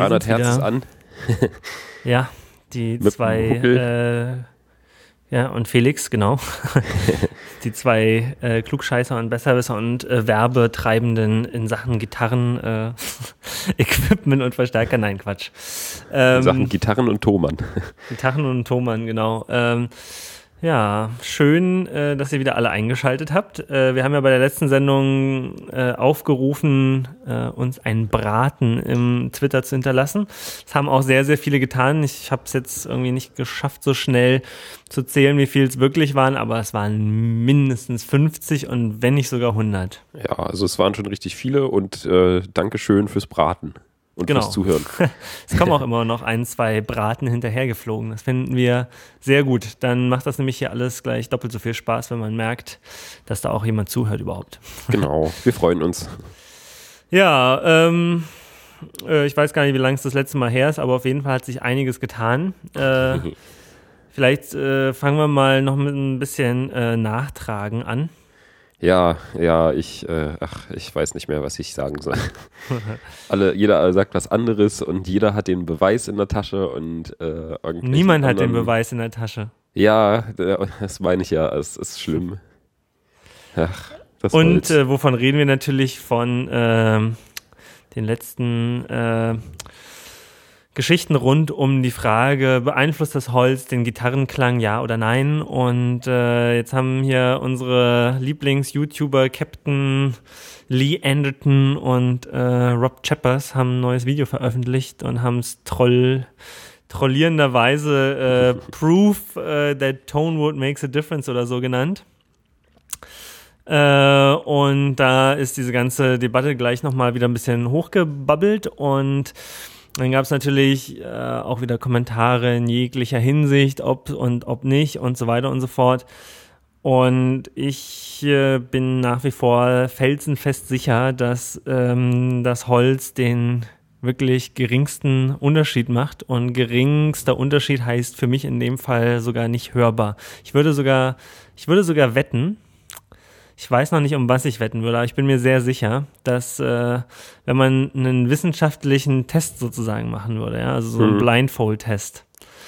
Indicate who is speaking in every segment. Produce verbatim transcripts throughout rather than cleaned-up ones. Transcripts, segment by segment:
Speaker 1: dreihundert Hertz ist an.
Speaker 2: Ja, die
Speaker 1: Mit
Speaker 2: zwei, äh, ja, und Felix, genau. Die zwei äh, Klugscheißer und Besserwisser und äh, Werbetreibenden in Sachen Gitarren, äh, Equipment und Verstärker. Nein, Quatsch. Ähm,
Speaker 1: in Sachen Gitarren und Thomann.
Speaker 2: Gitarren und Thomann, genau. Ähm, Ja, schön, äh, dass ihr wieder alle eingeschaltet habt. Äh, wir haben ja bei der letzten Sendung äh, aufgerufen, äh, uns einen Braten im Twitter zu hinterlassen. Das haben auch sehr, sehr viele getan. Ich habe es jetzt irgendwie nicht geschafft, so schnell zu zählen, wie viel es wirklich waren, aber es waren mindestens fünfzig und wenn nicht sogar hundert.
Speaker 1: Ja, also es waren schon richtig viele und äh, Dankeschön fürs Braten. Und
Speaker 2: genau.
Speaker 1: fürs Zuhören.
Speaker 2: Es kommen auch immer noch ein, zwei Braten hinterhergeflogen. Das finden wir sehr gut. Dann macht das nämlich hier alles gleich doppelt so viel Spaß, wenn man merkt, dass da auch jemand zuhört überhaupt.
Speaker 1: Genau, wir freuen uns.
Speaker 2: Ja, ähm, äh, ich weiß gar nicht, wie lange es das letzte Mal her ist, aber auf jeden Fall hat sich einiges getan. Äh, vielleicht äh, fangen wir mal noch mit ein bisschen äh, Nachtragen an.
Speaker 1: Ja, ja, ich, äh, ach, ich weiß nicht mehr, was ich sagen soll. Alle, jeder sagt was anderes und jeder hat den Beweis in der Tasche und äh,
Speaker 2: niemand hat den Beweis in der Tasche.
Speaker 1: Ja, das meine ich ja, es ist schlimm. Ach, das
Speaker 2: und äh, wovon reden wir natürlich von äh, den letzten äh, Geschichten rund um die Frage, beeinflusst das Holz den Gitarrenklang, ja oder nein? Und äh, jetzt haben hier unsere Lieblings-YouTuber Captain Lee Anderton und äh, Rob Chappers haben ein neues Video veröffentlicht und haben es troll, trollierenderweise äh, Proof uh, that Tone Wood makes a difference oder so genannt. Äh, und da ist diese ganze Debatte gleich nochmal wieder ein bisschen hochgebabbelt und dann gab es natürlich äh, auch wieder Kommentare in jeglicher Hinsicht, ob und ob nicht und so weiter und so fort. Und ich äh, bin nach wie vor felsenfest sicher, dass ähm, das Holz den wirklich geringsten Unterschied macht. Und geringster Unterschied heißt für mich in dem Fall sogar nicht hörbar. Ich würde sogar, ich würde sogar wetten, ich weiß noch nicht, um was ich wetten würde, aber ich bin mir sehr sicher, dass äh, wenn man einen wissenschaftlichen Test sozusagen machen würde, ja, also so einen
Speaker 1: mhm.
Speaker 2: Blindfold-Test,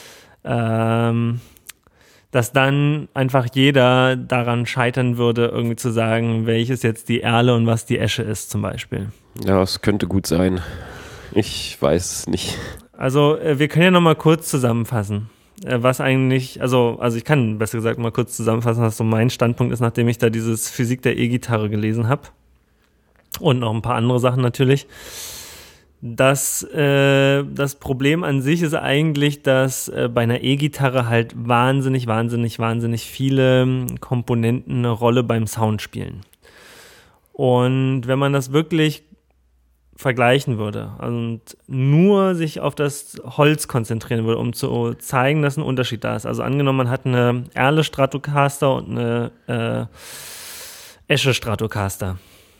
Speaker 2: ähm, dass dann einfach jeder daran scheitern würde, irgendwie zu sagen, welches jetzt die Erle und was die Esche ist zum Beispiel.
Speaker 1: Ja, es könnte gut sein. Ich weiß nicht.
Speaker 2: Also äh, wir können ja nochmal kurz zusammenfassen. Was eigentlich, also, also ich kann besser gesagt mal kurz zusammenfassen, was so mein Standpunkt ist, nachdem ich da dieses Physik der E-Gitarre gelesen habe. Und noch ein paar andere Sachen natürlich. Das, äh, das Problem an sich ist eigentlich, dass äh, bei einer E-Gitarre halt wahnsinnig, wahnsinnig, wahnsinnig viele Komponenten eine Rolle beim Sound spielen. Und wenn man das wirklich vergleichen würde und nur sich auf das Holz konzentrieren würde, um zu zeigen, dass ein Unterschied da ist. Also angenommen, man hat eine Erle Stratocaster und eine äh, Esche Stratocaster.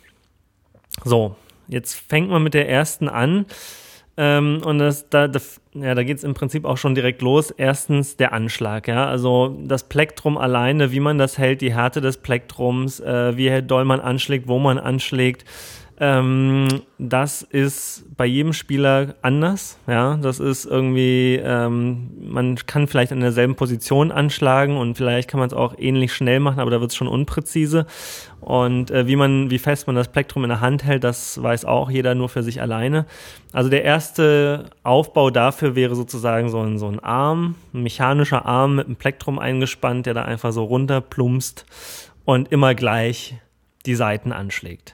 Speaker 2: So, jetzt fängt man mit der ersten an ähm, und das, da, da, ja, da geht es im Prinzip auch schon direkt los. Erstens der Anschlag, ja, also das Plektrum alleine, wie man das hält, die Härte des Plektrums, äh, wie doll man anschlägt, wo man anschlägt. Ähm, das ist bei jedem Spieler anders, ja, das ist irgendwie, ähm, man kann vielleicht in derselben Position anschlagen und vielleicht kann man es auch ähnlich schnell machen, aber da wird es schon unpräzise und äh, wie man, wie fest man das Plektrum in der Hand hält, das weiß auch jeder nur für sich alleine. Also der erste Aufbau dafür wäre sozusagen so ein, so ein Arm, ein mechanischer Arm mit einem Plektrum eingespannt, der da einfach so runterplumpst und immer gleich die Saiten anschlägt.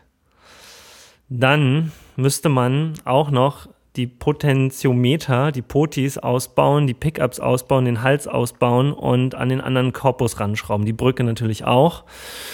Speaker 2: Dann müsste man auch noch die Potentiometer, die Potis ausbauen, die Pickups ausbauen, den Hals ausbauen und an den anderen Korpus ranschrauben. Die Brücke natürlich auch.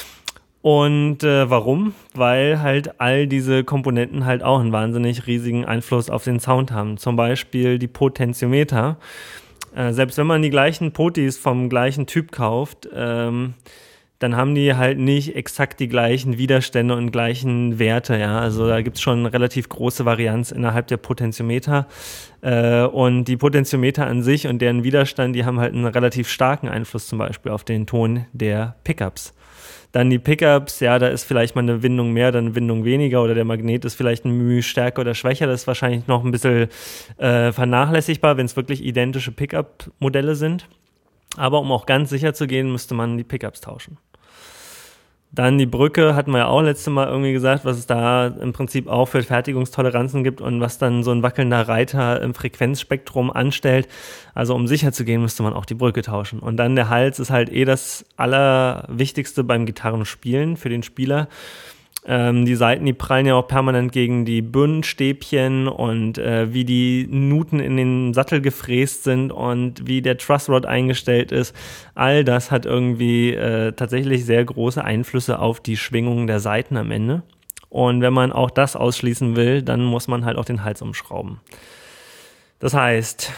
Speaker 2: Und äh, warum? Weil halt all diese Komponenten halt auch einen wahnsinnig riesigen Einfluss auf den Sound haben. Zum Beispiel die Potentiometer. Äh, selbst wenn man die gleichen Potis vom gleichen Typ kauft, ähm, dann haben die halt nicht exakt die gleichen Widerstände und gleichen Werte, ja, also da gibt's schon eine relativ große Varianz innerhalb der Potentiometer äh, und die Potentiometer an sich und deren Widerstand, die haben halt einen relativ starken Einfluss zum Beispiel auf den Ton der Pickups. Dann die Pickups, ja, da ist vielleicht mal eine Windung mehr oder eine Windung weniger oder der Magnet ist vielleicht ein Mühe stärker oder schwächer. Das ist wahrscheinlich noch ein bisschen äh, vernachlässigbar, wenn es wirklich identische Pickup-Modelle sind. Aber um auch ganz sicher zu gehen, müsste man die Pickups tauschen. Dann die Brücke, hatten wir ja auch letztes Mal irgendwie gesagt, was es da im Prinzip auch für Fertigungstoleranzen gibt und was dann so ein wackelnder Reiter im Frequenzspektrum anstellt. Also um sicher zu gehen, müsste man auch die Brücke tauschen. Und dann der Hals ist halt eh das Allerwichtigste beim Gitarrenspielen für den Spieler. Ähm, die Saiten, die prallen ja auch permanent gegen die Bündstäbchen und äh, wie die Nuten in den Sattel gefräst sind und wie der Trussrod eingestellt ist. All das hat irgendwie äh, tatsächlich sehr große Einflüsse auf die Schwingung der Saiten am Ende. Und wenn man auch das ausschließen will, dann muss man halt auch den Hals umschrauben. Das heißt,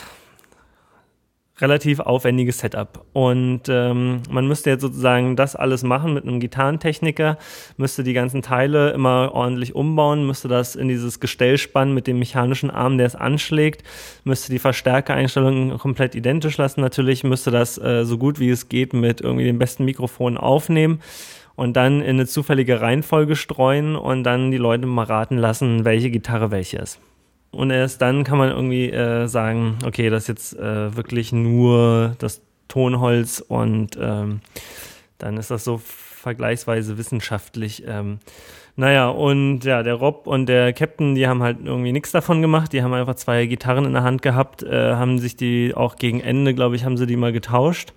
Speaker 2: relativ aufwendiges Setup. Und ähm, man müsste jetzt sozusagen das alles machen mit einem Gitarrentechniker, müsste die ganzen Teile immer ordentlich umbauen, müsste das in dieses Gestell spannen mit dem mechanischen Arm, der es anschlägt, müsste die Verstärkereinstellungen komplett identisch lassen. Natürlich müsste das äh, so gut wie es geht mit irgendwie den besten Mikrofonen aufnehmen und dann in eine zufällige Reihenfolge streuen und dann die Leute mal raten lassen, welche Gitarre welche ist. Und erst dann kann man irgendwie äh, sagen, okay, das ist jetzt äh, wirklich nur das Tonholz und ähm, dann ist das so vergleichsweise wissenschaftlich. Ähm, naja, und ja, der Rob und der Captain, die haben halt irgendwie nichts davon gemacht. Die haben einfach zwei Gitarren in der Hand gehabt, äh, haben sich die auch gegen Ende, glaube ich, haben sie die mal getauscht.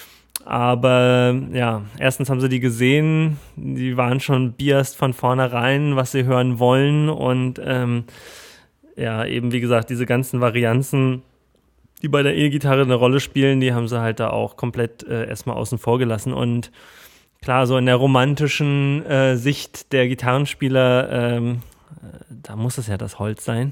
Speaker 2: Aber ja, erstens haben sie die gesehen, die waren schon biased von vornherein, was sie hören wollen und ähm, ja, eben wie gesagt, diese ganzen Varianzen, die bei der E-Gitarre eine Rolle spielen, die haben sie halt da auch komplett äh, erstmal außen vor gelassen. Und klar, so in der romantischen äh, Sicht der Gitarrenspieler, ähm, da muss es ja das Holz sein.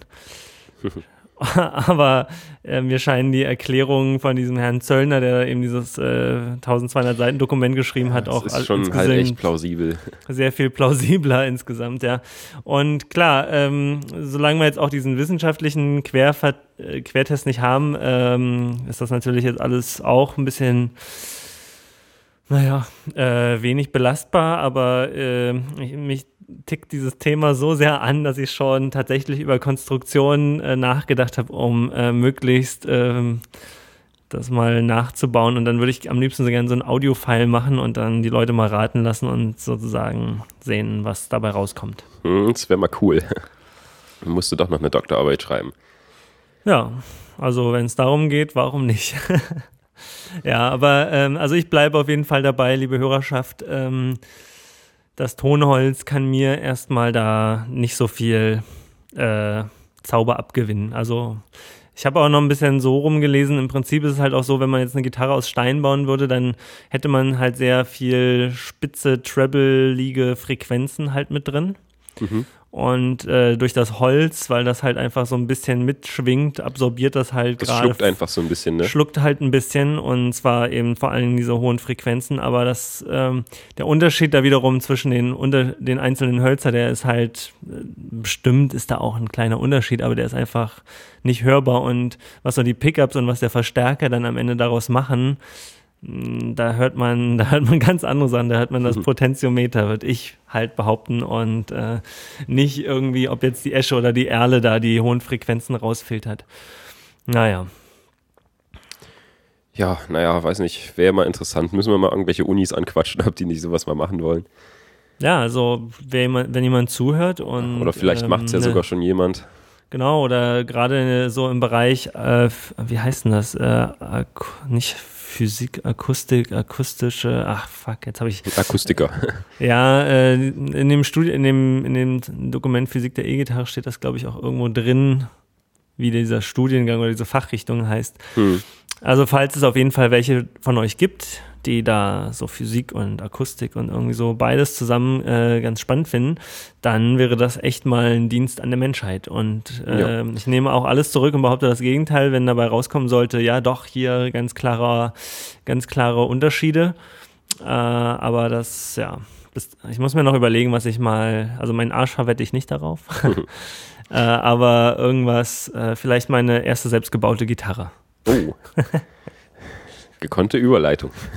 Speaker 2: Aber äh, mir scheinen die Erklärungen von diesem Herrn Zöllner, der eben dieses äh, eintausendzweihundert Seiten Dokument geschrieben hat,
Speaker 1: das
Speaker 2: auch
Speaker 1: ist schon halt echt plausibel.
Speaker 2: Sehr viel plausibler insgesamt, ja. Und klar, ähm, solange wir jetzt auch diesen wissenschaftlichen Querver- äh, Quertest nicht haben, ähm, ist das natürlich jetzt alles auch ein bisschen, naja, äh, wenig belastbar, aber äh, ich, mich tickt dieses Thema so sehr an, dass ich schon tatsächlich über Konstruktionen äh, nachgedacht habe, um äh, möglichst ähm, das mal nachzubauen. Und dann würde ich am liebsten so gerne so ein Audio-File machen und dann die Leute mal raten lassen und sozusagen sehen, was dabei rauskommt.
Speaker 1: Hm, das wäre mal cool. Dann musst du doch noch eine Doktorarbeit schreiben.
Speaker 2: Ja, also wenn es darum geht, warum nicht? Ja, aber ähm, also ich bleibe auf jeden Fall dabei, liebe Hörerschaft. Ähm, Das Tonholz kann mir erstmal da nicht so viel äh, Zauber abgewinnen. Also ich habe auch noch ein bisschen so rumgelesen. Im Prinzip ist es halt auch so, wenn man jetzt eine Gitarre aus Stein bauen würde, dann hätte man halt sehr viel spitze, treble-lige Frequenzen halt mit drin. Mhm. Und äh, durch das Holz, weil das halt einfach so ein bisschen mitschwingt, absorbiert das halt gerade.
Speaker 1: Das schluckt einfach so ein bisschen, ne?
Speaker 2: Schluckt halt ein bisschen und zwar eben vor allem diese hohen Frequenzen, aber das ähm, der Unterschied da wiederum zwischen den unter den einzelnen Hölzer, der ist halt äh, bestimmt ist da auch ein kleiner Unterschied, aber der ist einfach nicht hörbar und was so die Pickups und was der Verstärker dann am Ende daraus machen, da hört man, da hört man ganz andere Sachen, da hört man das Potentiometer, würde ich halt behaupten und äh, nicht irgendwie, ob jetzt die Esche oder die Erle da die hohen Frequenzen rausfiltert. Naja.
Speaker 1: Ja, naja, weiß nicht, wäre mal interessant. Müssen wir mal irgendwelche Unis anquatschen, ob die nicht sowas mal machen wollen.
Speaker 2: Ja, also jemand, wenn jemand zuhört und
Speaker 1: oder vielleicht ähm, macht es ja ne, sogar schon jemand.
Speaker 2: Genau, oder gerade so im Bereich, äh, wie heißt denn das? Äh, ak- nicht Physik, Akustik, akustische, ach fuck, jetzt habe ich...
Speaker 1: Akustiker.
Speaker 2: Ja, äh, in dem Studi- in dem, in dem Dokument Physik der E-Gitarre steht das, glaube ich, auch irgendwo drin, wie dieser Studiengang oder diese Fachrichtung heißt. Hm. Also falls es auf jeden Fall welche von euch gibt, die da so Physik und Akustik und irgendwie so beides zusammen äh, ganz spannend finden, dann wäre das echt mal ein Dienst an der Menschheit. Und äh, ja. ich nehme auch alles zurück und behaupte das Gegenteil, wenn dabei rauskommen sollte, ja doch, hier ganz klarer, ganz klare Unterschiede. Äh, aber das, ja, bis, ich muss mir noch überlegen, was ich mal, also meinen Arsch verwette ich nicht darauf, äh, aber irgendwas, äh, vielleicht meine erste selbstgebaute Gitarre.
Speaker 1: Oh. Gekonnte Überleitung.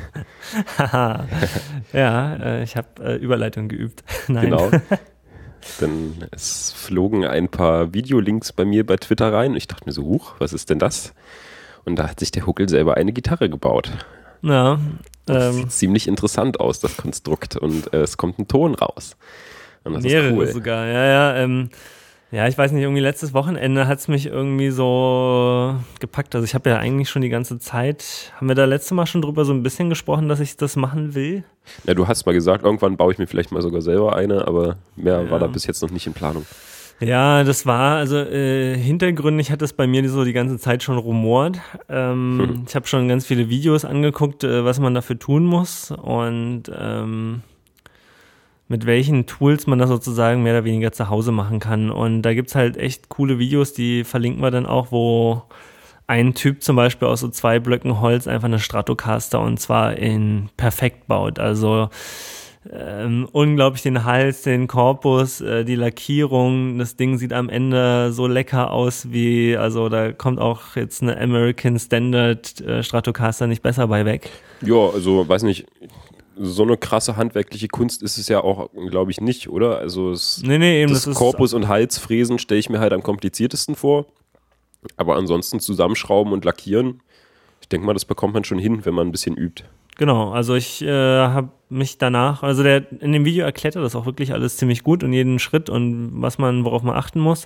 Speaker 2: Haha. Ja, äh, ich habe äh, Überleitung geübt. Nein.
Speaker 1: Genau. Denn es flogen ein paar Videolinks bei mir bei Twitter rein und ich dachte mir so, huch, was ist denn das? Und da hat sich der Huckel selber eine Gitarre gebaut.
Speaker 2: Ja.
Speaker 1: Das
Speaker 2: Ähm,
Speaker 1: sieht ziemlich interessant aus, das Konstrukt. Und äh, es kommt ein Ton raus. Und das
Speaker 2: mehrere
Speaker 1: ist cool.
Speaker 2: sogar, ja, ja. Ähm, ja, ich weiß nicht, irgendwie letztes Wochenende hat es mich irgendwie so gepackt. Also ich habe ja eigentlich schon die ganze Zeit, haben wir da letzte Mal schon drüber so ein bisschen gesprochen, dass ich das machen will?
Speaker 1: Ja, du hast mal gesagt, irgendwann baue ich mir vielleicht mal sogar selber eine, aber mehr
Speaker 2: Ja.
Speaker 1: war da bis jetzt noch nicht in Planung.
Speaker 2: Ja, das war, also äh, hintergründig hat das bei mir so die ganze Zeit schon rumort. Ähm,
Speaker 1: Hm.
Speaker 2: Ich habe schon ganz viele Videos angeguckt, äh, was man dafür tun muss und ähm, mit welchen Tools man das sozusagen mehr oder weniger zu Hause machen kann. Und da gibt's halt echt coole Videos, die verlinken wir dann auch, wo ein Typ zum Beispiel aus so zwei Blöcken Holz einfach eine Stratocaster und zwar in perfekt baut. Also ähm, unglaublich den Hals, den Korpus, äh, die Lackierung. Das Ding sieht am Ende so lecker aus wie, also da kommt auch jetzt eine American Standard äh, Stratocaster nicht besser bei weg.
Speaker 1: Ja, also weiß nicht, so eine krasse handwerkliche Kunst ist es ja auch, glaube ich, nicht, oder? Also es,
Speaker 2: Nee, nee, eben
Speaker 1: das,
Speaker 2: das ist
Speaker 1: Korpus- und Halsfräsen stelle ich mir halt am kompliziertesten vor. Aber ansonsten zusammenschrauben und lackieren, ich denke mal, das bekommt man schon hin, wenn man ein bisschen übt.
Speaker 2: Genau, also ich äh, habe mich danach, also der in dem Video erklärt er das auch wirklich alles ziemlich gut und jeden Schritt und was man, worauf man achten muss.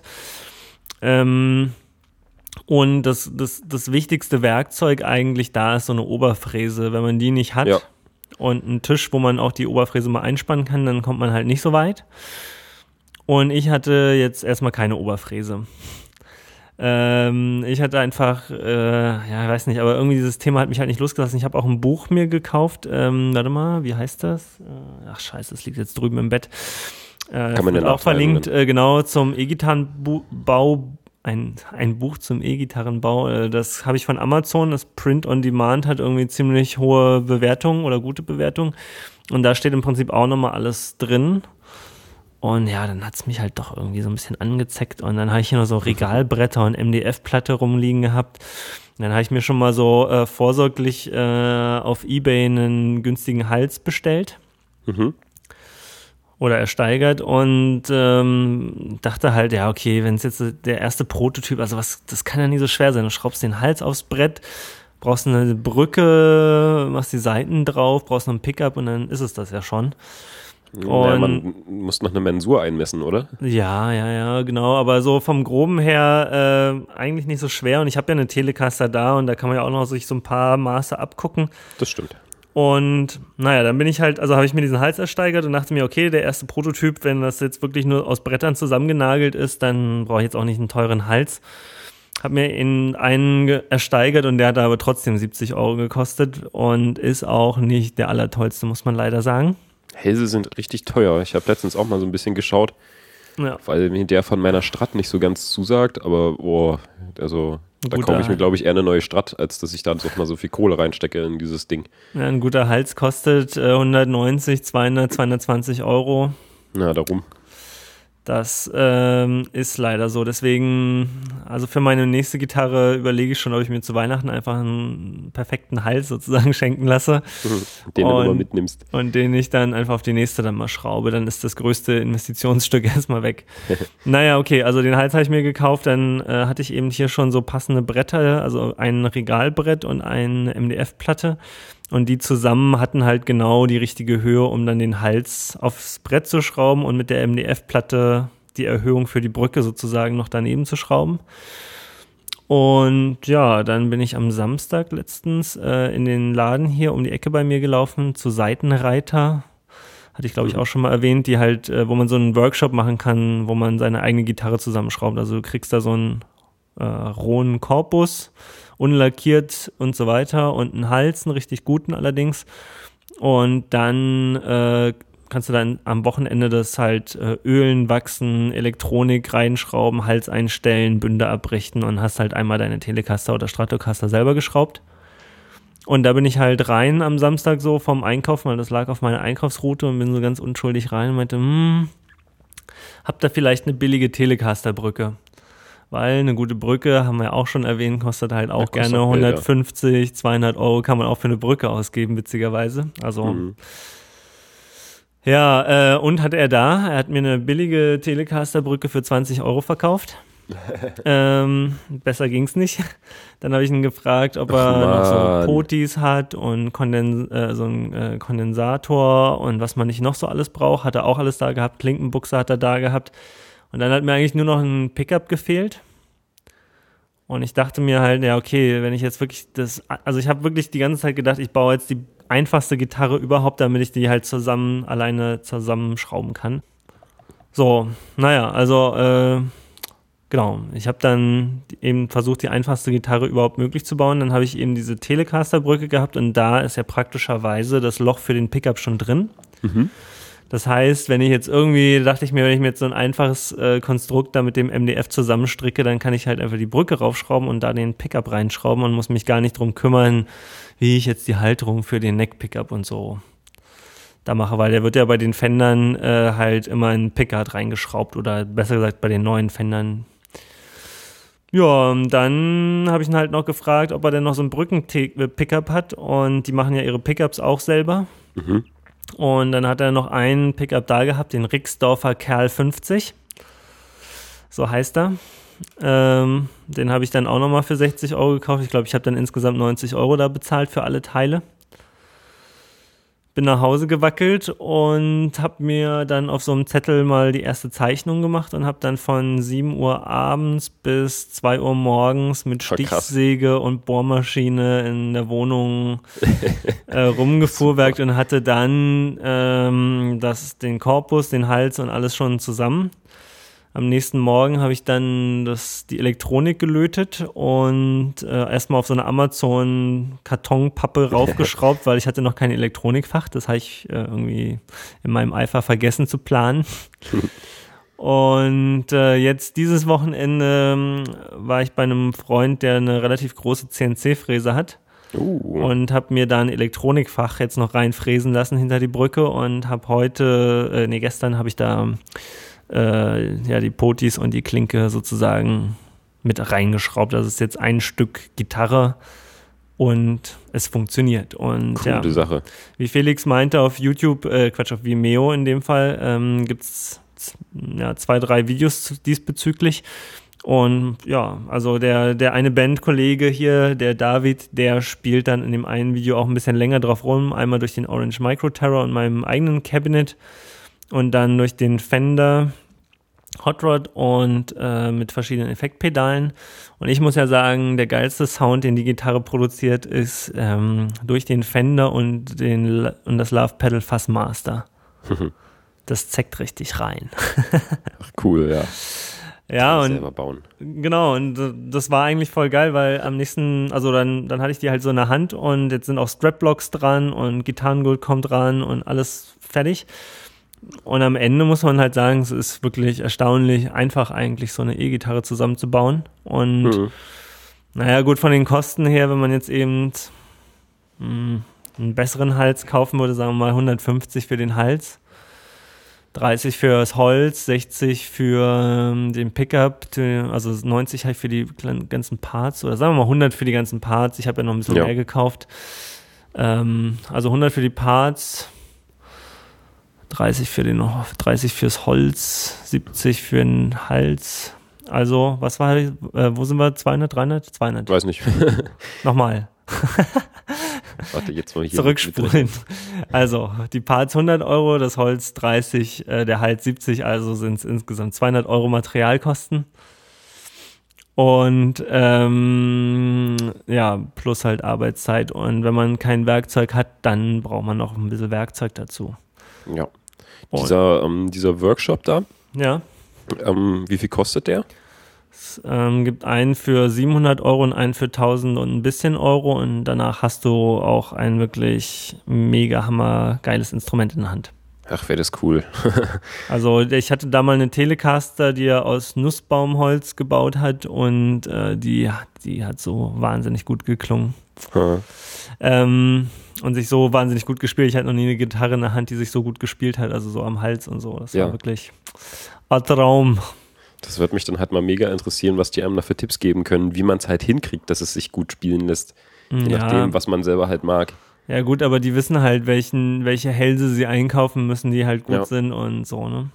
Speaker 2: Ähm, und das, das, das wichtigste Werkzeug eigentlich da ist so eine Oberfräse. Wenn man die nicht hat
Speaker 1: Ja.
Speaker 2: und einen Tisch, wo man auch die Oberfräse mal einspannen kann, dann kommt man halt nicht so weit. Und ich hatte jetzt erstmal keine Oberfräse. Ähm, ich hatte einfach, äh, ja, ich weiß nicht, aber irgendwie dieses Thema hat mich halt nicht losgelassen. Ich habe auch ein Buch mir gekauft. Ähm, warte mal, wie heißt das? Äh, ach scheiße, das liegt jetzt drüben im Bett. Äh,
Speaker 1: Kann man
Speaker 2: wird
Speaker 1: ja
Speaker 2: auch verlinkt,
Speaker 1: nachschlagen,
Speaker 2: äh, genau, zum E-Gitarrenbau, ein, ein Buch zum E-Gitarrenbau. Äh, das habe ich von Amazon, das Print on Demand hat irgendwie ziemlich hohe Bewertungen oder gute Bewertungen. Und da steht im Prinzip auch nochmal alles drin. Und ja, dann hat's mich halt doch irgendwie so ein bisschen angezeckt. Und dann habe ich hier noch so Regalbretter und M D F-Platte rumliegen gehabt. Und dann habe ich mir schon mal so äh, vorsorglich äh, auf eBay einen günstigen Hals bestellt.
Speaker 1: Mhm.
Speaker 2: Oder ersteigert und ähm, dachte halt, ja, okay, wenn es jetzt der erste Prototyp, also was, das kann ja nicht so schwer sein. Du schraubst den Hals aufs Brett, brauchst eine Brücke, machst die Seiten drauf, brauchst noch ein Pickup und dann ist es das ja schon.
Speaker 1: Naja,
Speaker 2: Und
Speaker 1: man muss noch eine Mensur einmessen, oder?
Speaker 2: ja, ja, ja, genau. Aber so vom Groben her äh, eigentlich nicht so schwer. Und ich habe ja eine Telecaster da und da kann man ja auch noch sich so ein paar Maße abgucken.
Speaker 1: Das stimmt.
Speaker 2: Und naja, dann bin ich halt, also habe ich mir diesen Hals ersteigert und dachte mir, okay, der erste Prototyp, wenn das jetzt wirklich nur aus Brettern zusammengenagelt ist, dann brauche ich jetzt auch nicht einen teuren Hals. Hab mir in einen ge- ersteigert und der hat aber trotzdem siebzig Euro gekostet und ist auch nicht der allertollste, muss man leider sagen.
Speaker 1: Hälse sind richtig teuer. Ich habe letztens auch mal so ein bisschen geschaut,
Speaker 2: Ja.
Speaker 1: weil mir der von meiner Strat nicht so ganz zusagt, aber boah, also da
Speaker 2: Guter
Speaker 1: kaufe ich mir,
Speaker 2: Hals.
Speaker 1: glaube ich, eher eine neue Strat, als dass ich da noch mal so viel Kohle reinstecke in dieses Ding.
Speaker 2: Ja, ein guter Hals kostet äh, hundertneunzig, zweihundert, zweihundertzwanzig Euro.
Speaker 1: Na, darum.
Speaker 2: Das ähm, ist leider so. Deswegen, also für meine nächste Gitarre überlege ich schon, ob ich mir zu Weihnachten einfach einen perfekten Hals sozusagen schenken lasse.
Speaker 1: Den du
Speaker 2: Und-
Speaker 1: immer mitnimmst.
Speaker 2: Und den ich dann einfach auf die nächste dann mal schraube. Dann ist das größte Investitionsstück erstmal weg. Naja, okay, also den Hals habe ich mir gekauft. Dann äh, hatte ich eben hier schon so passende Bretter, also ein Regalbrett und eine M D F-Platte. Und die zusammen hatten halt genau die richtige Höhe, um dann den Hals aufs Brett zu schrauben und mit der M D F-Platte die Erhöhung für die Brücke sozusagen noch daneben zu schrauben. Und ja, dann bin ich am Samstag letztens äh, in den Laden hier um die Ecke bei mir gelaufen zu Seitenreiter. Hatte ich, glaube ich, auch schon mal erwähnt, die halt, äh, wo man so einen Workshop machen kann, wo man seine eigene Gitarre zusammenschraubt. Also du kriegst da so einen äh, rohen Korpus, unlackiert und so weiter und einen Hals, einen richtig guten allerdings. Und dann äh, kannst du dann am Wochenende das halt äh, ölen, wachsen, Elektronik reinschrauben, Hals einstellen, Bünde abrichten und hast halt einmal deine Telecaster oder Stratocaster selber geschraubt. Und da bin ich halt rein am Samstag so vom Einkaufen, weil das lag auf meiner Einkaufsroute und bin so ganz unschuldig rein und meinte, hm, habt ihr vielleicht eine billige Telecaster-Brücke? weil eine gute Brücke, haben wir ja auch schon erwähnt, kostet halt auch
Speaker 1: ja, kostet
Speaker 2: gerne
Speaker 1: auch Geld,
Speaker 2: hundertfünfzig, ja. zweihundert Euro kann man auch für eine Brücke ausgeben, witzigerweise. Also mhm. ja, äh, und hat er da, er hat mir eine billige Telecaster-Brücke für zwanzig Euro verkauft. ähm, besser ging's nicht. Dann habe ich ihn gefragt, ob er
Speaker 1: Ach,
Speaker 2: noch so Potis hat und Kondens- äh, so einen äh, Kondensator und was man nicht noch so alles braucht. Hat er auch alles da gehabt. Klinkenbuchse hat er da gehabt. Und dann hat mir eigentlich nur noch ein Pickup gefehlt. Und ich dachte mir halt, ja okay, wenn ich jetzt wirklich das, also ich habe wirklich die ganze Zeit gedacht, ich baue jetzt die einfachste Gitarre überhaupt, damit ich die halt zusammen, alleine zusammenschrauben kann. So, naja, also äh, genau, ich habe dann eben versucht, die einfachste Gitarre überhaupt möglich zu bauen. Dann habe ich eben diese Telecaster-Brücke gehabt und da ist ja praktischerweise das Loch für den Pickup schon drin. Mhm. Das heißt, wenn ich jetzt irgendwie, dachte ich mir, wenn ich mir jetzt so ein einfaches äh, Konstrukt da mit dem M D F zusammenstricke, dann kann ich halt einfach die Brücke raufschrauben und da den Pickup reinschrauben und muss mich gar nicht drum kümmern, wie ich jetzt die Halterung für den Neck-Pickup und so da mache, weil der wird ja bei den Fendern äh, halt immer in Pickguard reingeschraubt oder besser gesagt bei den neuen Fendern. Ja, und dann habe ich ihn halt noch gefragt, ob er denn noch so einen Brücken-Pickup hat und die machen ja ihre Pickups auch selber. Mhm. Und dann hat er noch einen Pickup da gehabt, den Rixdorfer Kerl fünfzig. So heißt er. Ähm, den habe ich dann auch nochmal für sechzig Euro gekauft. Ich glaube, ich habe dann insgesamt neunzig Euro da bezahlt für alle Teile. Bin nach Hause gewackelt und habe mir dann auf so einem Zettel mal die erste Zeichnung gemacht und habe dann von sieben Uhr abends bis zwei Uhr morgens mit Stichsäge und Bohrmaschine in der Wohnung äh, rumgefuhrwerkt und hatte dann ähm, das, den Korpus, den Hals und alles schon zusammen. Am nächsten Morgen habe ich dann das, die Elektronik gelötet und äh, erstmal auf so eine Amazon-Kartonpappe raufgeschraubt, weil ich hatte noch kein Elektronikfach. Das habe ich äh, irgendwie in meinem Eifer vergessen zu planen. Und äh, jetzt dieses Wochenende äh, war ich bei einem Freund, der eine relativ große C N C-Fräse hat. Uh. Und habe mir da ein Elektronikfach jetzt noch reinfräsen lassen hinter die Brücke und habe heute, äh, nee, gestern habe ich da Äh, ja, die Potis und die Klinke sozusagen mit reingeschraubt. Das ist jetzt ein Stück Gitarre und es funktioniert. Und
Speaker 1: coole
Speaker 2: ja,
Speaker 1: Sache.
Speaker 2: Wie Felix meinte, auf YouTube, äh, Quatsch, auf Vimeo in dem Fall, ähm, gibt es ja, zwei, drei Videos diesbezüglich. Und ja, also der, der eine Bandkollege hier, der David, der spielt dann in dem einen Video auch ein bisschen länger drauf rum. Einmal durch den Orange Micro Terror und meinem eigenen Cabinet. Und dann durch den Fender Hot Rod und äh, mit verschiedenen Effektpedalen. Und ich muss ja sagen, der geilste Sound, den die Gitarre produziert, ist ähm, durch den Fender und, den, und das Love Pedal Fassmaster. Das zeckt richtig rein.
Speaker 1: Ach, cool, ja.
Speaker 2: Ja, und
Speaker 1: selber bauen.
Speaker 2: Genau, und das war eigentlich voll geil, weil am nächsten, also dann, dann hatte ich die halt so in der Hand und jetzt sind auch Strapblocks dran und Gitarrengurt kommt dran und alles fertig. Und am Ende muss man halt sagen, es ist wirklich erstaunlich einfach eigentlich so eine E-Gitarre zusammenzubauen. Und mhm. naja gut, von den Kosten her, wenn man jetzt eben mh, einen besseren Hals kaufen würde, sagen wir mal hundertfünfzig für den Hals, dreißig für das Holz, sechzig für ähm, den Pickup, also neunzig halt für die ganzen Parts oder sagen wir mal hundert für die ganzen Parts. Ich habe ja noch ein bisschen ja. mehr gekauft. Ähm, also hundert für die Parts, dreißig für den, dreißig fürs Holz, siebzig für den Hals. Also, was war, äh, wo sind wir? zweihundert, dreihundert, zweihundert?
Speaker 1: Weiß nicht.
Speaker 2: Nochmal.
Speaker 1: Warte, jetzt mal hier.
Speaker 2: Zurückspulen. Also, die Parts hundert Euro, das Holz dreißig, äh, der Hals siebzig, also sind es insgesamt zweihundert Euro Materialkosten. Und ähm, ja, plus halt Arbeitszeit. Und wenn man kein Werkzeug hat, dann braucht man noch ein bisschen Werkzeug dazu.
Speaker 1: Ja. Dieser, ähm, dieser Workshop da,
Speaker 2: ja.
Speaker 1: ähm, wie viel kostet der?
Speaker 2: Es ähm, gibt einen für siebenhundert Euro und einen für tausend und ein bisschen Euro und danach hast du auch ein wirklich mega hammer geiles Instrument in der Hand.
Speaker 1: Ach, wäre das cool.
Speaker 2: Also ich hatte da mal eine Telecaster, die er aus Nussbaumholz gebaut hat und äh, die, die hat so wahnsinnig gut geklungen. Hm. Ähm, und sich so wahnsinnig gut gespielt. Ich hatte noch nie eine Gitarre in der Hand, die sich so gut gespielt hat, also so am Hals und so. Das
Speaker 1: ja.
Speaker 2: war wirklich ein Traum.
Speaker 1: Das wird mich dann halt mal mega interessieren, was die einem da für Tipps geben können, wie man es halt hinkriegt, dass es sich gut spielen lässt. Je
Speaker 2: Ja.
Speaker 1: nachdem, was man selber halt mag.
Speaker 2: Ja gut, aber die wissen halt, welchen, welche Hälse sie einkaufen müssen, die halt gut
Speaker 1: Ja.
Speaker 2: sind und so, ne?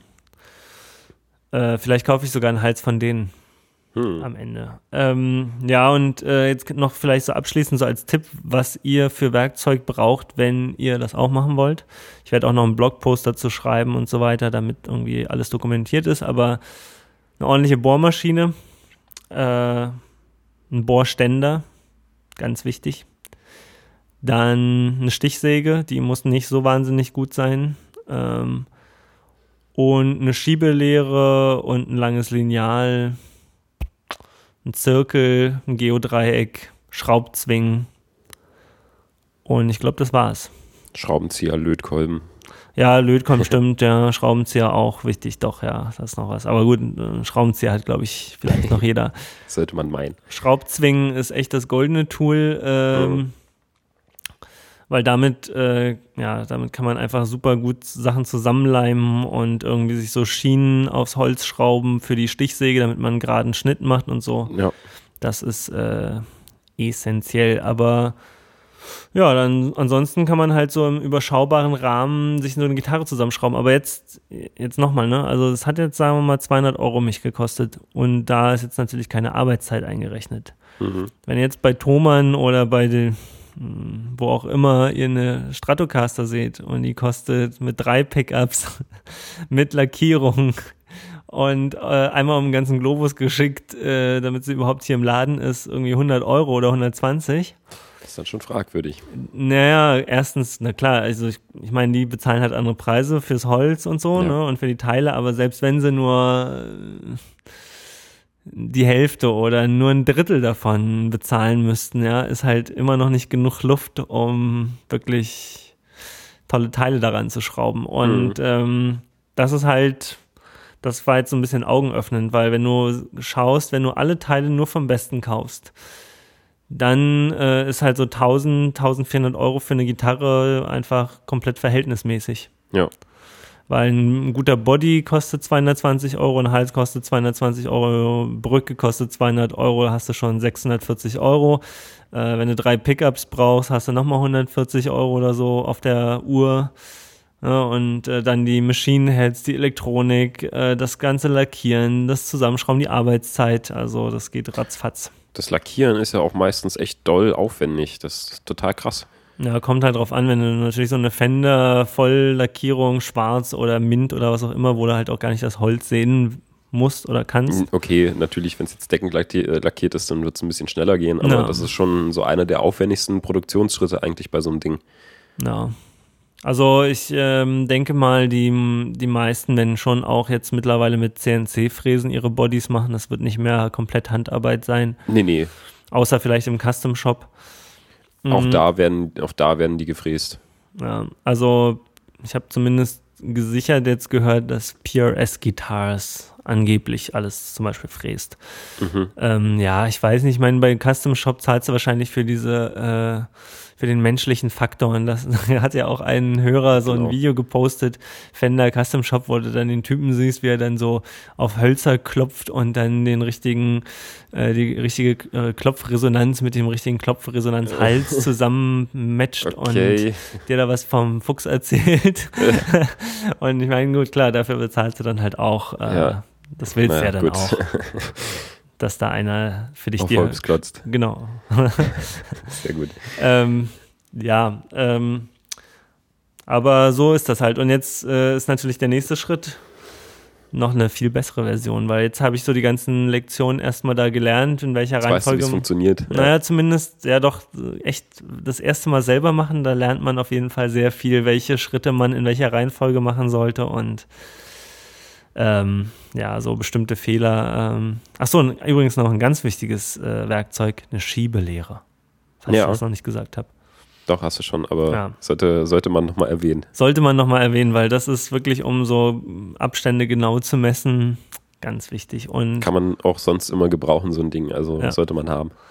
Speaker 2: Äh, vielleicht kaufe ich sogar einen Hals von denen
Speaker 1: Hm.
Speaker 2: am Ende. Ähm, ja, und äh, jetzt noch vielleicht so abschließend so als Tipp, was ihr für Werkzeug braucht, wenn ihr das auch machen wollt. Ich werde auch noch einen Blogpost dazu schreiben und so weiter, damit irgendwie alles dokumentiert ist, aber eine ordentliche Bohrmaschine, äh, ein Bohrständer, ganz wichtig. Dann eine Stichsäge, die muss nicht so wahnsinnig gut sein. Ähm, und eine Schiebelehre und ein langes Lineal, ein Zirkel, ein Geodreieck, Schraubzwingen. Und ich glaube, das war's.
Speaker 1: Schraubenzieher, Lötkolben.
Speaker 2: Ja, Lötkolben stimmt, ja, Schraubenzieher auch wichtig, doch, ja, das ist noch was. Aber gut, ein Schraubenzieher hat, glaube ich, vielleicht noch jeder.
Speaker 1: Sollte man meinen.
Speaker 2: Schraubzwingen ist echt das goldene Tool, ähm,
Speaker 1: Mhm.
Speaker 2: weil damit, äh, ja, damit kann man einfach super gut Sachen zusammenleimen und irgendwie sich so Schienen aufs Holz schrauben für die Stichsäge, damit man einen geraden Schnitt macht und so.
Speaker 1: Ja.
Speaker 2: Das ist äh, essentiell, aber ja, dann ansonsten kann man halt so im überschaubaren Rahmen sich so eine Gitarre zusammenschrauben. Aber jetzt, jetzt nochmal, ne? Also es hat jetzt, sagen wir mal, zweihundert Euro mich gekostet und da ist jetzt natürlich keine Arbeitszeit eingerechnet.
Speaker 1: Mhm.
Speaker 2: Wenn ihr jetzt bei Thomann oder bei den, wo auch immer ihr eine Stratocaster seht und die kostet mit drei Pickups, mit Lackierung und äh, einmal um den ganzen Globus geschickt, äh, damit sie überhaupt hier im Laden ist, irgendwie hundert Euro oder hundertzwanzig.
Speaker 1: Das ist dann schon fragwürdig.
Speaker 2: Naja, erstens, na klar, also ich, ich meine, die bezahlen halt andere Preise fürs Holz und so,
Speaker 1: Ja.
Speaker 2: ne, und für die Teile, aber selbst wenn sie nur äh, die Hälfte oder nur ein Drittel davon bezahlen müssten, ja, ist halt immer noch nicht genug Luft, um wirklich tolle Teile daran zu schrauben. Und
Speaker 1: Mhm.
Speaker 2: ähm, das ist halt, das war jetzt so ein bisschen augenöffnend, weil wenn du schaust, wenn du alle Teile nur vom Besten kaufst, dann äh, ist halt so tausend, eintausendvierhundert Euro für eine Gitarre einfach komplett verhältnismäßig.
Speaker 1: Ja.
Speaker 2: Weil ein guter Body kostet zweihundertzwanzig Euro, ein Hals kostet zweihundertzwanzig Euro, Brücke kostet zweihundert Euro, hast du schon sechshundertvierzig Euro. Äh, wenn du drei Pickups brauchst, hast du nochmal hundertvierzig Euro oder so auf der Uhr. Ja, und äh, dann die Machine Heads, die Elektronik, äh, das ganze Lackieren, das Zusammenschrauben, die Arbeitszeit, also das geht ratzfatz.
Speaker 1: Das Lackieren ist ja auch meistens echt doll aufwendig. Das ist total krass.
Speaker 2: Ja, kommt halt drauf an, wenn du natürlich so eine Fender Volllackierung, schwarz oder Mint oder was auch immer, wo du halt auch gar nicht das Holz sehen musst oder kannst.
Speaker 1: Okay, natürlich, wenn es jetzt deckend lacki- äh, lackiert ist, dann wird es ein bisschen schneller gehen. Aber
Speaker 2: Ja.
Speaker 1: das ist schon so einer der aufwendigsten Produktionsschritte eigentlich bei so einem Ding.
Speaker 2: Ja. Also ich ähm, denke mal, die, die meisten werden schon auch jetzt mittlerweile mit C N C-Fräsen ihre Bodies machen. Das wird nicht mehr komplett Handarbeit sein,
Speaker 1: Nee, nee.
Speaker 2: außer vielleicht im Custom-Shop.
Speaker 1: Auch,
Speaker 2: Mhm.
Speaker 1: da werden, auch da werden die gefräst.
Speaker 2: Ja, also ich habe zumindest gesichert jetzt gehört, dass P R S Guitars angeblich alles zum Beispiel fräst.
Speaker 1: Mhm.
Speaker 2: Ähm, ja, ich weiß nicht, ich meine, bei Custom Shop zahlst du wahrscheinlich für diese, äh, für den menschlichen Faktor. Und das hat ja auch ein Hörer so ein
Speaker 1: Genau.
Speaker 2: Video gepostet, Fender Custom Shop, wo du dann den Typen siehst, wie er dann so auf Hölzer klopft und dann den richtigen, äh, die richtige äh, Klopfresonanz mit dem richtigen Klopfresonanzhals zusammen matcht
Speaker 1: Okay.
Speaker 2: und dir da was vom Fuchs erzählt. Und ich meine, gut, klar, dafür bezahlst du dann halt auch, äh,
Speaker 1: Ja.
Speaker 2: das willst du
Speaker 1: Naja,
Speaker 2: ja dann
Speaker 1: gut.
Speaker 2: auch, dass da einer für dich
Speaker 1: Auf
Speaker 2: dir,
Speaker 1: Holz klotzt.
Speaker 2: genau.
Speaker 1: Sehr gut.
Speaker 2: ähm, ja, ähm, aber so ist das halt. Und jetzt äh, ist natürlich der nächste Schritt noch eine viel bessere Version, weil jetzt habe ich so die ganzen Lektionen erstmal da gelernt, in welcher
Speaker 1: Jetzt weißt du, wie
Speaker 2: Reihenfolge.
Speaker 1: es funktioniert. Ja.
Speaker 2: Naja, zumindest, ja doch, echt das erste Mal selber machen, da lernt man auf jeden Fall sehr viel, welche Schritte man in welcher Reihenfolge machen sollte und ähm, ja, so bestimmte Fehler. Ähm. Ach so, und übrigens noch ein ganz wichtiges äh, Werkzeug, eine Schiebelehre, falls
Speaker 1: Ja.
Speaker 2: ich das noch nicht gesagt habe.
Speaker 1: Doch, hast du schon, aber
Speaker 2: Ja.
Speaker 1: sollte, sollte man nochmal erwähnen.
Speaker 2: Sollte man nochmal erwähnen, weil das ist wirklich, um so Abstände genau zu messen, ganz wichtig. Und
Speaker 1: Kann man auch sonst immer gebrauchen, so ein Ding. Also
Speaker 2: Ja.
Speaker 1: sollte man haben.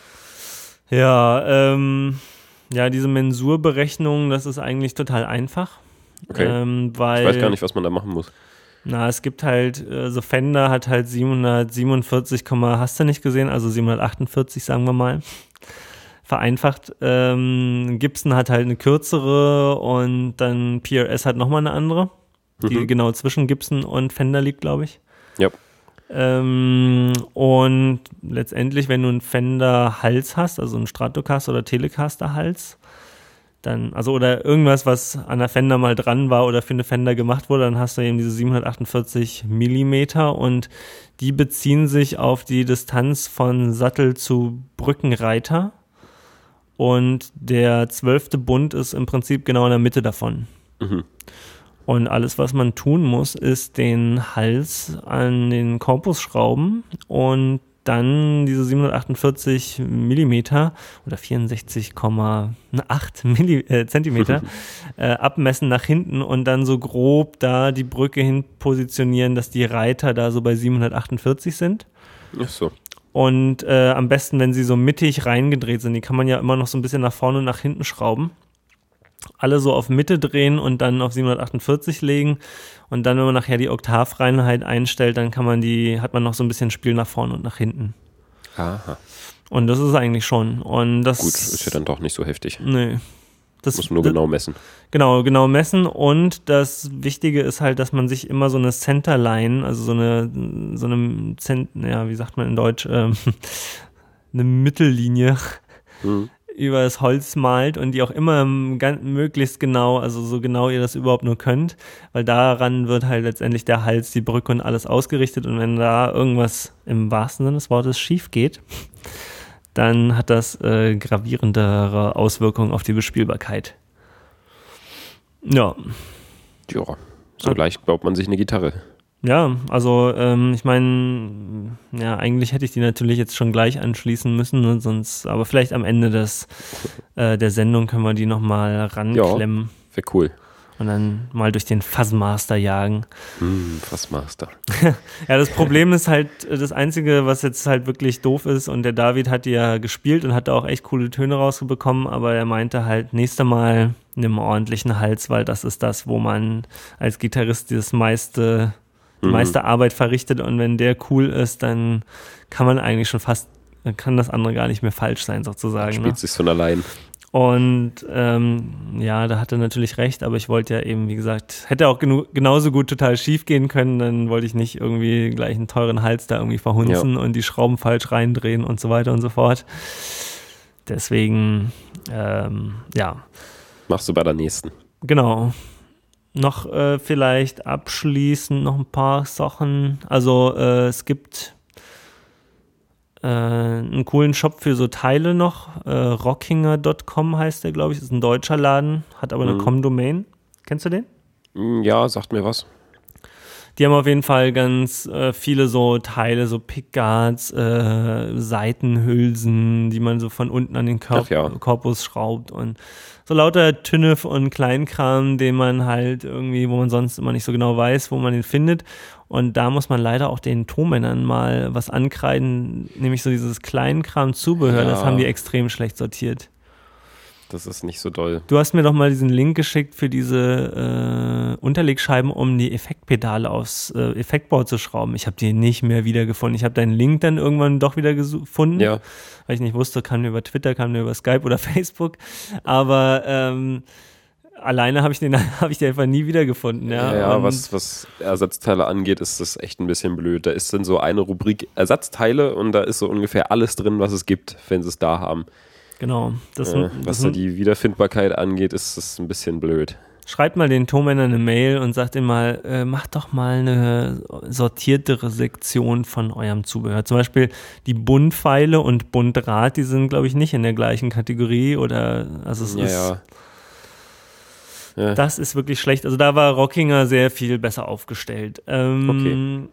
Speaker 2: ja, ähm, ja, diese Mensurberechnung, das ist eigentlich total einfach.
Speaker 1: Okay.
Speaker 2: Ähm, weil,
Speaker 1: Ich weiß gar nicht, was man da machen muss.
Speaker 2: Na, es gibt halt, äh, so Fender hat halt siebenhundertsiebenundvierzig, hast du nicht gesehen, also siebenhundertachtundvierzig, sagen wir mal. Vereinfacht. Ähm, Gibson hat halt eine kürzere und dann P R S hat nochmal eine andere, die mhm. genau zwischen Gibson und Fender liegt, glaube ich.
Speaker 1: Ja.
Speaker 2: Ähm, und letztendlich, wenn du einen Fender-Hals hast, also einen Stratocaster oder Telecaster-Hals, dann, also oder irgendwas, was an der Fender mal dran war oder für eine Fender gemacht wurde, dann hast du eben diese siebenhundertachtundvierzig Millimeter und die beziehen sich auf die Distanz von Sattel zu Brückenreiter. Und der zwölfte Bund ist im Prinzip genau in der Mitte davon. Mhm. Und alles, was man tun muss, ist den Hals an den Korpus schrauben und dann diese siebenhundertachtundvierzig Millimeter oder vierundsechzig Komma acht Milli- äh, Zentimeter äh, abmessen nach hinten und dann so grob da die Brücke hin positionieren, dass die Reiter da so bei siebenhundertachtundvierzig sind.
Speaker 1: Ach so.
Speaker 2: Und äh, am besten, wenn sie so mittig reingedreht sind, die kann man ja immer noch so ein bisschen nach vorne und nach hinten schrauben. Alle so auf Mitte drehen und dann auf siebenhundertachtundvierzig legen. Und dann, wenn man nachher die Oktavreinheit einstellt, dann kann man die, hat man noch so ein bisschen Spiel nach vorne und nach hinten.
Speaker 1: Aha.
Speaker 2: Und das ist eigentlich schon. Und das
Speaker 1: Gut, ist ja dann doch nicht so heftig.
Speaker 2: Nee. Das
Speaker 1: muss man nur genau messen.
Speaker 2: Genau, genau messen. Und das Wichtige ist halt, dass man sich immer so eine Centerline, also so eine, so eine, Cent, ja, wie sagt man in Deutsch, ähm, eine Mittellinie mhm. über das Holz malt und die auch immer ganz, möglichst genau, also so genau ihr das überhaupt nur könnt, weil daran wird halt letztendlich der Hals, die Brücke und alles ausgerichtet und wenn da irgendwas im wahrsten Sinne des Wortes schief geht, dann hat das äh, gravierendere Auswirkungen auf die Bespielbarkeit. Ja.
Speaker 1: Ja, so leicht baut man sich eine Gitarre.
Speaker 2: Ja, also ähm, ich meine, ja, eigentlich hätte ich die natürlich jetzt schon gleich anschließen müssen, und sonst, aber vielleicht am Ende des, äh, der Sendung können wir die nochmal ranklemmen.
Speaker 1: Ja, wäre cool.
Speaker 2: Und dann mal durch den Fuzzmaster jagen.
Speaker 1: Mm, Fuzzmaster.
Speaker 2: Ja, das Problem ist halt, das Einzige, was jetzt halt wirklich doof ist, und der David hat die ja gespielt und hat da auch echt coole Töne rausbekommen, aber er meinte halt, nächstes Mal nimm ordentlichen Hals, weil das ist das, wo man als Gitarrist das meiste, die mhm. meiste Arbeit verrichtet und wenn der cool ist, dann kann man eigentlich schon fast, dann kann das andere gar nicht mehr falsch sein, sozusagen.
Speaker 1: Spielt
Speaker 2: ne?
Speaker 1: sich von allein.
Speaker 2: Und ähm, ja, da hat er natürlich recht, aber ich wollte ja eben, wie gesagt, hätte auch genu- genauso gut total schief gehen können, dann wollte ich nicht irgendwie gleich einen teuren Hals da irgendwie verhunzen ja. und die Schrauben falsch reindrehen und so weiter und so fort. Deswegen, ähm, ja.
Speaker 1: Machst du bei der nächsten.
Speaker 2: Genau. Noch äh, vielleicht abschließend noch ein paar Sachen. Also äh, es gibt äh, einen coolen Shop für so Teile noch. Äh, rockinger Punkt com heißt der, glaube ich. Ist ein deutscher Laden, hat aber eine mhm. Com-Domain. Kennst du den?
Speaker 1: Ja, sagt mir was.
Speaker 2: Die haben auf jeden Fall ganz äh, viele so Teile, so Pickguards, äh, Seitenhülsen, die man so von unten an den Korp- ja. Korpus schraubt und so lauter Tünnef und Kleinkram, den man halt irgendwie, wo man sonst immer nicht so genau weiß, wo man den findet. Und da muss man leider auch den Tonmännern mal was ankreiden, nämlich so dieses Kleinkram-Zubehör, ja. Das haben die extrem schlecht sortiert.
Speaker 1: Das ist nicht so doll.
Speaker 2: Du hast mir doch mal diesen Link geschickt für diese äh, Unterlegscheiben, um die Effektpedale aufs äh, Effektboard zu schrauben. Ich habe die nicht mehr wiedergefunden. Ich habe deinen Link dann irgendwann doch wieder gefunden,
Speaker 1: ja.
Speaker 2: weil ich nicht wusste, kam der über Twitter, kam der über Skype oder Facebook. Aber ähm, alleine habe ich den habe ich den einfach nie wiedergefunden. Ja,
Speaker 1: ja, ja
Speaker 2: Und
Speaker 1: was, was Ersatzteile angeht, ist das echt ein bisschen blöd. Da ist dann so eine Rubrik Ersatzteile und da ist so ungefähr alles drin, was es gibt, wenn sie es da haben.
Speaker 2: Genau. Das,
Speaker 1: äh,
Speaker 2: das
Speaker 1: was da die Wiederfindbarkeit angeht, ist das ein bisschen blöd.
Speaker 2: Schreibt mal den Tonmännern eine Mail und sagt ihm mal, äh, macht doch mal eine sortiertere Sektion von eurem Zubehör. Zum Beispiel die Buntpfeile und Buntrad, die sind, glaube ich, nicht in der gleichen Kategorie oder, also es
Speaker 1: ja,
Speaker 2: ist,
Speaker 1: ja. Ja.
Speaker 2: Das ist wirklich schlecht. Also da war Rockinger sehr viel besser aufgestellt. Ähm,
Speaker 1: okay.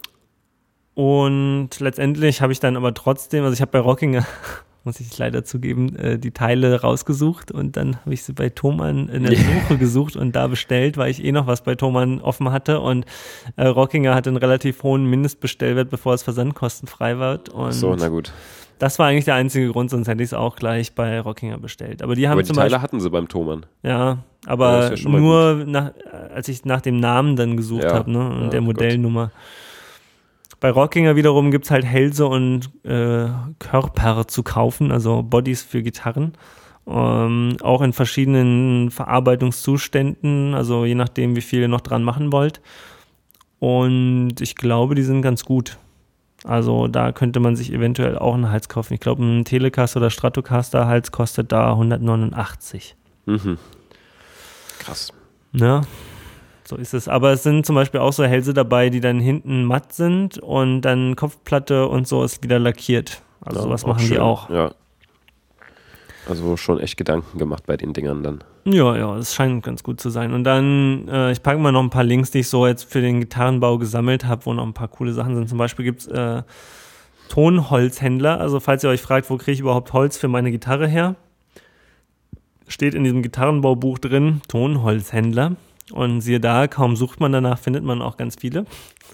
Speaker 2: Und letztendlich habe ich dann aber trotzdem, also ich habe bei Rockinger muss ich leider zugeben, äh, die Teile rausgesucht und dann habe ich sie bei Thomann in der yeah. Suche gesucht und da bestellt, weil ich eh noch was bei Thomann offen hatte und äh, Rockinger hatte einen relativ hohen Mindestbestellwert, bevor es versandkostenfrei wird. Und
Speaker 1: so, na gut.
Speaker 2: Das war eigentlich der einzige Grund, sonst hätte ich es auch gleich bei Rockinger bestellt. Aber die haben
Speaker 1: Aber die
Speaker 2: zum
Speaker 1: Teile
Speaker 2: Beispiel,
Speaker 1: hatten sie beim Thomann.
Speaker 2: Ja, Aber
Speaker 1: ja, ja
Speaker 2: nur, nach, als ich nach dem Namen dann gesucht ja, habe, ne? Und ja, der Modellnummer. Gut. Bei Rockinger wiederum gibt es halt Hälse und äh, Körper zu kaufen, also Bodies für Gitarren. Ähm, auch in verschiedenen Verarbeitungszuständen, also je nachdem, wie viel ihr noch dran machen wollt. Und ich glaube, die sind ganz gut. Also da könnte man sich eventuell auch einen Hals kaufen. Ich glaube, ein Telecaster oder Stratocaster Hals kostet da hundertneunundachtzig.
Speaker 1: Mhm. Krass.
Speaker 2: Ja, so ist es. Aber es sind zum Beispiel auch so Hälse dabei, die dann hinten matt sind und dann Kopfplatte und so ist wieder lackiert. Also ja, sowas machen schön. Die auch.
Speaker 1: Ja. Also schon echt Gedanken gemacht bei den Dingern dann.
Speaker 2: Ja, ja, es scheint ganz gut zu sein. Und dann, äh, ich packe mal noch ein paar Links, die ich so jetzt für den Gitarrenbau gesammelt habe, wo noch ein paar coole Sachen sind. Zum Beispiel gibt es äh, Tonholzhändler. Also falls ihr euch fragt, wo kriege ich überhaupt Holz für meine Gitarre her, steht in diesem Gitarrenbaubuch drin, Tonholzhändler. Und siehe da, kaum sucht man danach, findet man auch ganz viele.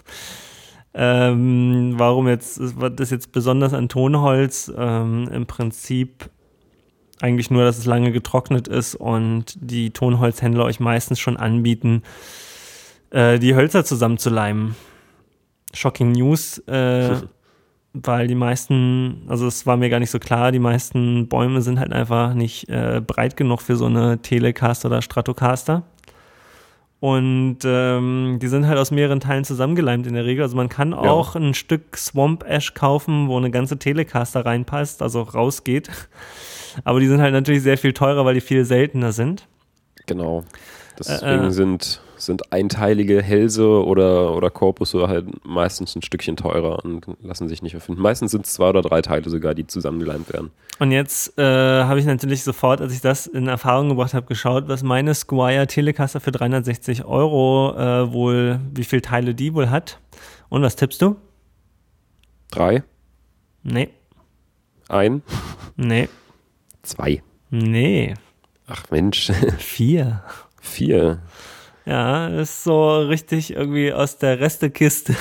Speaker 2: Ähm, warum jetzt, das jetzt besonders an Tonholz? Ähm, im Prinzip eigentlich nur, dass es lange getrocknet ist und die Tonholzhändler euch meistens schon anbieten, äh, die Hölzer zusammenzuleimen. Shocking News, äh, weil die meisten, also es war mir gar nicht so klar, die meisten Bäume sind halt einfach nicht äh, breit genug für so eine Telecaster oder Stratocaster. Und ähm, die sind halt aus mehreren Teilen zusammengeleimt in der Regel. Also man kann auch ja. ein Stück Swamp Ash kaufen, wo eine ganze Telecaster reinpasst, also rausgeht. Aber die sind halt natürlich sehr viel teurer, weil die viel seltener sind.
Speaker 1: Genau. Deswegen äh, sind, sind einteilige Hälse oder, oder Korpusse halt meistens ein Stückchen teurer und lassen sich nicht erfinden. Meistens sind es zwei oder drei Teile sogar, die zusammengeleimt werden.
Speaker 2: Und jetzt äh, habe ich natürlich sofort, als ich das in Erfahrung gebracht habe, geschaut, was meine Squier Telecaster für dreihundertsechzig Euro äh, wohl, wie viele Teile die wohl hat. Und was tippst du?
Speaker 1: Drei?
Speaker 2: Nee.
Speaker 1: Ein?
Speaker 2: Nee.
Speaker 1: Zwei.
Speaker 2: Nee.
Speaker 1: Ach Mensch.
Speaker 2: Vier.
Speaker 1: Vier.
Speaker 2: Ja, ist so richtig irgendwie aus der Restekiste.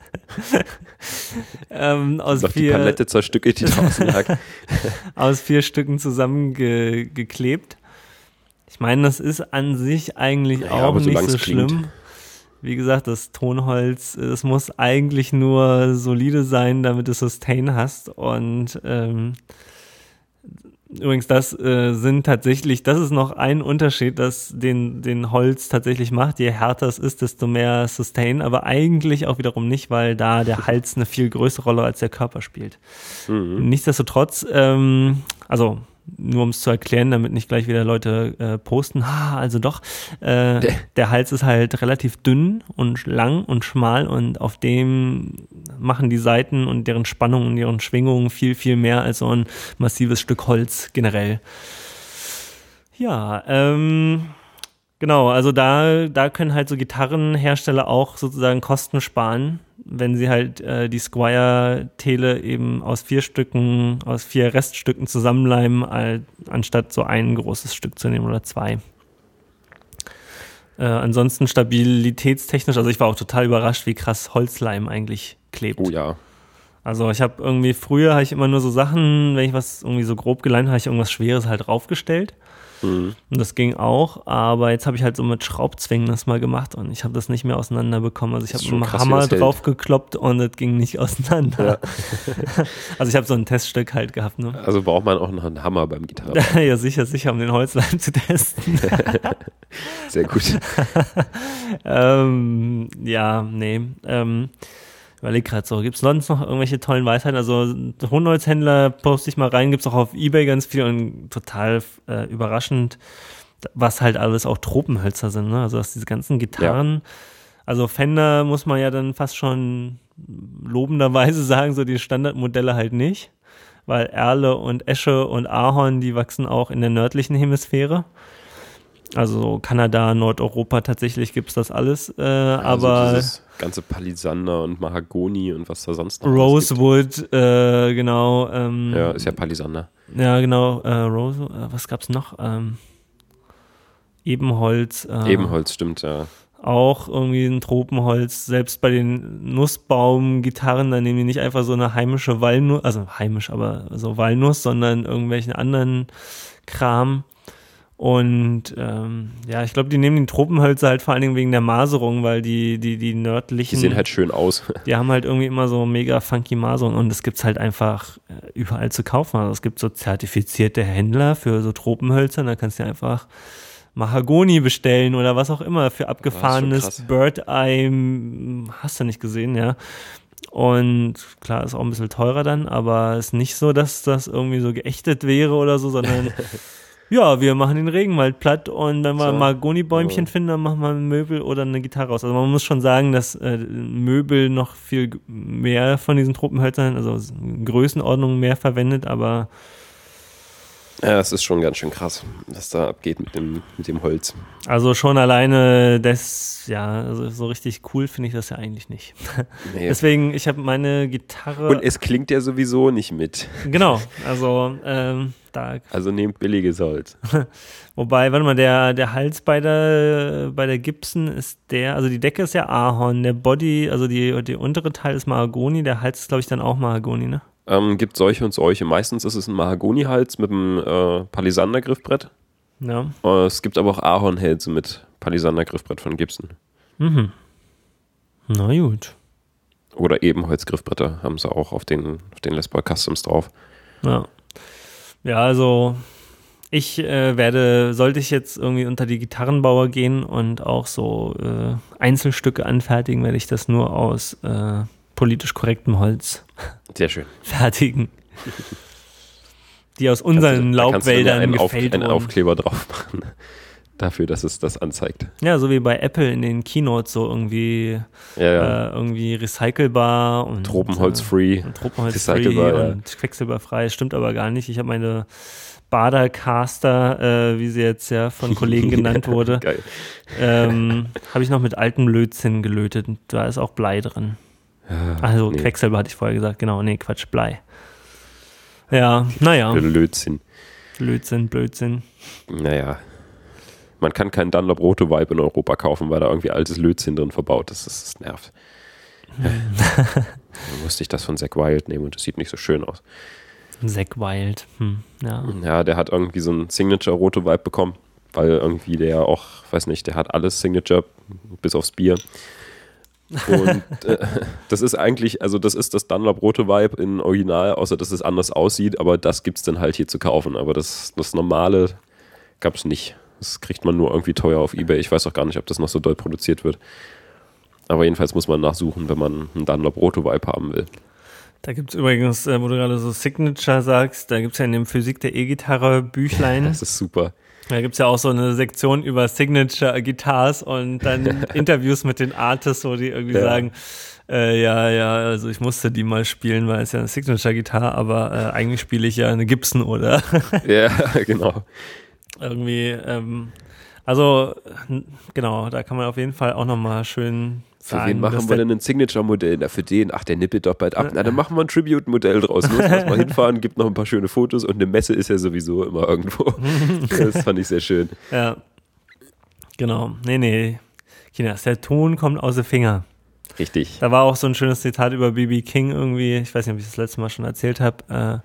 Speaker 2: ähm, aus
Speaker 1: Noch
Speaker 2: vier,
Speaker 1: die Palette zerstückelt, die draußen lag.
Speaker 2: aus vier Stücken zusammengeklebt. Ich meine, das ist an sich eigentlich ja, auch nicht so schlimm. Klingt. Wie gesagt, das Tonholz, es muss eigentlich nur solide sein, damit du Sustain hast. Und ähm, übrigens, das äh, sind tatsächlich, das ist noch ein Unterschied, das den, den Holz tatsächlich macht. Je härter es ist, desto mehr Sustain, aber eigentlich auch wiederum nicht, weil da der Hals eine viel größere Rolle als der Körper spielt. Mhm. Nichtsdestotrotz, ähm, also nur um es zu erklären, damit nicht gleich wieder Leute äh, posten, ah, also doch, äh, der Hals ist halt relativ dünn und lang und schmal und auf dem machen die Saiten und deren Spannung und deren Schwingungen viel, viel mehr als so ein massives Stück Holz generell. Ja, ähm, genau, also da, da können halt so Gitarrenhersteller auch sozusagen Kosten sparen, wenn sie halt äh, die Squier-Tele eben aus vier Stücken, aus vier Reststücken zusammenleimen, all, anstatt so ein großes Stück zu nehmen oder zwei. Äh, ansonsten stabilitätstechnisch, also ich war auch total überrascht, wie krass Holzleim eigentlich klebt.
Speaker 1: Oh ja.
Speaker 2: Also ich habe irgendwie, früher habe ich immer nur so Sachen, wenn ich was irgendwie so grob geleimt habe, habe ich irgendwas Schweres halt draufgestellt. Mhm. Und das ging auch, aber jetzt habe ich halt so mit Schraubzwingen das mal gemacht und ich habe das nicht mehr auseinander bekommen. Also ich habe einen krass, Hammer drauf gekloppt und es ging nicht auseinander. Ja. Also ich habe so ein Teststück halt gehabt. Ne?
Speaker 1: Also braucht man auch noch einen Hammer beim Gitarre.
Speaker 2: Ja, sicher, sicher, um den Holzleim zu testen.
Speaker 1: Sehr gut.
Speaker 2: ähm, ja, nee. Ähm, überleg gerade so, gibt es sonst noch irgendwelche tollen Weisheiten? Also Tonholzhändler poste ich mal rein, gibt es auch auf Ebay ganz viel und total äh, überraschend, was halt alles auch Tropenhölzer sind, ne? Also dass diese ganzen Gitarren, ja. Also Fender muss man ja dann fast schon lobenderweise sagen, so die Standardmodelle halt nicht, weil Erle und Esche und Ahorn, die wachsen auch in der nördlichen Hemisphäre. Also Kanada, Nordeuropa, tatsächlich gibt's das alles, äh, ja, aber
Speaker 1: also dieses ganze Palisander und Mahagoni und was da sonst noch
Speaker 2: Rosewood, äh, genau. Ähm,
Speaker 1: ja, ist ja Palisander.
Speaker 2: Ja, genau. Äh, Rose, äh, was gab's noch? Ähm, Ebenholz. Äh,
Speaker 1: Ebenholz, stimmt, ja.
Speaker 2: Auch irgendwie ein Tropenholz. Selbst bei den Nussbaum-Gitarren, da nehmen die nicht einfach so eine heimische Walnuss, also heimisch, aber so Walnuss, sondern irgendwelchen anderen Kram. Und ähm, ja, ich glaube, die nehmen die Tropenhölzer halt vor allen Dingen wegen der Maserung, weil die, die, die nördlichen...
Speaker 1: Die sehen halt schön aus.
Speaker 2: Die haben halt irgendwie immer so mega funky Maserung und das gibt's halt einfach überall zu kaufen. Also es gibt so zertifizierte Händler für so Tropenhölzer und da kannst du einfach Mahagoni bestellen oder was auch immer für abgefahrenes Bird Eye, hast du nicht gesehen, ja. Und klar, ist auch ein bisschen teurer dann, aber ist nicht so, dass das irgendwie so geächtet wäre oder so, sondern ja, wir machen den Regenwald platt und wenn wir so, Mahagoni-Bäumchen oh. finden, dann machen wir ein Möbel oder eine Gitarre raus. Also man muss schon sagen, dass äh, Möbel noch viel mehr von diesen Tropenhölzern, also Größenordnung mehr verwendet, aber
Speaker 1: ja, es ist schon ganz schön krass, was da abgeht mit dem, mit dem Holz.
Speaker 2: Also schon alleine das, ja, also so richtig cool finde ich das ja eigentlich nicht. Nee. Deswegen, ich habe meine Gitarre...
Speaker 1: Und es klingt ja sowieso nicht mit.
Speaker 2: Genau, also ähm, da...
Speaker 1: Also nehmt billiges Holz.
Speaker 2: Wobei, warte mal, der, der Hals bei der, bei der Gibson ist der, also die Decke ist ja Ahorn, der Body, also die, die untere Teil ist Mahagoni, der Hals ist glaube ich dann auch Mahagoni, ne?
Speaker 1: Ähm, gibt solche und solche. Meistens ist es ein Mahagoni-Hals mit einem äh, Palisander-Griffbrett.
Speaker 2: Ja.
Speaker 1: Äh, es gibt aber auch Ahornhälse mit Palisander-Griffbrett von Gibson.
Speaker 2: Mhm. Na gut.
Speaker 1: Oder Ebenholz-Griffbretter haben sie auch auf den, auf den Les Paul Customs drauf.
Speaker 2: Ja. Ja, also ich äh, werde, sollte ich jetzt irgendwie unter die Gitarrenbauer gehen und auch so äh, Einzelstücke anfertigen, werde ich das nur aus äh, politisch korrektem Holz
Speaker 1: Sehr schön.
Speaker 2: fertigen. Die aus unseren
Speaker 1: du,
Speaker 2: Laubwäldern
Speaker 1: einen
Speaker 2: gefällt
Speaker 1: auf, einen Aufkleber drauf machen. Dafür, dass es das anzeigt.
Speaker 2: Ja, so wie bei Apple in den Keynotes, so irgendwie,
Speaker 1: ja, ja.
Speaker 2: Äh, irgendwie recycelbar und
Speaker 1: Tropenholz-free.
Speaker 2: Äh, Tropenholz-free
Speaker 1: ja.
Speaker 2: und quecksilberfrei. Stimmt aber gar nicht. Ich habe meine Badercaster, äh, wie sie jetzt ja von Kollegen genannt wurde,
Speaker 1: Geil.
Speaker 2: ähm, habe ich noch mit altem Lötzinn gelötet. Und da ist auch Blei drin. Also nee. Quecksilber hatte ich vorher gesagt. Genau, nee, Quatsch, Blei. Ja, naja.
Speaker 1: Blödsinn.
Speaker 2: Blödsinn, Blödsinn.
Speaker 1: Naja. Man kann keinen Dunlop Roto Vibe in Europa kaufen, weil da irgendwie altes Lötzinn drin verbaut ist. Das, das nervt. Dann musste ich das von Zakk Wylde nehmen und das sieht nicht so schön aus.
Speaker 2: Zakk Wylde, hm, ja.
Speaker 1: Ja, der hat irgendwie so einen Signature Roto Vibe bekommen, weil irgendwie der auch, weiß nicht, der hat alles Signature, bis aufs Bier. Und äh, das ist eigentlich, also das ist das Dunlop Roto Vibe in Original, außer dass es anders aussieht, aber das gibt's dann halt hier zu kaufen. Aber das, das normale gab's nicht. Das kriegt man nur irgendwie teuer auf eBay. Ich weiß auch gar nicht, ob das noch so doll produziert wird. Aber jedenfalls muss man nachsuchen, wenn man einen Dunlop Roto Vibe haben will.
Speaker 2: Da gibt es übrigens, wo du gerade so Signature sagst, da gibt es ja in dem Physik der E-Gitarre Büchlein.
Speaker 1: Das ist super.
Speaker 2: Da gibt es ja auch so eine Sektion über Signature Guitars und dann Interviews mit den Artists, wo die irgendwie ja. sagen, äh, ja, ja, also ich musste die mal spielen, weil es ja eine Signature Gitarre, aber äh, eigentlich spiele ich ja eine Gibson, oder?
Speaker 1: Ja, genau.
Speaker 2: Irgendwie, ähm, also genau, da kann man auf jeden Fall auch nochmal schön
Speaker 1: sagen. Für wen machen wir denn ein Signature-Modell? Na, für den, ach, der nippelt doch bald ab. Na, dann machen wir ein Tribute-Modell draus. Los, lass mal hinfahren, gibt noch ein paar schöne Fotos und eine Messe ist ja sowieso immer irgendwo. Das fand ich sehr schön.
Speaker 2: Ja, genau. Nee, nee, Kinas, der Ton kommt aus den Finger.
Speaker 1: Richtig.
Speaker 2: Da war auch so ein schönes Zitat über B B King irgendwie, ich weiß nicht, ob ich das letzte Mal schon erzählt habe, äh,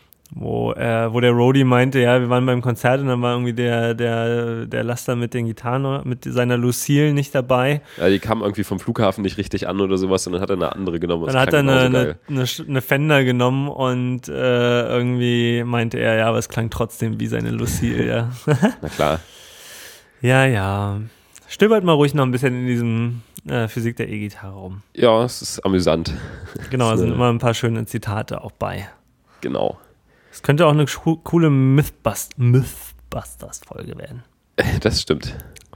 Speaker 2: wo äh, wo der Roadie meinte, ja, wir waren beim Konzert und dann war irgendwie der der der Laster mit den Gitarren, mit seiner Lucille nicht dabei.
Speaker 1: Ja, die kam irgendwie vom Flughafen nicht richtig an oder sowas und dann hat er eine andere genommen.
Speaker 2: Dann hat er eine, eine, eine, eine Fender genommen und äh, irgendwie meinte er, ja, aber es klang trotzdem wie seine Lucille, ja.
Speaker 1: Na klar.
Speaker 2: Ja, ja. Stöbert mal ruhig noch ein bisschen in diesem äh, Physik der E-Gitarre rum.
Speaker 1: Ja, es ist amüsant.
Speaker 2: Genau, da sind immer ein paar schöne Zitate auch bei.
Speaker 1: Genau.
Speaker 2: Es könnte auch eine schu- coole Mythbust- Mythbusters-Folge werden.
Speaker 1: Das stimmt.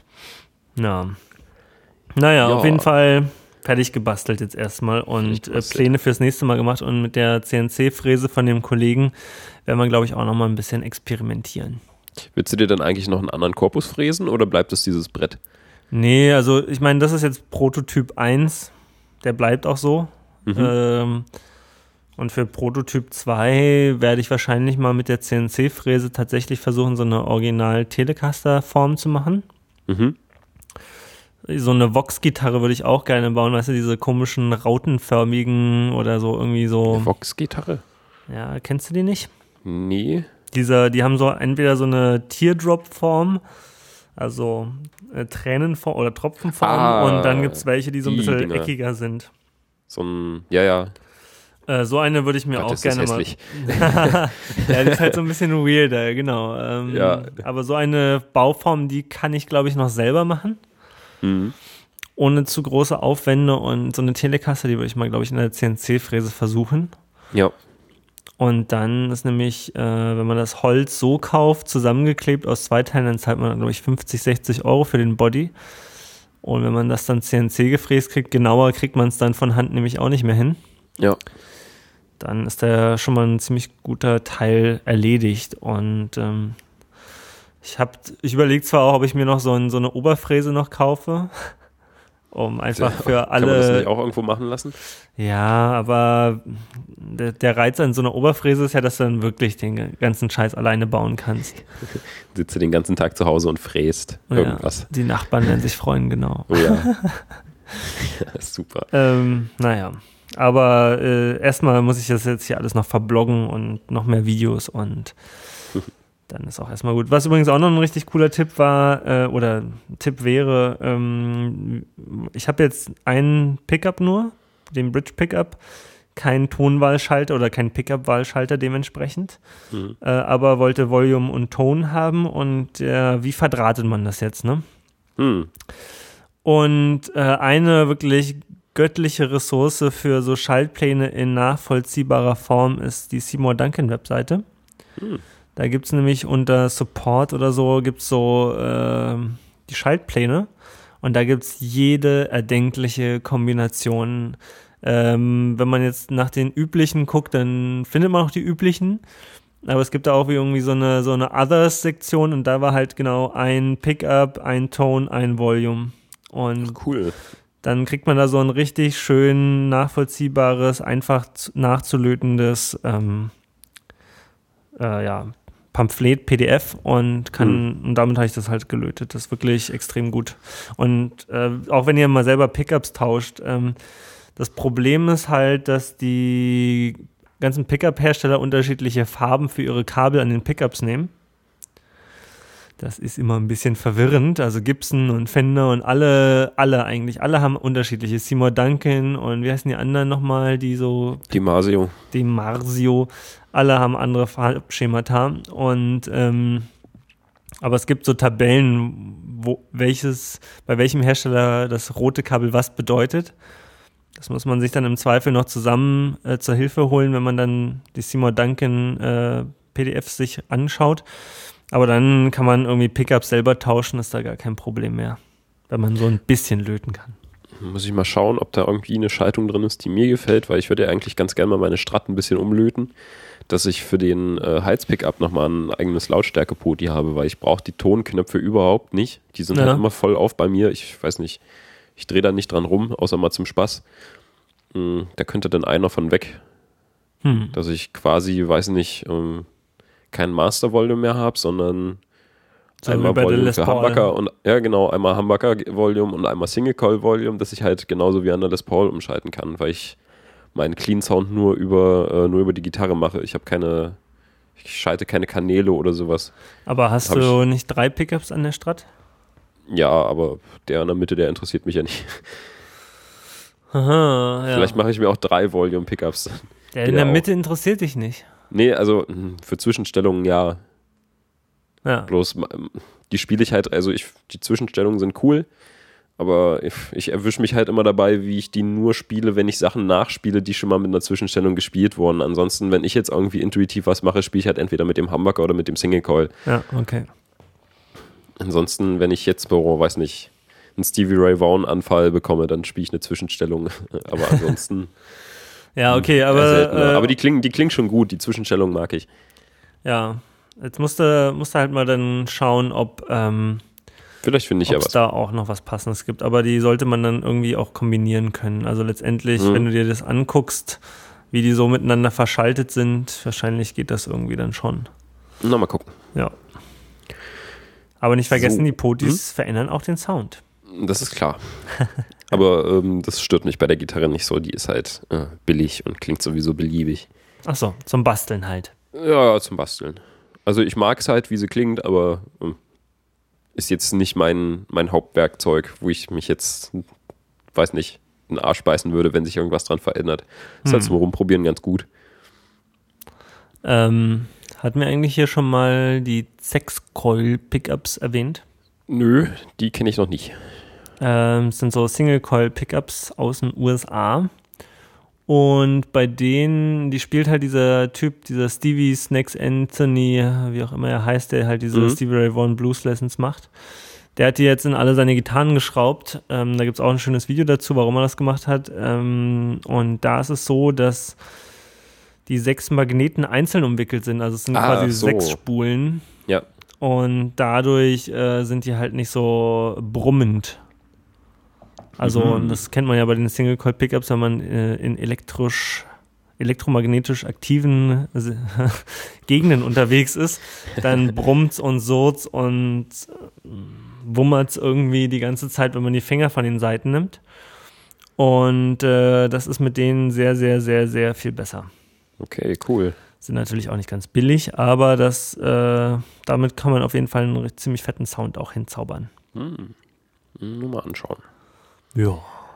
Speaker 2: Ja. Naja,
Speaker 1: ja.
Speaker 2: auf jeden Fall fertig gebastelt jetzt erstmal und äh, Pläne fürs nächste Mal gemacht und mit der C N C-Fräse von dem Kollegen werden wir, glaube ich, auch nochmal ein bisschen experimentieren.
Speaker 1: Willst du dir dann eigentlich noch einen anderen Korpus fräsen oder bleibt es dieses Brett?
Speaker 2: Nee, also ich meine, das ist jetzt Prototyp eins, der bleibt auch so. Mhm. Ähm, Und für Prototyp zwei werde ich wahrscheinlich mal mit der C N C-Fräse tatsächlich versuchen, so eine Original-Telecaster-Form zu machen.
Speaker 1: Mhm.
Speaker 2: So eine Vox-Gitarre würde ich auch gerne bauen, weißt du, diese komischen rautenförmigen oder so irgendwie so.
Speaker 1: Vox-Gitarre?
Speaker 2: Ja, kennst du die nicht?
Speaker 1: Nee.
Speaker 2: Diese, die haben so entweder so eine Teardrop-Form, also äh, Tränenform oder Tropfenform,
Speaker 1: Ah,
Speaker 2: und dann gibt es welche, die so ein
Speaker 1: die
Speaker 2: bisschen
Speaker 1: Dinger.
Speaker 2: eckiger sind.
Speaker 1: So ein, ja, ja.
Speaker 2: Äh, so eine würde ich mir
Speaker 1: Gott,
Speaker 2: auch
Speaker 1: ist das
Speaker 2: gerne mal.
Speaker 1: hässlich.
Speaker 2: Ja, die ist halt so ein bisschen weirder, genau. Ähm,
Speaker 1: Ja.
Speaker 2: Aber so eine Bauform, die kann ich, glaube ich, noch selber machen.
Speaker 1: Mhm.
Speaker 2: Ohne zu große Aufwände, und so eine Telekasse, die würde ich mal, glaube ich, in der C N C-Fräse versuchen.
Speaker 1: Ja.
Speaker 2: Und dann ist nämlich, äh, wenn man das Holz so kauft, zusammengeklebt aus zwei Teilen, dann zahlt man, glaube ich, fünfzig, sechzig Euro für den Body. Und wenn man das dann C N C gefräst kriegt, genauer kriegt man es dann von Hand nämlich auch nicht mehr hin.
Speaker 1: Ja.
Speaker 2: Dann ist da schon mal ein ziemlich guter Teil erledigt. Und ähm, ich habe, ich überlege zwar auch, ob ich mir noch so, ein, so eine Oberfräse noch kaufe, um einfach für alle.
Speaker 1: Kann man das nicht auch irgendwo machen lassen?
Speaker 2: Ja, aber der, der Reiz an so einer Oberfräse ist ja, dass du dann wirklich den ganzen Scheiß alleine bauen kannst.
Speaker 1: Sitzt du den ganzen Tag zu Hause und fräst irgendwas.
Speaker 2: Ja, die Nachbarn werden sich freuen, genau.
Speaker 1: Oh ja. Ja, super.
Speaker 2: Ähm, naja, aber äh, erstmal muss ich das jetzt hier alles noch verbloggen und noch mehr Videos, und dann ist auch erstmal gut. Was übrigens auch noch ein richtig cooler Tipp war, äh, oder Tipp wäre, ähm, ich habe jetzt einen Pickup nur, den Bridge Pickup, kein Tonwahlschalter oder kein Pickup-Wahlschalter dementsprechend,
Speaker 1: Mhm.
Speaker 2: äh, aber wollte Volume und Ton haben, und äh, wie verdrahtet man das jetzt, ne?
Speaker 1: Hm.
Speaker 2: Und äh, eine wirklich göttliche Ressource für so Schaltpläne in nachvollziehbarer Form ist die Seymour Duncan Webseite.
Speaker 1: Hm.
Speaker 2: Da gibt es nämlich unter Support oder so gibt's so äh, die Schaltpläne, und da gibt es jede erdenkliche Kombination. Ähm, wenn man jetzt nach den üblichen guckt, dann findet man auch die üblichen, aber es gibt da auch irgendwie so eine, so eine Others-Sektion, und da war halt genau ein Pickup, ein Tone, ein Volume. Und
Speaker 1: Cool.
Speaker 2: dann kriegt man da so ein richtig schön nachvollziehbares, einfach zu- nachzulötendes ähm, äh, ja, Pamphlet, P D F, und kann
Speaker 1: Mhm.
Speaker 2: und damit habe ich das halt gelötet. Das ist wirklich extrem gut. Und äh, auch wenn ihr mal selber Pickups tauscht, ähm, das Problem ist halt, dass die ganzen Pickup-Hersteller unterschiedliche Farben für ihre Kabel an den Pickups nehmen. Das ist immer ein bisschen verwirrend. Also Gibson und Fender und alle, alle eigentlich, alle haben unterschiedliche. Seymour Duncan und wie heißen die anderen nochmal, die so,
Speaker 1: Die Masio.
Speaker 2: die Marsio, alle haben andere Farbschemata. Und ähm, aber es gibt so Tabellen, wo welches, bei welchem Hersteller das rote Kabel was bedeutet. Das muss man sich dann im Zweifel noch zusammen äh, zur Hilfe holen, wenn man dann die Seymour Duncan äh, P D Fs sich anschaut. Aber dann kann man irgendwie Pickups selber tauschen, ist da gar kein Problem mehr, wenn man so ein bisschen löten kann.
Speaker 1: Muss ich mal schauen, ob da irgendwie eine Schaltung drin ist, die mir gefällt, weil ich würde ja eigentlich ganz gerne mal meine Strat ein bisschen umlöten, dass ich für den äh, Heiz-Pickup nochmal ein eigenes Lautstärke-Poti habe, weil ich brauche die Tonknöpfe überhaupt nicht. Die sind
Speaker 2: Ja.
Speaker 1: halt immer voll auf bei mir. Ich weiß nicht, ich drehe da nicht dran rum, außer mal zum Spaß. Hm, da könnte dann einer von weg,
Speaker 2: Hm.
Speaker 1: dass ich quasi, weiß nicht, ähm, kein Master-Volume mehr habe, sondern
Speaker 2: So
Speaker 1: einmal
Speaker 2: wie bei der
Speaker 1: Volume
Speaker 2: Les
Speaker 1: für
Speaker 2: Paul.
Speaker 1: Humbucker und ja genau, einmal Humbucker-Volume und einmal Single-Coil-Volume, dass ich halt genauso wie an der Les Paul umschalten kann, weil ich meinen Clean-Sound nur über, äh, nur über die Gitarre mache. Ich habe keine, ich schalte keine Kanäle oder sowas.
Speaker 2: Aber hast
Speaker 1: Hab
Speaker 2: du nicht drei Pickups an der Strat?
Speaker 1: Ja, aber der in der Mitte, der interessiert mich ja nicht.
Speaker 2: Aha, ja.
Speaker 1: Vielleicht mache ich mir auch drei Volume-Pickups.
Speaker 2: Der in
Speaker 1: geht
Speaker 2: der
Speaker 1: auch.
Speaker 2: Mitte interessiert dich nicht.
Speaker 1: Nee, also mh, für Zwischenstellungen ja.
Speaker 2: Ja.
Speaker 1: Bloß ähm, die spiele ich halt, also ich, die Zwischenstellungen sind cool, aber ich, ich erwische mich halt immer dabei, wie ich die nur spiele, wenn ich Sachen nachspiele, die schon mal mit einer Zwischenstellung gespielt wurden. Ansonsten, wenn ich jetzt irgendwie intuitiv was mache, spiele ich halt entweder mit dem Humbucker oder mit dem Single Coil.
Speaker 2: Ja, okay.
Speaker 1: Ansonsten, wenn ich jetzt, oh, weiß nicht, einen Stevie Ray Vaughan Anfall bekomme, dann spiele ich eine Zwischenstellung. Aber ansonsten.
Speaker 2: Ja, okay,
Speaker 1: eher
Speaker 2: aber.
Speaker 1: seltener.
Speaker 2: Äh,
Speaker 1: aber die klingen, die klingen schon gut, die Zwischenstellung mag ich.
Speaker 2: ja. Jetzt musst du, musst du halt mal dann schauen, ob ähm,
Speaker 1: Vielleicht finde ich ja
Speaker 2: es
Speaker 1: was.
Speaker 2: da auch noch was Passendes gibt. Aber die sollte man dann irgendwie auch kombinieren können. Also letztendlich,
Speaker 1: Mhm.
Speaker 2: wenn du dir das anguckst, wie die so miteinander verschaltet sind, wahrscheinlich geht das irgendwie dann schon.
Speaker 1: Na, mal gucken.
Speaker 2: Ja. Aber nicht vergessen,
Speaker 1: So.
Speaker 2: die Potis verändern auch den Sound.
Speaker 1: Das ist klar. Aber ähm, das stört mich bei der Gitarre nicht so. Die ist halt äh, billig und klingt sowieso beliebig.
Speaker 2: Ach so, zum Basteln halt.
Speaker 1: Ja, zum Basteln. Also ich mag es halt, wie sie klingt, aber ähm, ist jetzt nicht mein, mein Hauptwerkzeug, wo ich mich jetzt, weiß nicht, in den Arsch beißen würde, wenn sich irgendwas dran verändert. Ist
Speaker 2: Hm.
Speaker 1: halt zum Rumprobieren ganz gut.
Speaker 2: Ähm, hatten wir eigentlich hier schon mal die Sechs-Coil-Pickups erwähnt?
Speaker 1: Nö, die kenne ich noch nicht.
Speaker 2: Ähm, es sind so Single-Coil-Pickups aus den U S A. Und bei denen, die spielt halt dieser Typ, dieser Stevie Snacks Anthony, wie auch immer er heißt, der halt diese
Speaker 1: Mhm.
Speaker 2: Stevie Ray Vaughan Blues Lessons macht. Der hat die jetzt in alle seine Gitarren geschraubt. Ähm, da gibt es auch ein schönes Video dazu, warum er das gemacht hat. Ähm, und da ist es so, dass die sechs Magneten einzeln umwickelt sind. Also es sind
Speaker 1: Ah,
Speaker 2: quasi
Speaker 1: so.
Speaker 2: sechs Spulen.
Speaker 1: Ja.
Speaker 2: Und dadurch äh, sind die halt nicht so brummend. Also
Speaker 1: Mhm.
Speaker 2: das kennt man ja bei den Single-Coil-Pickups, wenn man äh, in elektrisch, elektromagnetisch aktiven äh, Gegenden unterwegs ist, dann brummt's und surrt's und äh, wummert's irgendwie die ganze Zeit, wenn man die Finger von den Seiten nimmt. Und äh, das ist mit denen sehr, sehr, sehr, sehr viel besser.
Speaker 1: Okay, cool.
Speaker 2: Sind natürlich auch nicht ganz billig, aber das, äh, damit kann man auf jeden Fall einen ziemlich fetten Sound auch hinzaubern.
Speaker 1: Hm. Nur mal anschauen.
Speaker 2: Ja.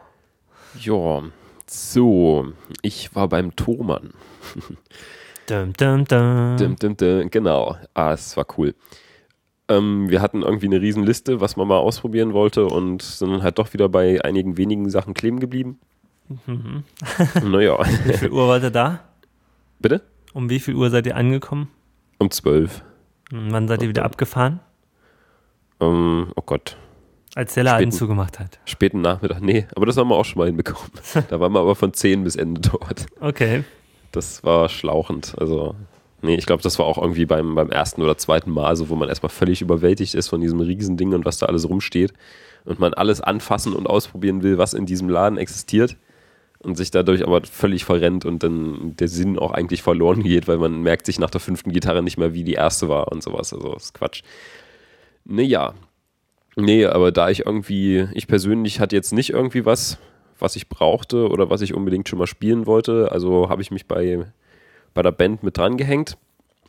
Speaker 1: Ja, so, ich war beim Thomann.
Speaker 2: Dum, dum, dum.
Speaker 1: Dim, dim, dim, genau, ah, es war cool. Ähm, wir hatten irgendwie eine riesen Liste, was man mal ausprobieren wollte und sind dann halt doch wieder bei einigen wenigen Sachen kleben geblieben.
Speaker 2: Mhm.
Speaker 1: Naja,
Speaker 2: Wie viel Uhr wart ihr da?
Speaker 1: bitte?
Speaker 2: Um wie viel Uhr seid ihr angekommen?
Speaker 1: Um zwölf.
Speaker 2: Und wann seid ihr wieder abgefahren?
Speaker 1: Ähm, oh Gott,
Speaker 2: Als der Laden
Speaker 1: Späten.
Speaker 2: zugemacht hat.
Speaker 1: späten Nachmittag. Nee, aber das haben wir auch schon mal hinbekommen. Da waren wir aber von zehn bis Ende dort.
Speaker 2: Okay.
Speaker 1: Das war schlauchend. Also, nee, ich glaube, das war auch irgendwie beim, beim ersten oder zweiten Mal, so, wo man erstmal völlig überwältigt ist von diesem Riesending und was da alles rumsteht. Und man alles anfassen und ausprobieren will, was in diesem Laden existiert. Und sich dadurch aber völlig verrennt und dann der Sinn auch eigentlich verloren geht, weil man merkt sich nach der fünften Gitarre nicht mehr, wie die erste war und sowas. Also, das ist Quatsch. Naja. Nee, aber da ich irgendwie, ich persönlich hatte jetzt nicht irgendwie was, was ich brauchte oder was ich unbedingt schon mal spielen wollte. Also habe ich mich bei, bei der Band mit dran gehängt.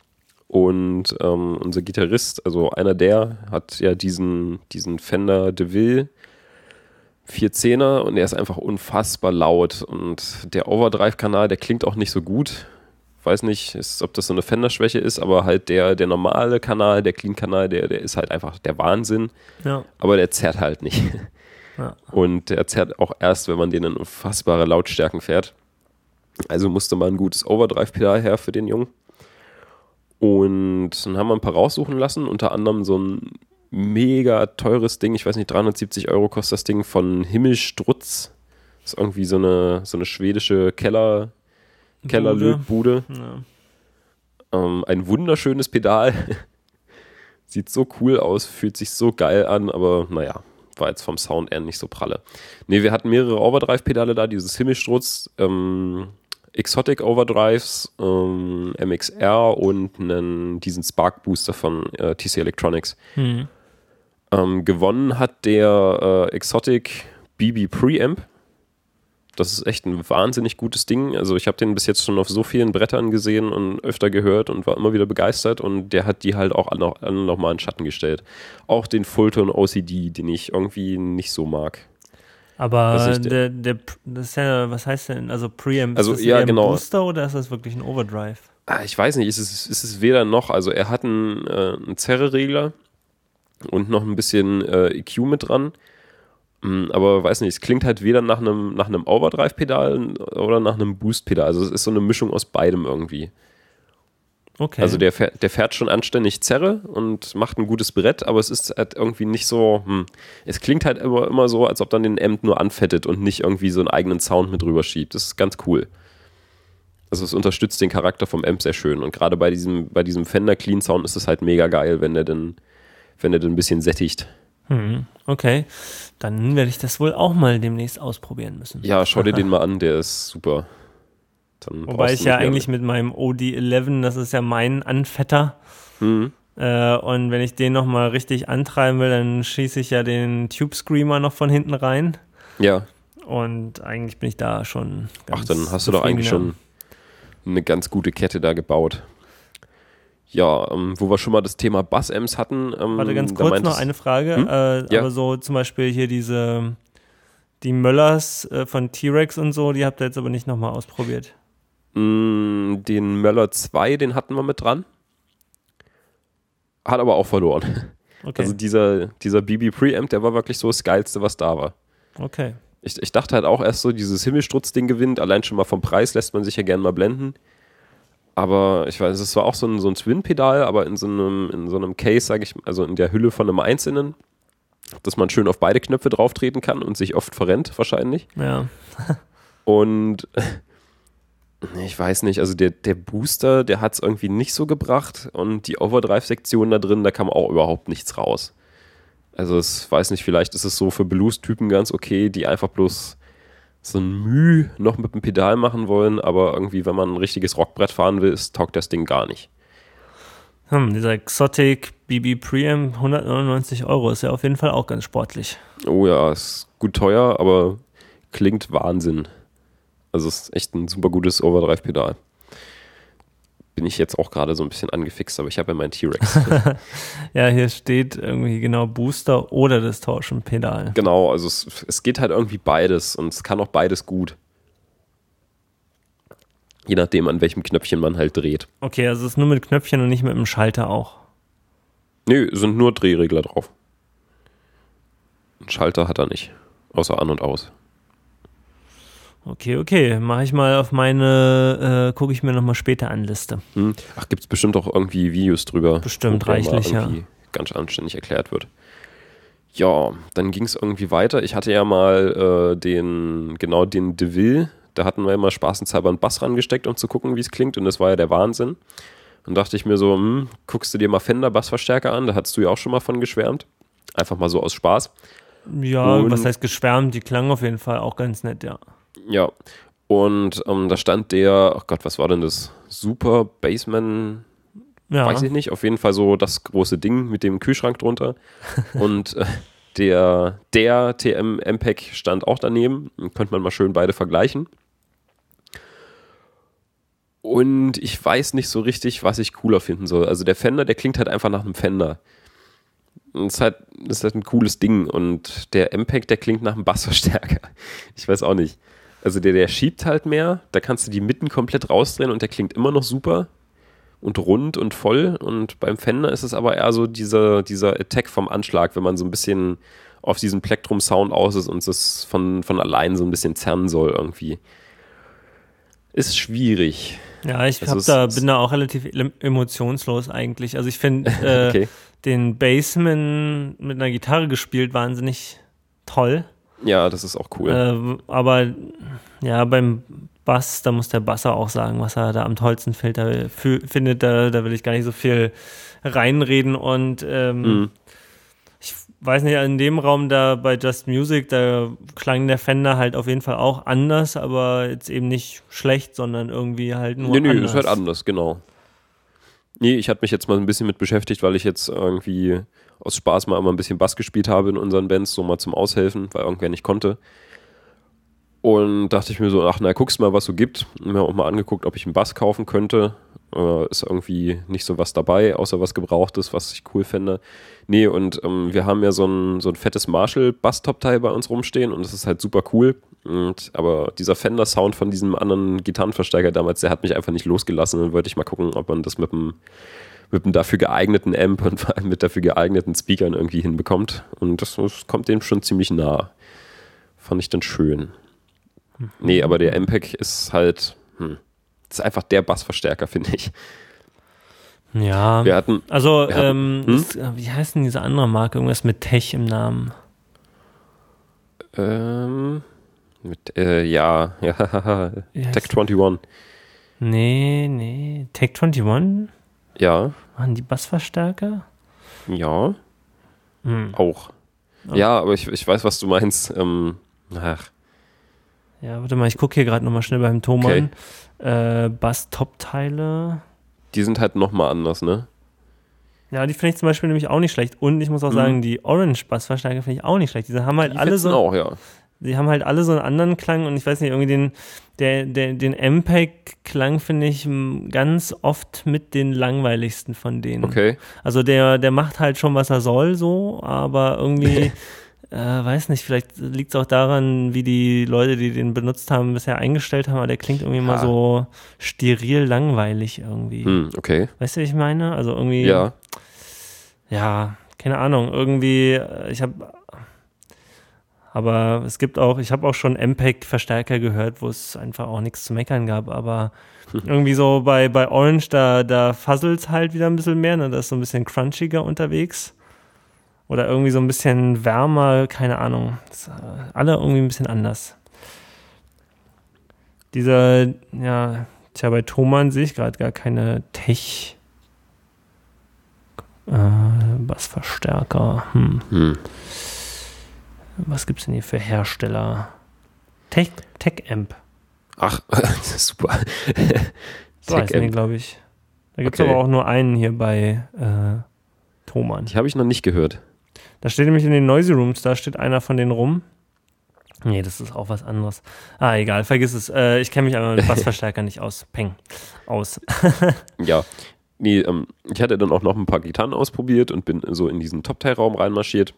Speaker 1: Und ähm, unser Gitarrist, also einer der, hat ja diesen, diesen Fender DeVille vierzehner und der ist einfach unfassbar laut. Und der Overdrive-Kanal, der klingt auch nicht so gut. Weiß nicht, ist, ob das so eine Fender-Schwäche ist, aber halt der, der normale Kanal, der Clean-Kanal, der, der ist halt einfach der Wahnsinn.
Speaker 2: Ja.
Speaker 1: Aber der zerrt halt nicht.
Speaker 2: Ja.
Speaker 1: Und der zerrt auch erst, wenn man den in unfassbare Lautstärken fährt. Also musste mal ein gutes Overdrive-Pedal her für den Jungen. Und dann haben wir ein paar raussuchen lassen, unter anderem so ein mega teures Ding, ich weiß nicht, dreihundertsiebzig Euro kostet das Ding von Himmelstrutz. Das ist irgendwie so eine, so eine schwedische Keller, Kellerlötbude.
Speaker 2: Ja.
Speaker 1: Ähm, ein wunderschönes Pedal. Sieht so cool aus, fühlt sich so geil an, aber naja, war jetzt vom Sound eher nicht so pralle. Ne, wir hatten mehrere Overdrive-Pedale da, dieses Himmelstrutz, ähm, Exotic Overdrives, ähm, M X R und einen, diesen Spark Booster von äh, T C Electronics.
Speaker 2: Hm.
Speaker 1: Ähm, gewonnen hat der äh, Exotic B B Preamp. Das ist echt ein wahnsinnig gutes Ding. Also ich habe den bis jetzt schon auf so vielen Brettern gesehen und öfter gehört und war immer wieder begeistert und der hat die halt auch noch, noch mal in Schatten gestellt. Auch den Fulltone O C D, den ich irgendwie nicht so mag.
Speaker 2: Aber
Speaker 1: Was ich-
Speaker 2: der, der, das ist ja, was heißt denn, also Preamp,
Speaker 1: Also,
Speaker 2: ist das
Speaker 1: ja,
Speaker 2: eher
Speaker 1: genau.
Speaker 2: ein Booster oder ist das wirklich ein Overdrive?
Speaker 1: Ah, ich weiß nicht, ist es, ist es weder noch. Also er hat einen, äh, einen Zerre-Regler und noch ein bisschen äh, E Q mit dran. Mm, Aber weiß nicht, es klingt halt weder nach einem, nach einem Overdrive-Pedal oder nach einem Boost-Pedal. Also es ist so eine Mischung aus beidem irgendwie.
Speaker 2: Okay.
Speaker 1: Also der fährt, der fährt schon anständig Zerre und macht ein gutes Brett, aber es ist halt irgendwie nicht so, hm. Es klingt halt immer, immer so, als ob dann den Amp nur anfettet und nicht irgendwie so einen eigenen Sound mit rüber schiebt. Das ist ganz cool. Also es unterstützt den Charakter vom Amp sehr schön und gerade bei diesem, bei diesem Fender Clean Sound ist es halt mega geil, wenn der dann, wenn der dann ein bisschen sättigt.
Speaker 2: Hm, okay. Dann werde ich das wohl auch mal demnächst ausprobieren müssen.
Speaker 1: Ja, schau dir den mal an, der ist super. Dann
Speaker 2: Wobei
Speaker 1: brauchst
Speaker 2: ich
Speaker 1: du
Speaker 2: ja
Speaker 1: nicht mehr
Speaker 2: eigentlich mit meinem O D elf, das ist ja mein Anfetter.
Speaker 1: Mhm.
Speaker 2: Äh, und wenn ich den nochmal richtig antreiben will, dann schieße ich ja den Tube Screamer noch von hinten rein.
Speaker 1: Ja,
Speaker 2: Und eigentlich bin ich da schon ganz
Speaker 1: ach, dann hast du doch
Speaker 2: zufrieden,
Speaker 1: eigentlich
Speaker 2: ja.
Speaker 1: schon eine ganz gute Kette da gebaut. Ja, ähm, wo wir schon mal das Thema Bass-Amps hatten. Ähm,
Speaker 2: Warte, ganz kurz noch eine Frage. Hm? Äh, ja. Aber so zum Beispiel hier diese, die Möllers äh, von T-Rex und so, die habt ihr jetzt aber nicht nochmal ausprobiert.
Speaker 1: Mm, den Möller zwei, den hatten wir mit dran. Hat aber auch verloren. Okay. Also dieser, dieser B B Preamp, der war wirklich so das Geilste, was da war.
Speaker 2: Okay.
Speaker 1: Ich, ich dachte halt auch erst so, dieses Himmelstrutz-Ding gewinnt. Allein schon mal vom Preis lässt man sich ja gerne mal blenden. Aber ich weiß, es war auch so ein, so ein Twin-Pedal, aber in so einem, in so einem Case, sage ich, also in der Hülle von einem einzelnen, dass man schön auf beide Knöpfe drauf treten kann und sich oft verrennt wahrscheinlich.
Speaker 2: Ja.
Speaker 1: Und ich weiß nicht, also der, der Booster, der hat es irgendwie nicht so gebracht und die Overdrive-Sektion da drin, da kam auch überhaupt nichts raus. Also ich weiß nicht, vielleicht ist es so für Blues-Typen ganz okay, die einfach bloß so ein Mühe noch mit dem Pedal machen wollen, aber irgendwie, wenn man ein richtiges Rockbrett fahren will, ist, taugt das Ding gar nicht.
Speaker 2: Hm, dieser Exotic B B Preamp, hundertneunundneunzig Euro, ist ja auf jeden Fall auch ganz sportlich.
Speaker 1: Oh ja, ist gut teuer, aber klingt Wahnsinn. Also es ist echt ein super gutes Overdrive-Pedal. Bin ich jetzt auch gerade so ein bisschen angefixt, aber ich habe ja meinen T-Rex.
Speaker 2: Ja, hier steht irgendwie genau Booster oder Distortion-Pedal.
Speaker 1: Genau, also es, es geht halt irgendwie beides und es kann auch beides gut. Je nachdem, an welchem Knöpfchen man halt dreht.
Speaker 2: Okay, also es ist nur mit Knöpfchen und nicht mit dem Schalter auch.
Speaker 1: Nö, sind nur Drehregler drauf. Einen Schalter hat er nicht, außer an und aus.
Speaker 2: Okay, okay, mache ich mal auf meine, äh, gucke ich mir nochmal später an Liste.
Speaker 1: Hm. Ach, gibt es bestimmt auch irgendwie Videos drüber.
Speaker 2: Bestimmt, reichlich, ja.
Speaker 1: Ganz anständig erklärt wird. Ja, dann ging es irgendwie weiter. Ich hatte ja mal äh, den, genau den DeVille, da hatten wir ja mal spaßenshalber einen Bass rangesteckt, um zu gucken, wie es klingt und das war ja der Wahnsinn. Dann dachte ich mir so, hm, guckst du dir mal Fender Bassverstärker an, da hattest du ja auch schon mal von geschwärmt. Einfach mal so aus Spaß.
Speaker 2: Ja, und was heißt geschwärmt? Die klang auf jeden Fall auch ganz nett, ja.
Speaker 1: Ja, und ähm, da stand der, ach Gott, was war denn das? Super Bassman, ja. Weiß ich nicht, auf jeden Fall so das große Ding mit dem Kühlschrank drunter. Und äh, der, der T M M P E G stand auch daneben, könnte man mal schön beide vergleichen. Und ich weiß nicht so richtig, was ich cooler finden soll. Also der Fender, der klingt halt einfach nach einem Fender. Das ist halt, das ist halt ein cooles Ding. Und der M P E G, der klingt nach einem Bassverstärker. Ich weiß auch nicht. Also der, der schiebt halt mehr, da kannst du die Mitten komplett rausdrehen und der klingt immer noch super und rund und voll. Und beim Fender ist es aber eher so dieser, dieser Attack vom Anschlag, wenn man so ein bisschen auf diesen Plektrum-Sound aus ist und es von, von allein so ein bisschen zerren soll irgendwie. Ist schwierig.
Speaker 2: Ja, ich also hab da, bin da auch relativ emotionslos eigentlich. Also ich finde äh, okay. den Bassman mit einer Gitarre gespielt wahnsinnig toll.
Speaker 1: Ja, das ist auch cool.
Speaker 2: Äh, aber ja, beim Bass, da muss der Basser auch sagen, was er da am tollsten fällt, da f- findet. Da, da will ich gar nicht so viel reinreden. Und ähm, mhm. ich weiß nicht, in dem Raum da bei Just Music, da klang der Fender halt auf jeden Fall auch anders, aber jetzt eben nicht schlecht, sondern irgendwie halt nur
Speaker 1: nee, nee,
Speaker 2: anders.
Speaker 1: Nee, ist halt anders, genau. Nee, ich hatte mich jetzt mal ein bisschen mit beschäftigt, weil ich jetzt irgendwie aus Spaß mal immer ein bisschen Bass gespielt habe in unseren Bands, so mal zum Aushelfen, weil irgendwer nicht konnte. Und dachte ich mir so, ach na, guckst mal, was so gibt. Und mir auch mal angeguckt, ob ich einen Bass kaufen könnte. Äh, ist irgendwie nicht so was dabei, außer was Gebrauchtes, was ich cool fände. Nee, und ähm, wir haben ja so ein, so ein fettes Marshall-Bass-Top-Teil bei uns rumstehen und das ist halt super cool. Und, aber dieser Fender-Sound von diesem anderen Gitarrenverstärker damals, der hat mich einfach nicht losgelassen. Und wollte ich mal gucken, ob man das mit einem mit einem dafür geeigneten Amp und vor allem mit dafür geeigneten Speakern irgendwie hinbekommt. Und das, das kommt dem schon ziemlich nah. Fand ich dann schön. Mhm. Nee, aber der M P E G ist halt, hm, ist einfach der Bassverstärker, finde ich.
Speaker 2: Ja,
Speaker 1: wir hatten,
Speaker 2: also,
Speaker 1: wir hatten,
Speaker 2: ähm,
Speaker 1: hm?
Speaker 2: ist, wie heißt denn diese andere Marke? Irgendwas mit Tech im Namen.
Speaker 1: Ähm, mit, äh, ja, ja, Tech einundzwanzig.
Speaker 2: Nee, nee, Tech einundzwanzig?
Speaker 1: Ja.
Speaker 2: Waren die Bassverstärker?
Speaker 1: Ja.
Speaker 2: Hm.
Speaker 1: Auch. Oh. Ja, aber ich, ich weiß, was du meinst. Ähm, ach.
Speaker 2: Ja, warte mal, ich gucke hier gerade nochmal schnell beim Thomann. Okay. Äh, Bass-Top-Teile.
Speaker 1: Die sind halt nochmal anders, ne?
Speaker 2: Ja, die finde ich zum Beispiel nämlich auch nicht schlecht. Und ich muss auch mhm. sagen, die Orange-Bassverstärker finde ich auch nicht schlecht. Diese haben halt
Speaker 1: die
Speaker 2: alle so,
Speaker 1: auch, ja.
Speaker 2: die haben halt alle so einen anderen Klang und ich weiß nicht, irgendwie den, der, der, den M P E G-Klang finde ich ganz oft mit den langweiligsten von denen.
Speaker 1: Okay.
Speaker 2: Also der, der macht halt schon, was er soll, so, aber irgendwie, äh, weiß nicht, vielleicht liegt es auch daran, wie die Leute, die den benutzt haben, bisher eingestellt haben, aber der klingt irgendwie
Speaker 1: ja.
Speaker 2: mal so steril langweilig irgendwie.
Speaker 1: Hm, okay.
Speaker 2: Weißt du, wie ich meine? Also irgendwie,
Speaker 1: ja,
Speaker 2: ja keine Ahnung, irgendwie, ich habe Aber es gibt auch, ich habe auch schon M P E G-Verstärker gehört, wo es einfach auch nichts zu meckern gab, aber irgendwie so bei, bei Orange, da, da fusselt es halt wieder ein bisschen mehr, ne? Da ist so ein bisschen crunchiger unterwegs oder irgendwie so ein bisschen wärmer, keine Ahnung. Das, äh, alle irgendwie ein bisschen anders. Dieser, ja, tja, bei Thomann sehe ich gerade gar keine Tech äh, Bassverstärker. Hm.
Speaker 1: Hm.
Speaker 2: Was gibt's denn hier für Hersteller? Tech, Tech-Amp.
Speaker 1: Ach, super.
Speaker 2: So heißen die, glaube ich. Da gibt's
Speaker 1: Okay.
Speaker 2: aber auch nur einen hier bei äh, Thomann.
Speaker 1: Die habe ich noch nicht gehört.
Speaker 2: Da steht nämlich in den Noisy Rooms, da steht einer von denen rum. Nee, das ist auch was anderes. Ah, egal, vergiss es. Äh, ich kenne mich aber mit Bassverstärker nicht aus. Peng. Aus.
Speaker 1: Ja. Nee, ähm, ich hatte dann auch noch ein paar Gitarren ausprobiert und bin so in diesen Top-Teil-Raum reinmarschiert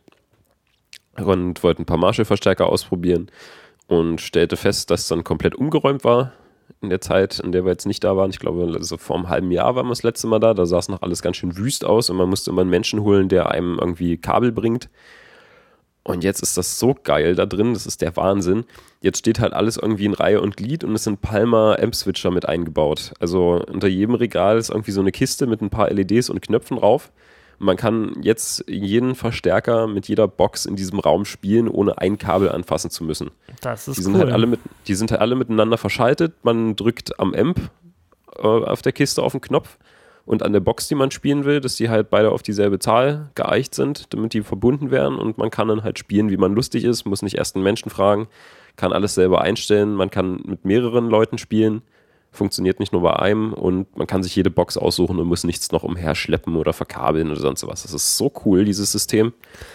Speaker 1: und wollte ein paar Marshall-Verstärker ausprobieren und stellte fest, dass dann komplett umgeräumt war in der Zeit, in der wir jetzt nicht da waren. Ich glaube, also vor einem halben Jahr waren wir das letzte Mal da. Da sah es noch alles ganz schön wüst aus und man musste immer einen Menschen holen, der einem irgendwie Kabel bringt. Und jetzt ist das so geil da drin, das ist der Wahnsinn. Jetzt steht halt alles irgendwie in Reihe und Glied und es sind Palmer Amp-Switcher mit eingebaut. Also unter jedem Regal ist irgendwie so eine Kiste mit ein paar L E Ds und Knöpfen drauf. Und man kann jetzt jeden Verstärker mit jeder Box in diesem Raum spielen, ohne ein Kabel anfassen zu müssen.
Speaker 2: Das ist
Speaker 1: die sind
Speaker 2: cool.
Speaker 1: Halt alle mit, die sind halt alle miteinander verschaltet. Man drückt am Amp äh, auf der Kiste auf den Knopf und an der Box, die man spielen will, dass die halt beide auf dieselbe Zahl geeicht sind, damit die verbunden werden und man kann dann halt spielen, wie man lustig ist, muss nicht erst einen Menschen fragen, kann alles selber einstellen, man kann mit mehreren Leuten spielen, funktioniert nicht nur bei einem und man kann sich jede Box aussuchen und muss nichts noch umherschleppen oder verkabeln oder sonst was. Das ist so cool, dieses System.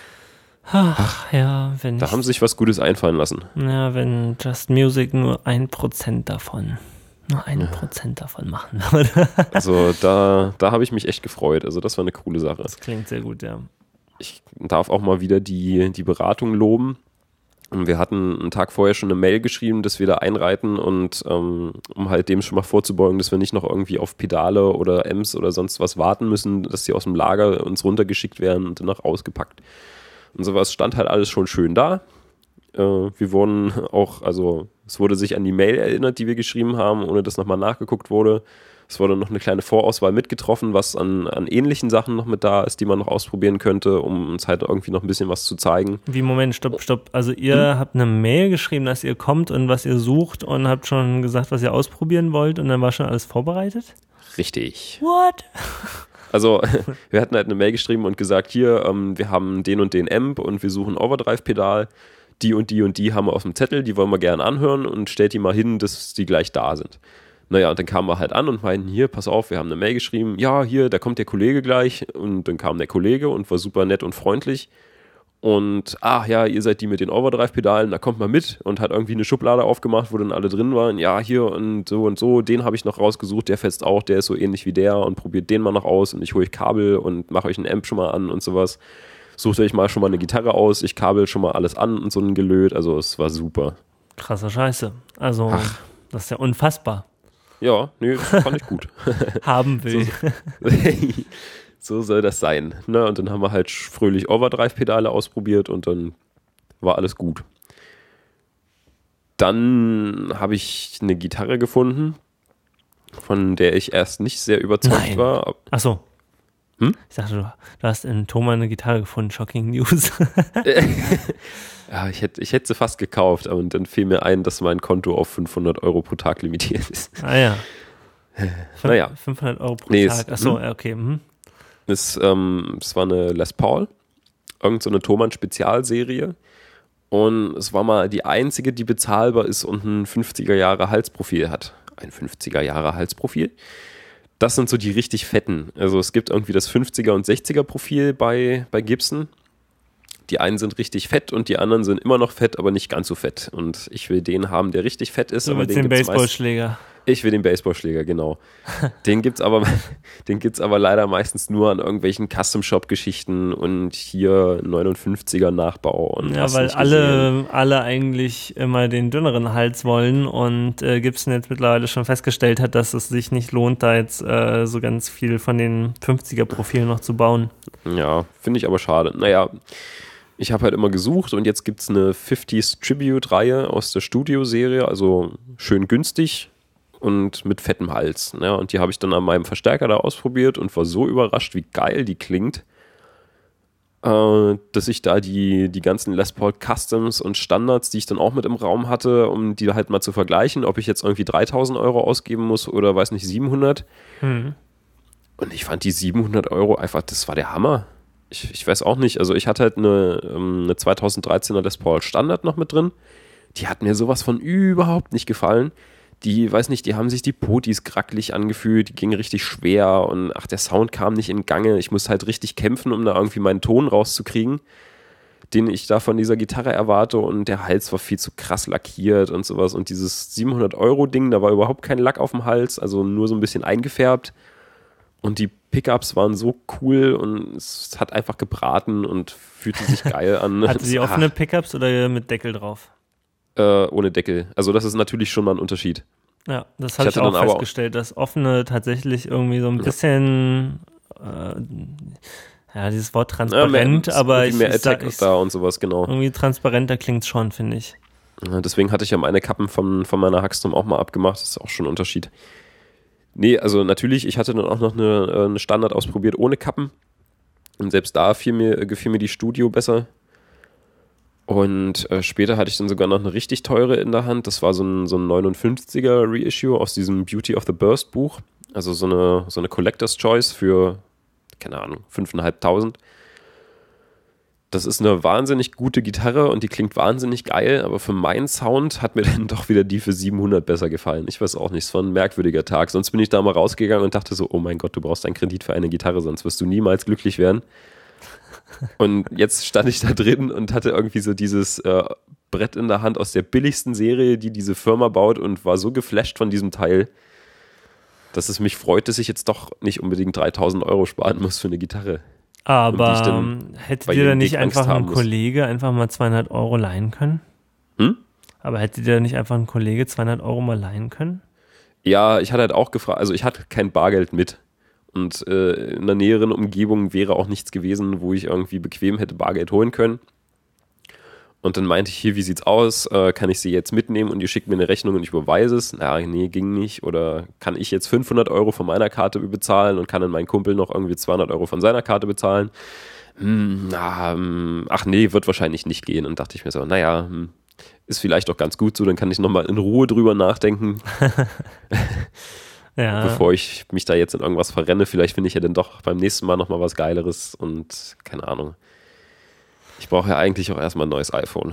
Speaker 2: Ach, ja, wenn
Speaker 1: Da
Speaker 2: ich,
Speaker 1: haben sie sich was Gutes einfallen lassen.
Speaker 2: ja, wenn Just Music nur ein Prozent davon, nur ein Prozent davon machen würde.
Speaker 1: Also da, da habe ich mich echt gefreut. Also das war eine coole Sache.
Speaker 2: Das klingt sehr gut, ja.
Speaker 1: Ich darf auch mal wieder die, die Beratung loben. Wir hatten einen Tag vorher schon eine Mail geschrieben, dass wir da einreiten und ähm, um halt dem schon mal vorzubeugen, dass wir nicht noch irgendwie auf Pedale oder Amps oder sonst was warten müssen, dass die aus dem Lager uns runtergeschickt werden und danach ausgepackt. Und sowas stand halt alles schon schön da. Äh, wir wurden auch, also es wurde sich an die Mail erinnert, die wir geschrieben haben, ohne dass nochmal nachgeguckt wurde. Es wurde noch eine kleine Vorauswahl mitgetroffen, was an, an ähnlichen Sachen noch mit da ist, die man noch ausprobieren könnte, um uns halt irgendwie noch ein bisschen was zu zeigen.
Speaker 2: Wie, Moment, stopp, stopp. Also ihr hm? habt eine Mail geschrieben, dass ihr kommt und was ihr sucht und habt schon gesagt, was ihr ausprobieren wollt und dann war schon alles vorbereitet?
Speaker 1: Richtig.
Speaker 2: What?
Speaker 1: Also wir hatten halt eine Mail geschrieben und gesagt, hier, ähm, wir haben den und den Amp und wir suchen Overdrive-Pedal. Die und die und die haben wir auf dem Zettel, die wollen wir gerne anhören und stellt die mal hin, dass die gleich da sind. Naja, und dann kamen wir halt an und meinten, hier, pass auf, wir haben eine Mail geschrieben, ja, hier, da kommt der Kollege gleich. Und dann kam der Kollege und war super nett und freundlich. Und, ach ja, ihr seid die mit den Overdrive-Pedalen, da kommt mal mit. Und hat irgendwie eine Schublade aufgemacht, wo dann alle drin waren. Ja, hier und so und so, den habe ich noch rausgesucht, der fetzt auch, der ist so ähnlich wie der und probiert den mal noch aus. Und ich hole euch Kabel und mache euch einen Amp schon mal an und sowas. Sucht euch mal schon mal eine Gitarre aus, ich kabel schon mal alles an und so ein Gelöt. Also es war super.
Speaker 2: Krasser Scheiße. Also,
Speaker 1: ach.
Speaker 2: Das ist ja unfassbar.
Speaker 1: Ja, nee, das fand ich gut.
Speaker 2: Haben will.
Speaker 1: So, so soll das sein. Ne? Und dann haben wir halt fröhlich Overdrive-Pedale ausprobiert und dann war alles gut. Dann habe ich eine Gitarre gefunden, von der ich erst nicht sehr überzeugt
Speaker 2: Nein.
Speaker 1: war.
Speaker 2: Ach so.
Speaker 1: Hm?
Speaker 2: Ich dachte, du, du hast in Thomann eine Gitarre gefunden. Shocking News.
Speaker 1: Ja, ich hätte, ich hätte sie fast gekauft, aber dann fiel mir ein, dass mein Konto auf fünfhundert Euro pro Tag limitiert ist.
Speaker 2: Ah ja. Fün-
Speaker 1: Naja.
Speaker 2: fünfhundert Euro pro
Speaker 1: Nee,
Speaker 2: Tag.
Speaker 1: es-
Speaker 2: Achso,
Speaker 1: hm?
Speaker 2: ja, okay. Mhm.
Speaker 1: Es, ähm, es war eine Les Paul, irgend so eine Thomann-Spezialserie. Und es war mal die einzige, die bezahlbar ist und ein fünfziger Jahre Halsprofil hat. Ein fünfziger Jahre Halsprofil. Das sind so die richtig fetten. Also es gibt irgendwie das fünfziger und sechziger Profil bei, bei Gibson. die einen sind richtig fett und die anderen sind immer noch fett, aber nicht ganz so fett. Und ich will den haben, der richtig fett ist.
Speaker 2: Du
Speaker 1: aber
Speaker 2: willst
Speaker 1: den
Speaker 2: den Baseballschläger.
Speaker 1: Ich will den Baseballschläger, genau. Den gibt's aber, den gibt's aber leider meistens nur an irgendwelchen Custom-Shop-Geschichten und hier neunundfünfziger Nachbau. Und
Speaker 2: ja, weil alle, alle eigentlich immer den dünneren Hals wollen und äh, Gibson jetzt mittlerweile schon festgestellt hat, dass es sich nicht lohnt, da jetzt äh, so ganz viel von den fünfziger-Profilen noch zu bauen.
Speaker 1: Ja, finde ich aber schade. Naja, ich habe halt immer gesucht und jetzt gibt's eine fünfziger Tribute-Reihe aus der Studio-Serie, also schön günstig und mit fettem Hals. Ne? Und die habe ich dann an meinem Verstärker da ausprobiert und war so überrascht, wie geil die klingt, äh, dass ich da die, die ganzen Les Paul Customs und Standards, die ich dann auch mit im Raum hatte, um die halt mal zu vergleichen, ob ich jetzt irgendwie dreitausend Euro ausgeben muss oder weiß nicht, siebenhundert.
Speaker 2: Hm.
Speaker 1: Und ich fand die siebenhundert Euro einfach, das war der Hammer. Ich, ich weiß auch nicht, also ich hatte halt eine, eine zweitausenddreizehner Les Paul Standard noch mit drin. Die hat mir sowas von überhaupt nicht gefallen. Die, weiß nicht, die haben sich die Potis krackelig angefühlt, die gingen richtig schwer und ach, der Sound kam nicht in Gange. Ich musste halt richtig kämpfen, um da irgendwie meinen Ton rauszukriegen, den ich da von dieser Gitarre erwarte, und der Hals war viel zu krass lackiert und sowas. Und dieses siebenhundert Euro Ding, da war überhaupt kein Lack auf dem Hals, also nur so ein bisschen eingefärbt. Und die Pickups waren so cool und es hat einfach gebraten und fühlte sich geil an.
Speaker 2: Hatte sie offene Pickups oder mit Deckel drauf?
Speaker 1: Äh, ohne Deckel. Also das ist natürlich schon mal ein Unterschied.
Speaker 2: Ja, das habe ich, ich auch festgestellt, dass offene tatsächlich irgendwie so ein bisschen, ja, äh, ja dieses Wort transparent, ja, mehr, aber ich,
Speaker 1: mehr
Speaker 2: ich sag, ich,
Speaker 1: da und sowas, genau.
Speaker 2: Irgendwie transparenter klingt es schon, finde ich.
Speaker 1: Ja, deswegen hatte ich ja meine Kappen von, von meiner Hackstrom auch mal abgemacht, das ist auch schon ein Unterschied. Nee, also natürlich, ich hatte dann auch noch eine, eine Standard ausprobiert ohne Kappen und selbst da fiel mir, gefiel mir die Studio besser. Und äh, später hatte ich dann sogar noch eine richtig teure in der Hand. Das war so ein, so ein neunundfünfziger Reissue aus diesem Beauty of the Burst Buch. Also so eine, so eine Collector's Choice für, keine Ahnung, fünftausendfünfhundert. Das ist eine wahnsinnig gute Gitarre und die klingt wahnsinnig geil, aber für meinen Sound hat mir dann doch wieder die für siebenhundert besser gefallen. Ich weiß auch nicht, es war ein merkwürdiger Tag. Sonst bin ich da mal rausgegangen und dachte so, oh mein Gott, du brauchst einen Kredit für eine Gitarre, sonst wirst du niemals glücklich werden. Und jetzt stand ich da drin und hatte irgendwie so dieses äh, Brett in der Hand aus der billigsten Serie, die diese Firma baut, und war so geflasht von diesem Teil, dass es mich freut, dass ich jetzt doch nicht unbedingt dreitausend Euro sparen muss für eine Gitarre.
Speaker 2: Aber um hätte dir da nicht einfach ein Kollege einfach mal zweihundert Euro leihen können?
Speaker 1: Hm?
Speaker 2: Aber hätte dir da nicht einfach ein Kollege zweihundert Euro mal leihen können?
Speaker 1: Ja, ich hatte halt auch gefragt, also ich hatte kein Bargeld mit. Und äh, in der näheren Umgebung wäre auch nichts gewesen, wo ich irgendwie bequem hätte Bargeld holen können. Und dann meinte ich, hier, wie sieht's aus? Äh, kann ich sie jetzt mitnehmen und ihr schickt mir eine Rechnung und ich überweise es? Na, nee, ging nicht. Oder kann ich jetzt fünfhundert Euro von meiner Karte bezahlen und kann dann mein Kumpel noch irgendwie zweihundert Euro von seiner Karte bezahlen? Hm, na, hm, ach nee, wird wahrscheinlich nicht gehen. Und dachte ich mir so, naja, hm, ist vielleicht auch ganz gut so, dann kann ich nochmal in Ruhe drüber nachdenken. Ja. Bevor ich mich da jetzt in irgendwas verrenne. Vielleicht finde ich ja dann doch beim nächsten Mal nochmal was Geileres und keine Ahnung. Ich brauche ja eigentlich auch erstmal ein neues iPhone.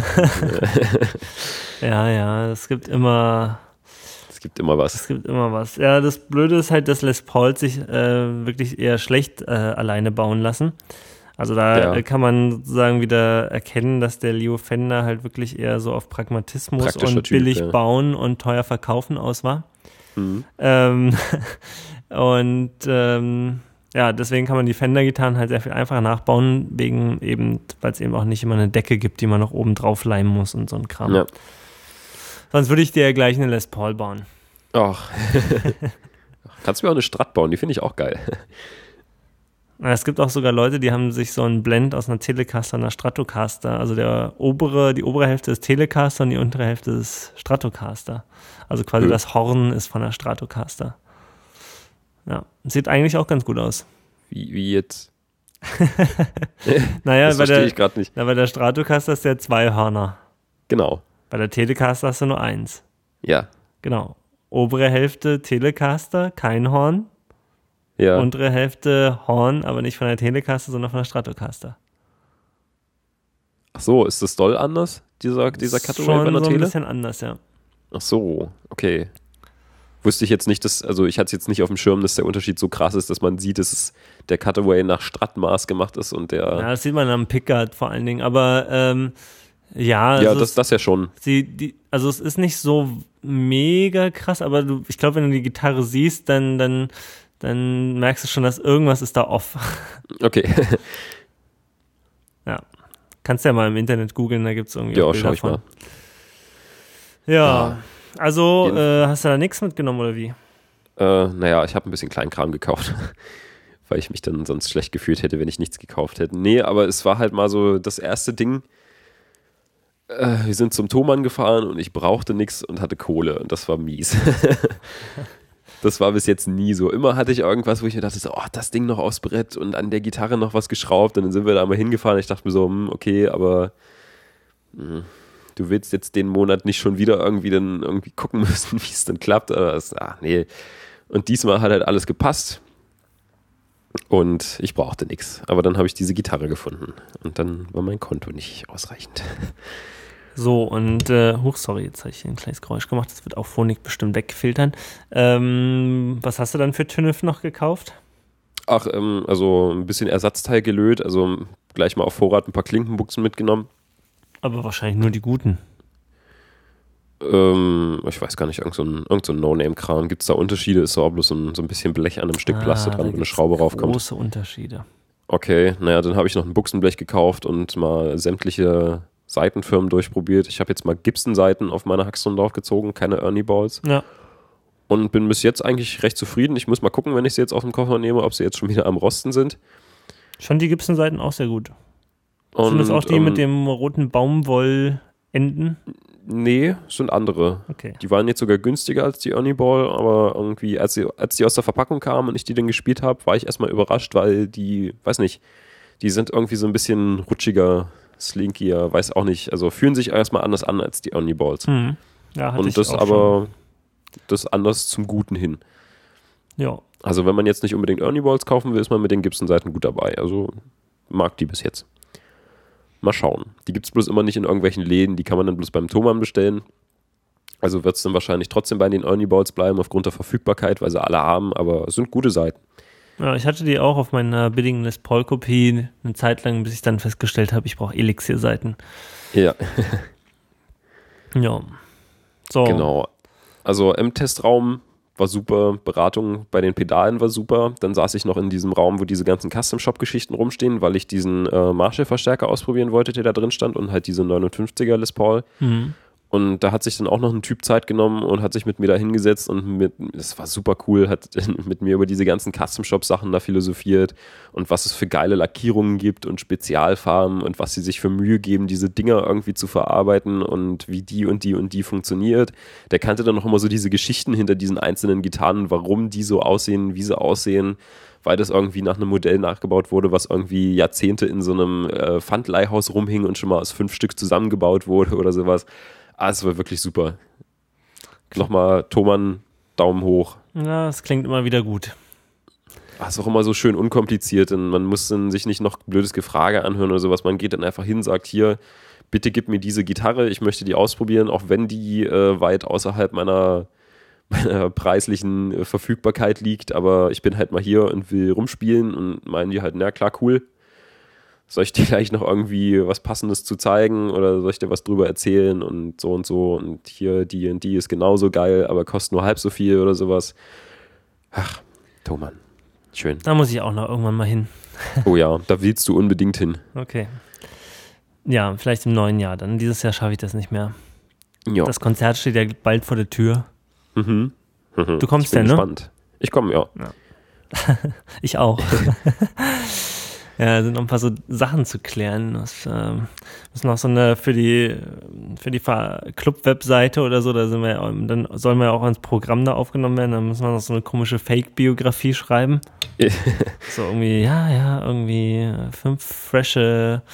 Speaker 2: Ja, ja, es gibt immer...
Speaker 1: Es gibt immer was.
Speaker 2: Es gibt immer was. Ja, das Blöde ist halt, dass Les Paul sich äh, wirklich eher schlecht äh, alleine bauen lassen. Also da ja. kann man sozusagen wieder erkennen, dass der Leo Fender halt wirklich eher so auf Pragmatismus Praktischer und billig typ, ja. bauen und teuer verkaufen aus war. Mhm. Ähm, und ähm, ja, deswegen kann man die Fender-Gitarren halt sehr viel einfacher nachbauen, wegen eben, weil es eben auch nicht immer eine Decke gibt, die man noch oben drauf leimen muss und so ein Kram. Ja. Sonst würde ich dir ja gleich eine Les Paul bauen.
Speaker 1: Ach. Kannst du mir auch eine Strat bauen, die finde ich auch geil.
Speaker 2: Es gibt auch sogar Leute, die haben sich so einen Blend aus einer Telecaster und einer Stratocaster. Also der obere, die obere Hälfte ist Telecaster und die untere Hälfte ist Stratocaster. Also quasi mhm. das Horn ist von der Stratocaster. Ja, sieht eigentlich auch ganz gut aus.
Speaker 1: Wie, wie jetzt?
Speaker 2: Naja,
Speaker 1: das
Speaker 2: bei
Speaker 1: verstehe
Speaker 2: der,
Speaker 1: ich gerade nicht.
Speaker 2: Na, bei der Stratocaster ist der zwei Hörner.
Speaker 1: Genau.
Speaker 2: Bei der Telecaster hast du nur eins.
Speaker 1: Ja.
Speaker 2: Genau. Obere Hälfte Telecaster, kein Horn.
Speaker 1: Ja.
Speaker 2: Untere Hälfte Horn, aber nicht von der Telecaster, sondern von der Stratocaster.
Speaker 1: Ach so, ist das doll anders, dieser, dieser Cutaway bei der
Speaker 2: Schon so ein
Speaker 1: Tele?
Speaker 2: bisschen anders, ja.
Speaker 1: Ach so, okay. wusste ich jetzt nicht, dass, also ich hatte es jetzt nicht auf dem Schirm, dass der Unterschied so krass ist, dass man sieht, dass es der Cutaway nach Strattmaß gemacht ist und der...
Speaker 2: Ja, das sieht man am Pickguard vor allen Dingen, aber ähm, ja...
Speaker 1: Ja,
Speaker 2: also
Speaker 1: das,
Speaker 2: es,
Speaker 1: das ja schon.
Speaker 2: Sie, die, also es ist nicht so mega krass, aber du, ich glaube, wenn du die Gitarre siehst, dann, dann, dann merkst du schon, dass irgendwas ist da off.
Speaker 1: Okay.
Speaker 2: Ja. Kannst ja mal im Internet googeln, da gibt es irgendwie
Speaker 1: ja,
Speaker 2: auch Bilder
Speaker 1: schau ich
Speaker 2: von.
Speaker 1: mal.
Speaker 2: Ja,
Speaker 1: Ja.
Speaker 2: also äh, hast du da nichts mitgenommen oder wie?
Speaker 1: Äh, naja, ich habe ein bisschen Kleinkram gekauft, weil ich mich dann sonst schlecht gefühlt hätte, wenn ich nichts gekauft hätte. Nee, aber es war halt mal so das erste Ding. Äh, wir sind zum Thomann gefahren und ich brauchte nichts und hatte Kohle und das war mies. Das war bis jetzt nie so. Immer hatte ich irgendwas, wo ich mir dachte, so, oh, das Ding noch aufs Brett und an der Gitarre noch was geschraubt und dann sind wir da mal hingefahren. Ich dachte mir so, hm, okay, aber mh, du willst jetzt den Monat nicht schon wieder irgendwie dann irgendwie gucken müssen, wie es dann klappt. Aber das, ach nee. Und diesmal hat halt alles gepasst und ich brauchte nichts. Aber dann habe ich diese Gitarre gefunden und dann war mein Konto nicht ausreichend.
Speaker 2: So, und, äh, huch, sorry, jetzt habe ich hier ein kleines Geräusch gemacht, das wird auch Phonik bestimmt wegfiltern. Ähm, was hast du dann für TÜNIF noch gekauft?
Speaker 1: Ach, ähm, also ein bisschen Ersatzteil gelöt, also gleich mal auf Vorrat ein paar Klinkenbuchsen mitgenommen.
Speaker 2: Aber wahrscheinlich nur die guten.
Speaker 1: Ähm, ich weiß gar nicht, irgend so ein, irgend so ein No-Name-Kram. Gibt es da Unterschiede? Ist so auch bloß so ein, so ein bisschen Blech an einem Stück Plastik
Speaker 2: ah,
Speaker 1: dran, wo eine Schraube raufkommt.
Speaker 2: Große Unterschiede.
Speaker 1: Okay, naja, dann habe ich noch ein Buchsenblech gekauft und mal sämtliche Seitenfirmen durchprobiert. Ich habe jetzt mal Gibson-Seiten auf meine Haxton draufgezogen, keine Ernie Balls.
Speaker 2: Ja.
Speaker 1: Und bin bis jetzt eigentlich recht zufrieden. Ich muss mal gucken, wenn ich sie jetzt auf den Koffer nehme, ob sie jetzt schon wieder am Rosten sind.
Speaker 2: Schon die Gibson-Seiten auch sehr gut.
Speaker 1: Und,
Speaker 2: sind das auch die
Speaker 1: ähm,
Speaker 2: mit dem roten Baumwollenden?
Speaker 1: Nee, sind andere.
Speaker 2: Okay.
Speaker 1: Die waren jetzt sogar günstiger als die Ernie Ball, aber irgendwie, als, sie, als die aus der Verpackung kamen und ich die dann gespielt habe, war ich erstmal überrascht, weil die, weiß nicht, die sind irgendwie so ein bisschen rutschiger, slinkier, weiß auch nicht. Also fühlen sich erstmal anders an als die Ernie Balls.
Speaker 2: Hm. Ja, hatte
Speaker 1: und
Speaker 2: ich
Speaker 1: das
Speaker 2: auch
Speaker 1: aber, das anders zum Guten hin.
Speaker 2: schon. Ja.
Speaker 1: Also wenn man jetzt nicht unbedingt Ernie Balls kaufen will, ist man mit den Gibson-Seiten gut dabei. Also mag die bis jetzt. Mal schauen. Die gibt es bloß immer nicht in irgendwelchen Läden, die kann man dann bloß beim Thomann bestellen. Also wird es dann wahrscheinlich trotzdem bei den Ernie Balls bleiben, aufgrund der Verfügbarkeit, weil sie alle haben, aber es sind gute Seiten.
Speaker 2: Ja, ich hatte die auch auf meiner billigen Les Paul-Kopie eine Zeit lang, bis ich dann festgestellt habe, ich brauche Elixir-Seiten.
Speaker 1: Ja.
Speaker 2: Ja. So.
Speaker 1: Genau. Also im Testraum war super, Beratung bei den Pedalen war super. Dann saß ich noch in diesem Raum, wo diese ganzen Custom-Shop-Geschichten rumstehen, weil ich diesen äh, Marshall-Verstärker ausprobieren wollte, der da drin stand und halt diese neunundfünfziger Les Paul.
Speaker 2: Mhm.
Speaker 1: Und da hat sich dann auch noch ein Typ Zeit genommen und hat sich mit mir da hingesetzt und mit, das war super cool, hat mit mir über diese ganzen Custom-Shop-Sachen da philosophiert und was es für geile Lackierungen gibt und Spezialfarben und was sie sich für Mühe geben, diese Dinger irgendwie zu verarbeiten und wie die und die und die funktioniert. Der kannte dann noch immer so diese Geschichten hinter diesen einzelnen Gitarren, warum die so aussehen, wie sie aussehen, weil das irgendwie nach einem Modell nachgebaut wurde, was irgendwie Jahrzehnte in so einem äh, Pfandleihhaus rumhing und schon mal aus fünf Stück zusammengebaut wurde oder sowas. Ah, es war wirklich super. Nochmal Thomann, Daumen hoch.
Speaker 2: Ja, das klingt immer wieder gut.
Speaker 1: Ah, ist auch immer so schön unkompliziert und man muss dann sich nicht noch blödes Gefrage anhören oder sowas. Man geht dann einfach hin, sagt hier, bitte gib mir diese Gitarre, ich möchte die ausprobieren, auch wenn die äh, weit außerhalb meiner, meiner preislichen äh, Verfügbarkeit liegt, aber ich bin halt mal hier und will rumspielen und meinen die halt, na klar, cool. Soll ich dir gleich noch irgendwie was Passendes zu zeigen oder soll ich dir was drüber erzählen und so und so und hier die und die ist genauso geil, aber kostet nur halb so viel oder sowas. Ach, Thomann, schön.
Speaker 2: Da muss ich auch noch irgendwann mal hin.
Speaker 1: Oh ja, da willst du unbedingt hin.
Speaker 2: Okay. Ja, vielleicht im neuen Jahr. Dann dieses Jahr schaffe ich das nicht mehr.
Speaker 1: Ja.
Speaker 2: Das Konzert steht ja bald vor der Tür.
Speaker 1: Mhm. Mhm.
Speaker 2: Du kommst
Speaker 1: ich bin
Speaker 2: denn, ne?
Speaker 1: gespannt. Ich komme, ja.
Speaker 2: ja. Ich auch. Ja, sind noch ein paar so Sachen zu klären. Das ähm, ist noch so eine für die für die Club-Webseite oder so, da sind wir ja, dann sollen wir ja auch ins Programm da aufgenommen werden, dann müssen wir noch so eine komische Fake-Biografie schreiben. So irgendwie, ja, ja, irgendwie fünf frische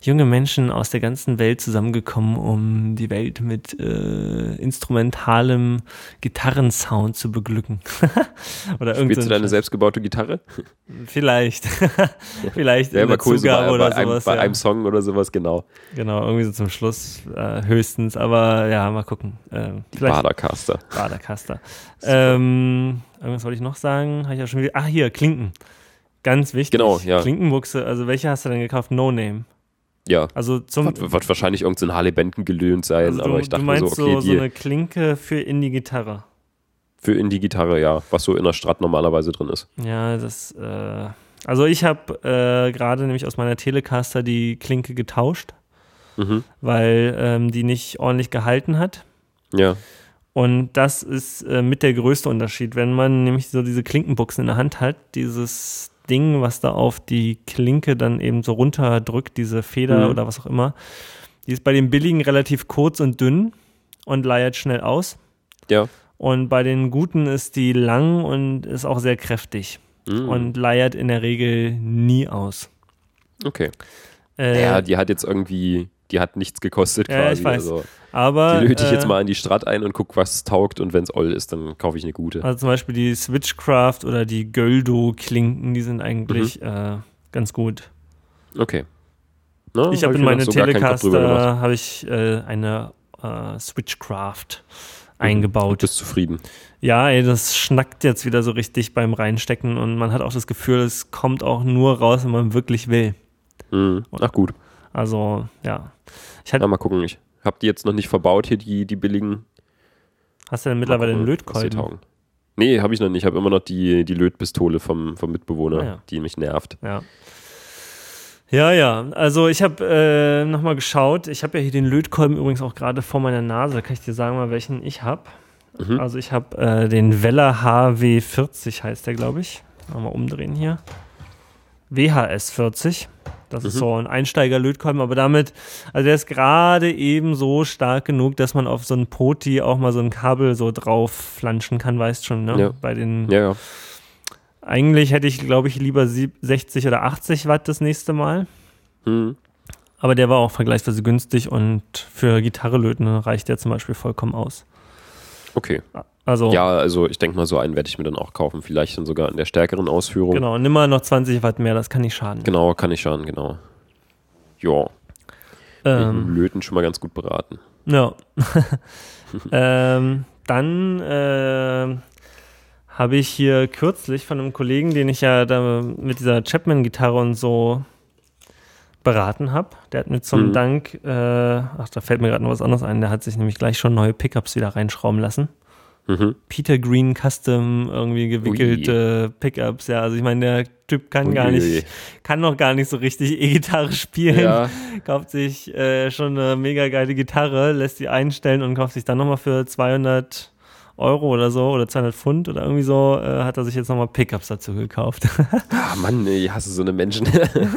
Speaker 2: junge Menschen aus der ganzen Welt zusammengekommen, um die Welt mit äh, instrumentalem Gitarrensound zu beglücken. Oder
Speaker 1: Spielst du deine selbstgebaute Gitarre?
Speaker 2: Vielleicht. Vielleicht
Speaker 1: ja,
Speaker 2: in der
Speaker 1: cool,
Speaker 2: Zugabe
Speaker 1: so bei,
Speaker 2: oder
Speaker 1: bei
Speaker 2: sowas.
Speaker 1: Einem, bei
Speaker 2: ja.
Speaker 1: einem Song oder sowas, genau.
Speaker 2: Genau, irgendwie so zum Schluss äh, höchstens. Aber ja, mal gucken. Äh, vielleicht
Speaker 1: Badercaster.
Speaker 2: Badercaster. Ähm, irgendwas wollte ich noch sagen. Habe ich ja schon wieder. Ah, hier, Klinken. Ganz wichtig.
Speaker 1: Genau, ja.
Speaker 2: Klinkenbuchse. Also welche hast du denn gekauft? No Name.
Speaker 1: Ja.
Speaker 2: Also zum.
Speaker 1: Wird, wird wahrscheinlich irgendein so Harley Benton gelöhnt sein,
Speaker 2: also du,
Speaker 1: aber ich dachte
Speaker 2: du
Speaker 1: mir
Speaker 2: meinst
Speaker 1: so, okay,
Speaker 2: so,
Speaker 1: die,
Speaker 2: so eine Klinke für Indie-Gitarre.
Speaker 1: für Indie-Gitarre, ja, was so in der Strat normalerweise drin ist.
Speaker 2: Ja, das, äh, also ich habe äh, gerade nämlich aus meiner Telecaster die Klinke getauscht,
Speaker 1: Mhm.
Speaker 2: weil ähm, die nicht ordentlich gehalten hat.
Speaker 1: Ja.
Speaker 2: Und das ist äh, mit der größte Unterschied, wenn man nämlich so diese Klinkenbuchsen in der Hand hat, dieses Ding, was da auf die Klinke dann eben so runterdrückt, diese Feder
Speaker 1: Mhm.
Speaker 2: oder was auch immer, die ist bei den billigen relativ kurz und dünn und leiert schnell aus.
Speaker 1: Ja.
Speaker 2: Und bei den guten ist die lang und ist auch sehr kräftig
Speaker 1: Mhm.
Speaker 2: und leiert in der Regel nie aus.
Speaker 1: Okay.
Speaker 2: Äh,
Speaker 1: ja, die hat jetzt irgendwie, die hat nichts gekostet
Speaker 2: Ja,
Speaker 1: quasi.
Speaker 2: ich weiß.
Speaker 1: Also,
Speaker 2: aber
Speaker 1: die löte ich
Speaker 2: äh,
Speaker 1: jetzt mal in die Strat ein und guck, was taugt, und wenn es oll ist, dann kaufe ich eine gute.
Speaker 2: Also zum Beispiel die Switchcraft oder die Göldo-Klinken, die sind eigentlich
Speaker 1: Mhm.
Speaker 2: äh, ganz gut.
Speaker 1: Okay. Na,
Speaker 2: ich
Speaker 1: hab
Speaker 2: habe in
Speaker 1: mir
Speaker 2: meine
Speaker 1: noch so gar keinen Kopf drüber gemacht.
Speaker 2: Telecaster habe ich äh, eine äh, Switchcraft eingebaut.
Speaker 1: Und bist zufrieden.
Speaker 2: Ja, ey, das schnackt jetzt wieder so richtig beim Reinstecken und man hat auch das Gefühl, es kommt auch nur raus, wenn man wirklich will.
Speaker 1: Mhm. Ach gut.
Speaker 2: Also, ja. Ich hatte,
Speaker 1: Na, mal gucken. Ich habe die jetzt noch nicht verbaut hier, die, die billigen.
Speaker 2: hast du denn mittlerweile einen
Speaker 1: Mal gucken, was die
Speaker 2: Lötkolben?
Speaker 1: taugen. Nee, habe ich noch nicht. Ich habe immer noch die, die Lötpistole vom, vom Mitbewohner,
Speaker 2: Ah, ja.
Speaker 1: die mich nervt.
Speaker 2: Ja. Ja, ja. Also ich habe äh, nochmal geschaut. Ich habe ja hier den Lötkolben übrigens auch gerade vor meiner Nase. Da kann ich dir sagen, mal welchen ich habe.
Speaker 1: Mhm.
Speaker 2: Also ich habe äh, den Weller H W vierzig, heißt der, glaube ich. Mal umdrehen hier. W H S vierzig. Das ist
Speaker 1: Mhm.
Speaker 2: so ein Einsteiger-Lötkolben, aber damit, also der ist gerade eben so stark genug, dass man auf so einen Poti auch mal so ein Kabel so drauf flanschen kann, weißt schon, ne?
Speaker 1: Ja.
Speaker 2: Bei den,
Speaker 1: Ja, ja.
Speaker 2: eigentlich hätte ich, glaube ich, lieber sieb- sechzig oder achtzig Watt das nächste Mal.
Speaker 1: Mhm.
Speaker 2: Aber der war auch vergleichsweise günstig und für Gitarre löten reicht der zum Beispiel vollkommen aus.
Speaker 1: Okay.
Speaker 2: Also,
Speaker 1: Ja, also ich denke mal, so einen werde ich mir dann auch kaufen. Vielleicht dann sogar in der stärkeren Ausführung.
Speaker 2: genau, nimm mal noch zwanzig Watt mehr, das kann nicht schaden.
Speaker 1: Genau, kann ich schauen, genau. Ja,
Speaker 2: Ähm,
Speaker 1: mit dem Löten schon mal ganz gut beraten.
Speaker 2: Ja. ähm, dann äh, habe ich hier kürzlich von einem Kollegen, den ich ja da mit dieser Chapman-Gitarre und so beraten habe, der hat mir zum
Speaker 1: Mhm.
Speaker 2: Dank, äh, ach, da fällt mir gerade noch was anderes ein, der hat sich nämlich gleich schon neue Pickups wieder reinschrauben lassen.
Speaker 1: Mhm.
Speaker 2: Peter Green Custom irgendwie gewickelte Pickups, ja, also ich meine, der Typ kann gar
Speaker 1: Ui.
Speaker 2: nicht, kann noch gar nicht so richtig E-Gitarre spielen,
Speaker 1: Ja,
Speaker 2: kauft sich äh, schon eine mega geile Gitarre, lässt die einstellen und kauft sich dann nochmal für zweihundert Euro oder so oder zweihundert Pfund oder irgendwie so, äh, hat er sich jetzt nochmal Pickups dazu gekauft.
Speaker 1: ah, Mann, ey, ich hasse so eine Menschen.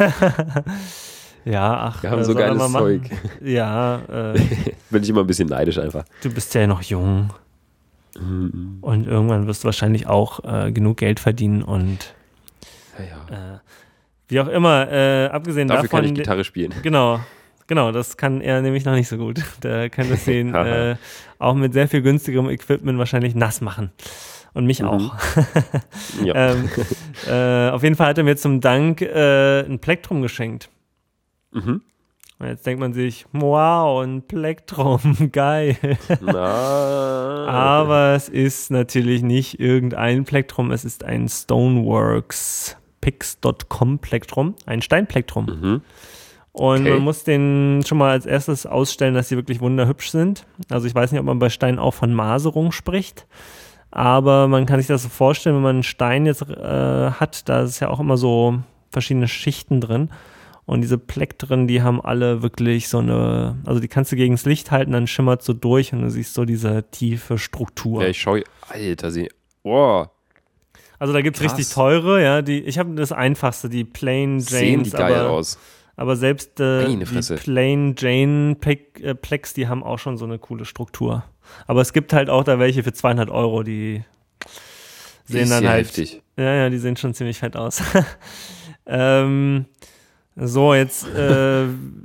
Speaker 2: Ja, ach,
Speaker 1: Wir haben
Speaker 2: äh,
Speaker 1: so
Speaker 2: soll er
Speaker 1: geiles
Speaker 2: mal machen.
Speaker 1: Zeug.
Speaker 2: Ja, äh,
Speaker 1: Bin ich immer ein bisschen neidisch einfach.
Speaker 2: du bist ja noch jung
Speaker 1: Mhm.
Speaker 2: und irgendwann wirst du wahrscheinlich auch äh, genug Geld verdienen und
Speaker 1: Ja, ja.
Speaker 2: äh, wie auch immer, äh, abgesehen
Speaker 1: Dafür
Speaker 2: davon,
Speaker 1: kann ich Gitarre spielen.
Speaker 2: genau, genau, das kann er nämlich noch nicht so gut. Der kann das den
Speaker 1: Haha.
Speaker 2: äh, auch mit sehr viel günstigerem Equipment wahrscheinlich nass machen. Und mich
Speaker 1: Mhm.
Speaker 2: auch.
Speaker 1: Ja.
Speaker 2: ähm, äh, auf jeden Fall hat er mir zum Dank äh, ein Plektrum geschenkt.
Speaker 1: Mhm.
Speaker 2: Und jetzt denkt man sich, wow, ein Plektrum, geil.
Speaker 1: Na.
Speaker 2: Aber es ist natürlich nicht irgendein Plektrum, es ist ein Stoneworks Pix Punkt com Plektrum, ein Steinplektrum.
Speaker 1: Mhm.
Speaker 2: Und
Speaker 1: Okay.
Speaker 2: man muss den schon mal als erstes ausstellen, dass sie wirklich wunderhübsch sind. Also ich weiß nicht, ob man bei Stein auch von Maserung spricht, aber man kann sich das so vorstellen, wenn man einen Stein jetzt äh, hat, da ist ja auch immer so verschiedene Schichten drin. Und diese Plektren, die haben alle wirklich so eine, also die kannst du gegen das Licht halten, dann schimmert so durch und du siehst so diese tiefe Struktur.
Speaker 1: Ja, ich schaue. Alter, sie. Oh,
Speaker 2: Also da gibt's
Speaker 1: Krass.
Speaker 2: richtig teure, ja, die, ich habe das einfachste, die Plain
Speaker 1: sehen die
Speaker 2: Janes,
Speaker 1: geil
Speaker 2: aber,
Speaker 1: aus.
Speaker 2: aber selbst äh,
Speaker 1: Meine
Speaker 2: die
Speaker 1: Fresse.
Speaker 2: Plain Jane Plex, äh, Plex, die haben auch schon so eine coole Struktur. Aber es gibt halt auch da welche für zweihundert Euro, die sehen
Speaker 1: Ist
Speaker 2: dann
Speaker 1: ja
Speaker 2: halt,
Speaker 1: heftig.
Speaker 2: ja, ja, die sehen schon ziemlich fett aus. ähm, so, jetzt, äh,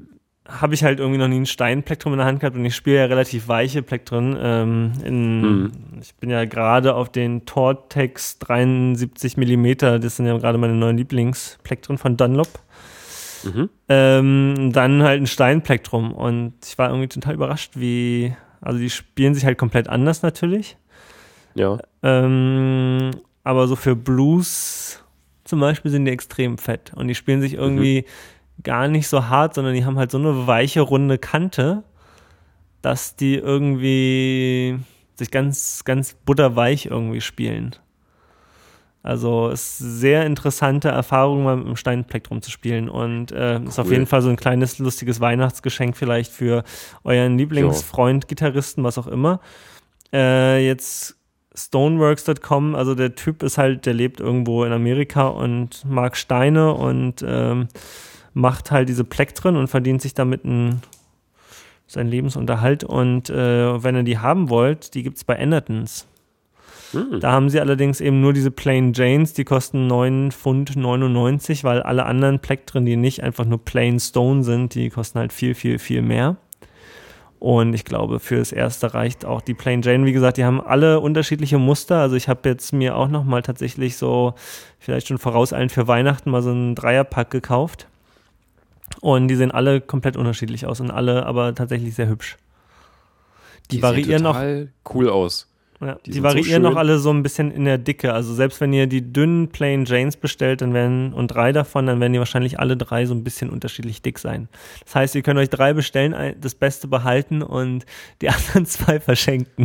Speaker 2: habe ich halt irgendwie noch nie ein Steinplektrum in der Hand gehabt und ich spiele ja relativ weiche Plektren. Ähm, in, mhm. Ich bin ja gerade auf den Tortex dreiundsiebzig Millimeter, das sind ja gerade meine neuen Lieblingsplektren von Dunlop. Mhm. Ähm, dann halt ein Steinplektrum und ich war irgendwie total überrascht, wie, also die spielen sich halt komplett anders natürlich.
Speaker 1: Ja.
Speaker 2: Ähm, aber so für Blues zum Beispiel sind die extrem fett und die spielen sich irgendwie mhm. gar nicht so hart, sondern die haben halt so eine weiche, runde Kante, dass die irgendwie sich ganz, ganz butterweich irgendwie spielen. Also es ist eine sehr interessante Erfahrung, mal mit dem Steinplektrum zu spielen und äh, cool. Ist auf jeden Fall so ein kleines, lustiges Weihnachtsgeschenk vielleicht für euren Lieblingsfreund, Gitarristen, was auch immer. Äh, jetzt Stoneworks Punkt com, also der Typ ist halt, der lebt irgendwo in Amerika und mag Steine und ähm, macht halt diese Plektren und verdient sich damit einen, seinen Lebensunterhalt und äh, wenn ihr die haben wollt, die gibt's bei Endertons. Hm. Da haben sie allerdings eben nur diese Plain Janes, die kosten neun Pfund neunundneunzig, weil alle anderen Plektren, die nicht einfach nur Plain Stone sind, die kosten halt viel, viel, viel mehr. Und ich glaube, für das erste reicht auch die Plain Jane. Wie gesagt, die haben alle unterschiedliche Muster. Also ich habe jetzt mir auch noch mal tatsächlich so, vielleicht schon vorauseilend für Weihnachten, mal so einen Dreierpack gekauft. Und die sehen alle komplett unterschiedlich aus und alle aber tatsächlich sehr hübsch. Die, die variieren
Speaker 1: sehen total
Speaker 2: noch
Speaker 1: cool aus.
Speaker 2: Ja, die, die variieren so noch alle so ein bisschen in der Dicke. Also selbst wenn ihr die dünnen Plain Janes bestellt dann werden, und drei davon, dann werden die wahrscheinlich alle drei so ein bisschen unterschiedlich dick sein. Das heißt, ihr könnt euch drei bestellen, das Beste behalten und die anderen zwei verschenken.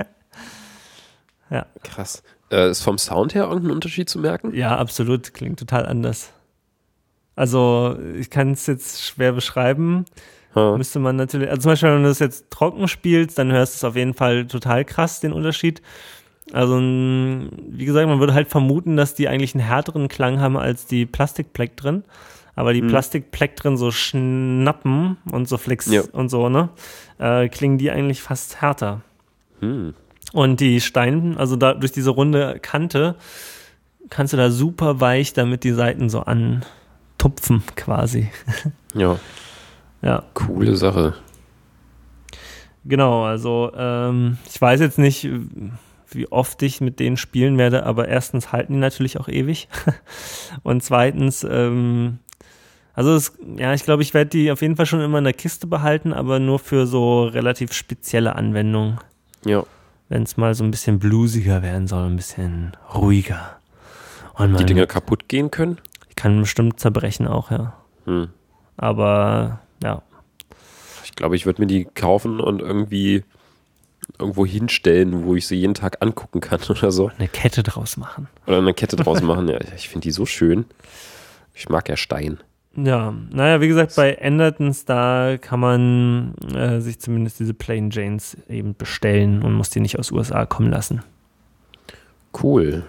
Speaker 2: Ja.
Speaker 1: Krass. Äh, ist vom Sound her irgendein Unterschied zu merken?
Speaker 2: Ja, absolut. Klingt total anders. Also ich kann es jetzt schwer beschreiben. Müsste man natürlich, also zum Beispiel, wenn du das jetzt trocken spielst, dann hörst du es auf jeden Fall total krass, den Unterschied. Also, wie gesagt, man würde halt vermuten, dass die eigentlich einen härteren Klang haben als die Plastikplektren. Aber die hm. Plastikplektren so schnappen und so flex ja. und so, ne, äh, klingen die eigentlich fast härter. Hm. Und die Steine, also da durch diese runde Kante, kannst du da super weich damit die Seiten so antupfen, quasi.
Speaker 1: Ja.
Speaker 2: Ja.
Speaker 1: Coole Sache.
Speaker 2: Genau, also ähm, ich weiß jetzt nicht, wie oft ich mit denen spielen werde, aber erstens halten die natürlich auch ewig und zweitens, ähm, also es, ja, ich glaube, ich werde die auf jeden Fall schon immer in der Kiste behalten, aber nur für so relativ spezielle Anwendungen.
Speaker 1: Ja.
Speaker 2: Wenn es mal so ein bisschen bluesiger werden soll, ein bisschen ruhiger. Und man,
Speaker 1: die Dinger kaputt gehen können?
Speaker 2: Kann bestimmt zerbrechen auch, ja.
Speaker 1: Hm.
Speaker 2: Aber ja.
Speaker 1: Ich glaube, ich würde mir die kaufen und irgendwie irgendwo hinstellen, wo ich sie jeden Tag angucken kann oder so.
Speaker 2: Eine Kette draus machen.
Speaker 1: Oder eine Kette draus machen, ja. Ich finde die so schön. Ich mag ja Stein.
Speaker 2: Ja, naja, wie gesagt, bei Endertons, da kann man äh, sich zumindest diese Plain Janes eben bestellen und muss die nicht aus U S A kommen lassen.
Speaker 1: Cool.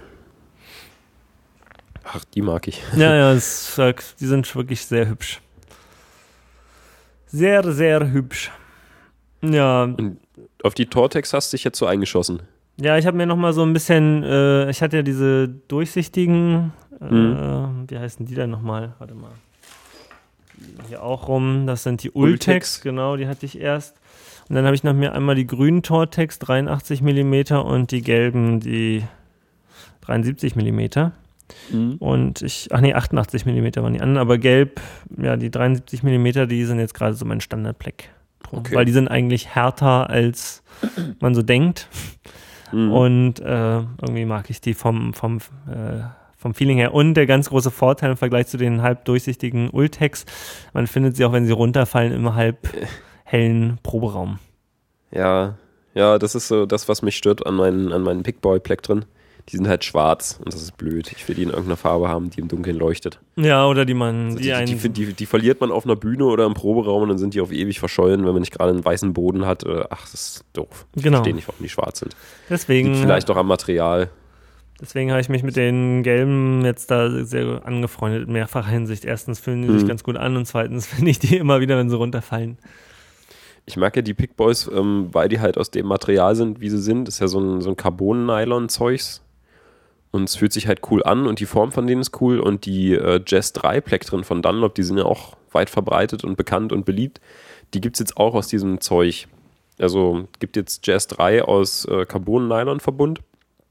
Speaker 1: Ach, die mag ich.
Speaker 2: Ja, ja, das, die sind wirklich sehr hübsch. Sehr, sehr hübsch. Ja.
Speaker 1: Und auf die Tortex hast du dich jetzt so eingeschossen?
Speaker 2: Ja, ich habe mir nochmal so ein bisschen, äh, ich hatte ja diese durchsichtigen, äh, mhm. wie heißen die denn nochmal? Warte mal. Hier auch rum, das sind die Ultex, Ultex. Genau, die hatte ich erst. Und dann habe ich noch mir einmal die grünen Tortex, dreiundachtzig Millimeter und die gelben, die dreiundsiebzig Millimeter. Mhm. Und ich, ach nee, achtundachtzig Millimeter waren die anderen, aber gelb, ja, die dreiundsiebzig Millimeter, die sind jetzt gerade so mein Standardpleck. Okay. Weil die sind eigentlich härter, als man so denkt. Mhm. Und äh, irgendwie mag ich die vom, vom, äh, vom Feeling her. Und der ganz große Vorteil im Vergleich zu den halb durchsichtigen Ultex, man findet sie auch, wenn sie runterfallen, im halb hellen Proberaum.
Speaker 1: Ja, ja, das ist so das, was mich stört an meinen, an meinen Pickboy-Plektren. Die sind halt schwarz und das ist blöd. Ich will die in irgendeiner Farbe haben, die im Dunkeln leuchtet.
Speaker 2: Ja, oder die man...
Speaker 1: Also die, die, die, die, die verliert man auf einer Bühne oder im Proberaum und dann sind die auf ewig verschollen, wenn man nicht gerade einen weißen Boden hat. Ach, das ist doof. Ich
Speaker 2: genau.
Speaker 1: verstehe nicht, warum die schwarz sind.
Speaker 2: Deswegen...
Speaker 1: Liegt vielleicht auch am Material.
Speaker 2: Deswegen habe ich mich mit den Gelben jetzt da sehr angefreundet, in mehrfacher Hinsicht. Erstens fühlen die hm. sich ganz gut an und zweitens finde ich die immer wieder, wenn sie runterfallen.
Speaker 1: Ich mag ja die Pickboys, ähm, weil die halt aus dem Material sind, wie sie sind. Das ist ja so ein, so ein Carbon-Nylon-Zeugs. Und es fühlt sich halt cool an und die Form von denen ist cool und die äh, Jazz drei Plektren von Dunlop, die sind ja auch weit verbreitet und bekannt und beliebt. Die gibt es jetzt auch aus diesem Zeug. Also gibt jetzt Jazz drei aus äh, Carbon-Nylon-Verbund.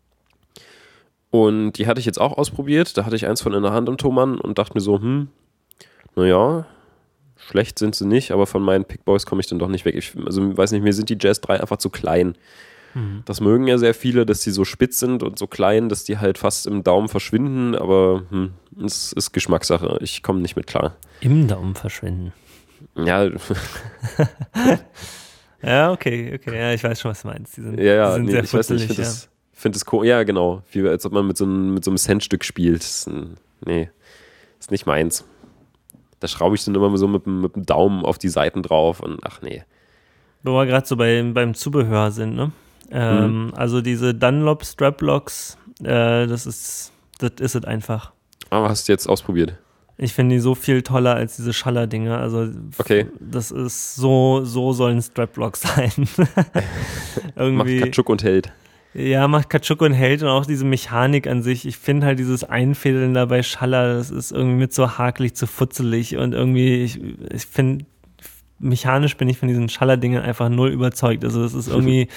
Speaker 1: Und die hatte ich jetzt auch ausprobiert. Da hatte ich eins von in der Hand am Thomann und dachte mir so, hm, naja, schlecht sind sie nicht, aber von meinen Pickboys komme ich dann doch nicht weg. Ich, also weiß nicht, mir sind die Jazz drei einfach zu klein. Das mögen ja sehr viele, dass die so spitz sind und so klein, dass die halt fast im Daumen verschwinden, aber hm, es ist Geschmackssache. Ich komme nicht mit klar.
Speaker 2: Im Daumen verschwinden?
Speaker 1: Ja.
Speaker 2: Ja, okay, okay. Ja, ich weiß schon, was du meinst. Die sind,
Speaker 1: ja, ja,
Speaker 2: die sind
Speaker 1: nee,
Speaker 2: sehr
Speaker 1: ich weiß nicht, ich finde
Speaker 2: ja.
Speaker 1: das, find das cool. Ja, genau. Wie als ob man mit so einem, mit so einem Centstück spielt. Das ist ein, nee, ist nicht meins. Da schraube ich dann immer so mit, mit dem Daumen auf die Seiten drauf und ach nee.
Speaker 2: Wo wir gerade so bei, beim Zubehör sind, ne? Ähm, mhm. Also diese Dunlop Straplocks, äh, das ist das ist es einfach.
Speaker 1: Aber hast du jetzt ausprobiert?
Speaker 2: Ich finde die so viel toller als diese Schaller-Dinger. Also
Speaker 1: okay.
Speaker 2: Das ist so, so sollen Straplocks sein. Irgendwie,
Speaker 1: macht Katschuk und hält.
Speaker 2: Ja, macht Katschuk und hält und auch diese Mechanik an sich. Ich finde halt dieses Einfädeln da bei Schaller, das ist irgendwie mit so hakelig zu futzelig und irgendwie, ich, ich finde, mechanisch bin ich von diesen Schaller-Dingen einfach null überzeugt. Also das ist irgendwie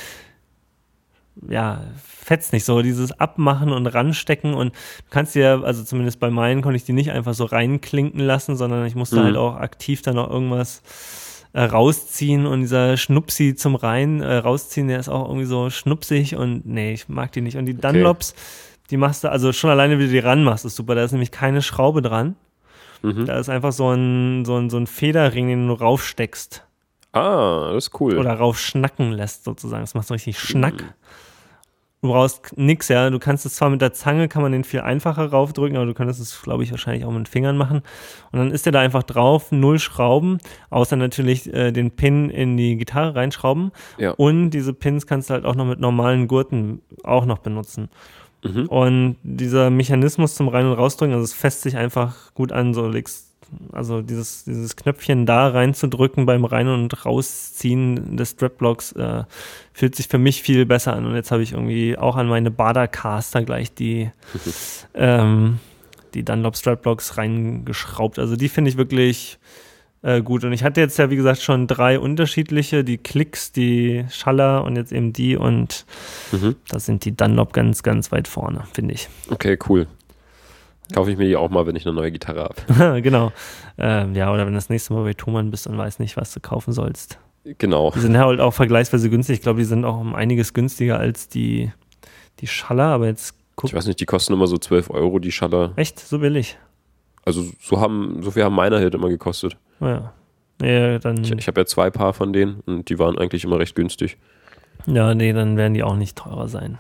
Speaker 2: ja, fetzt nicht so, dieses Abmachen und Ranstecken und du kannst dir, also zumindest bei meinen konnte ich die nicht einfach so reinklinken lassen, sondern ich musste mhm. halt auch aktiv dann noch irgendwas äh, rausziehen und dieser Schnupsi zum Rein äh, rausziehen, der ist auch irgendwie so schnupsig und nee, ich mag die nicht. Und die Dunlops, okay. die machst du, also schon alleine, wie du die ranmachst, ist super, da ist nämlich keine Schraube dran. Mhm. Da ist einfach so ein, so ein, so ein Federring, den du raufsteckst.
Speaker 1: Ah, das ist cool.
Speaker 2: Oder raufschnacken lässt sozusagen, das macht so richtig Schnack. Mhm. Du brauchst nix, ja. Du kannst es zwar mit der Zange, kann man den viel einfacher raufdrücken, aber du könntest es, glaube ich, wahrscheinlich auch mit den Fingern machen. Und dann ist der da einfach drauf, null Schrauben, außer natürlich äh, den Pin in die Gitarre reinschrauben.
Speaker 1: Ja.
Speaker 2: Und diese Pins kannst du halt auch noch mit normalen Gurten auch noch benutzen. Mhm. Und dieser Mechanismus zum Rein- und Rausdrücken, also es fässt sich einfach gut an, so legst also dieses, dieses Knöpfchen da reinzudrücken beim Rein- und Rausziehen des Strapblocks äh, fühlt sich für mich viel besser an. Und jetzt habe ich irgendwie auch an meine Badercaster gleich die, ähm, die Dunlop Strapblocks reingeschraubt. Also die finde ich wirklich äh, gut. Und ich hatte jetzt ja, wie gesagt, schon drei unterschiedliche, die Klicks, die Schaller und jetzt eben die. Und mhm. da sind die Dunlop ganz, ganz weit vorne, finde ich.
Speaker 1: Okay, cool. Kaufe ich mir die auch mal, wenn ich eine neue Gitarre habe.
Speaker 2: Genau. Ähm, ja, oder wenn du das nächste Mal bei Thomann bist und weißt nicht, was du kaufen sollst.
Speaker 1: Genau.
Speaker 2: Die sind halt auch vergleichsweise günstig. Ich glaube, die sind auch um einiges günstiger als die, die Schaller, aber jetzt guck.
Speaker 1: Ich weiß nicht, die kosten immer so zwölf Euro, die Schaller.
Speaker 2: Echt? So billig?
Speaker 1: Also so haben, so viel haben meine halt immer gekostet.
Speaker 2: Oh ja. Ja, dann
Speaker 1: ich ich habe ja zwei Paar von denen und die waren eigentlich immer recht günstig.
Speaker 2: Ja, nee, dann werden die auch nicht teurer sein.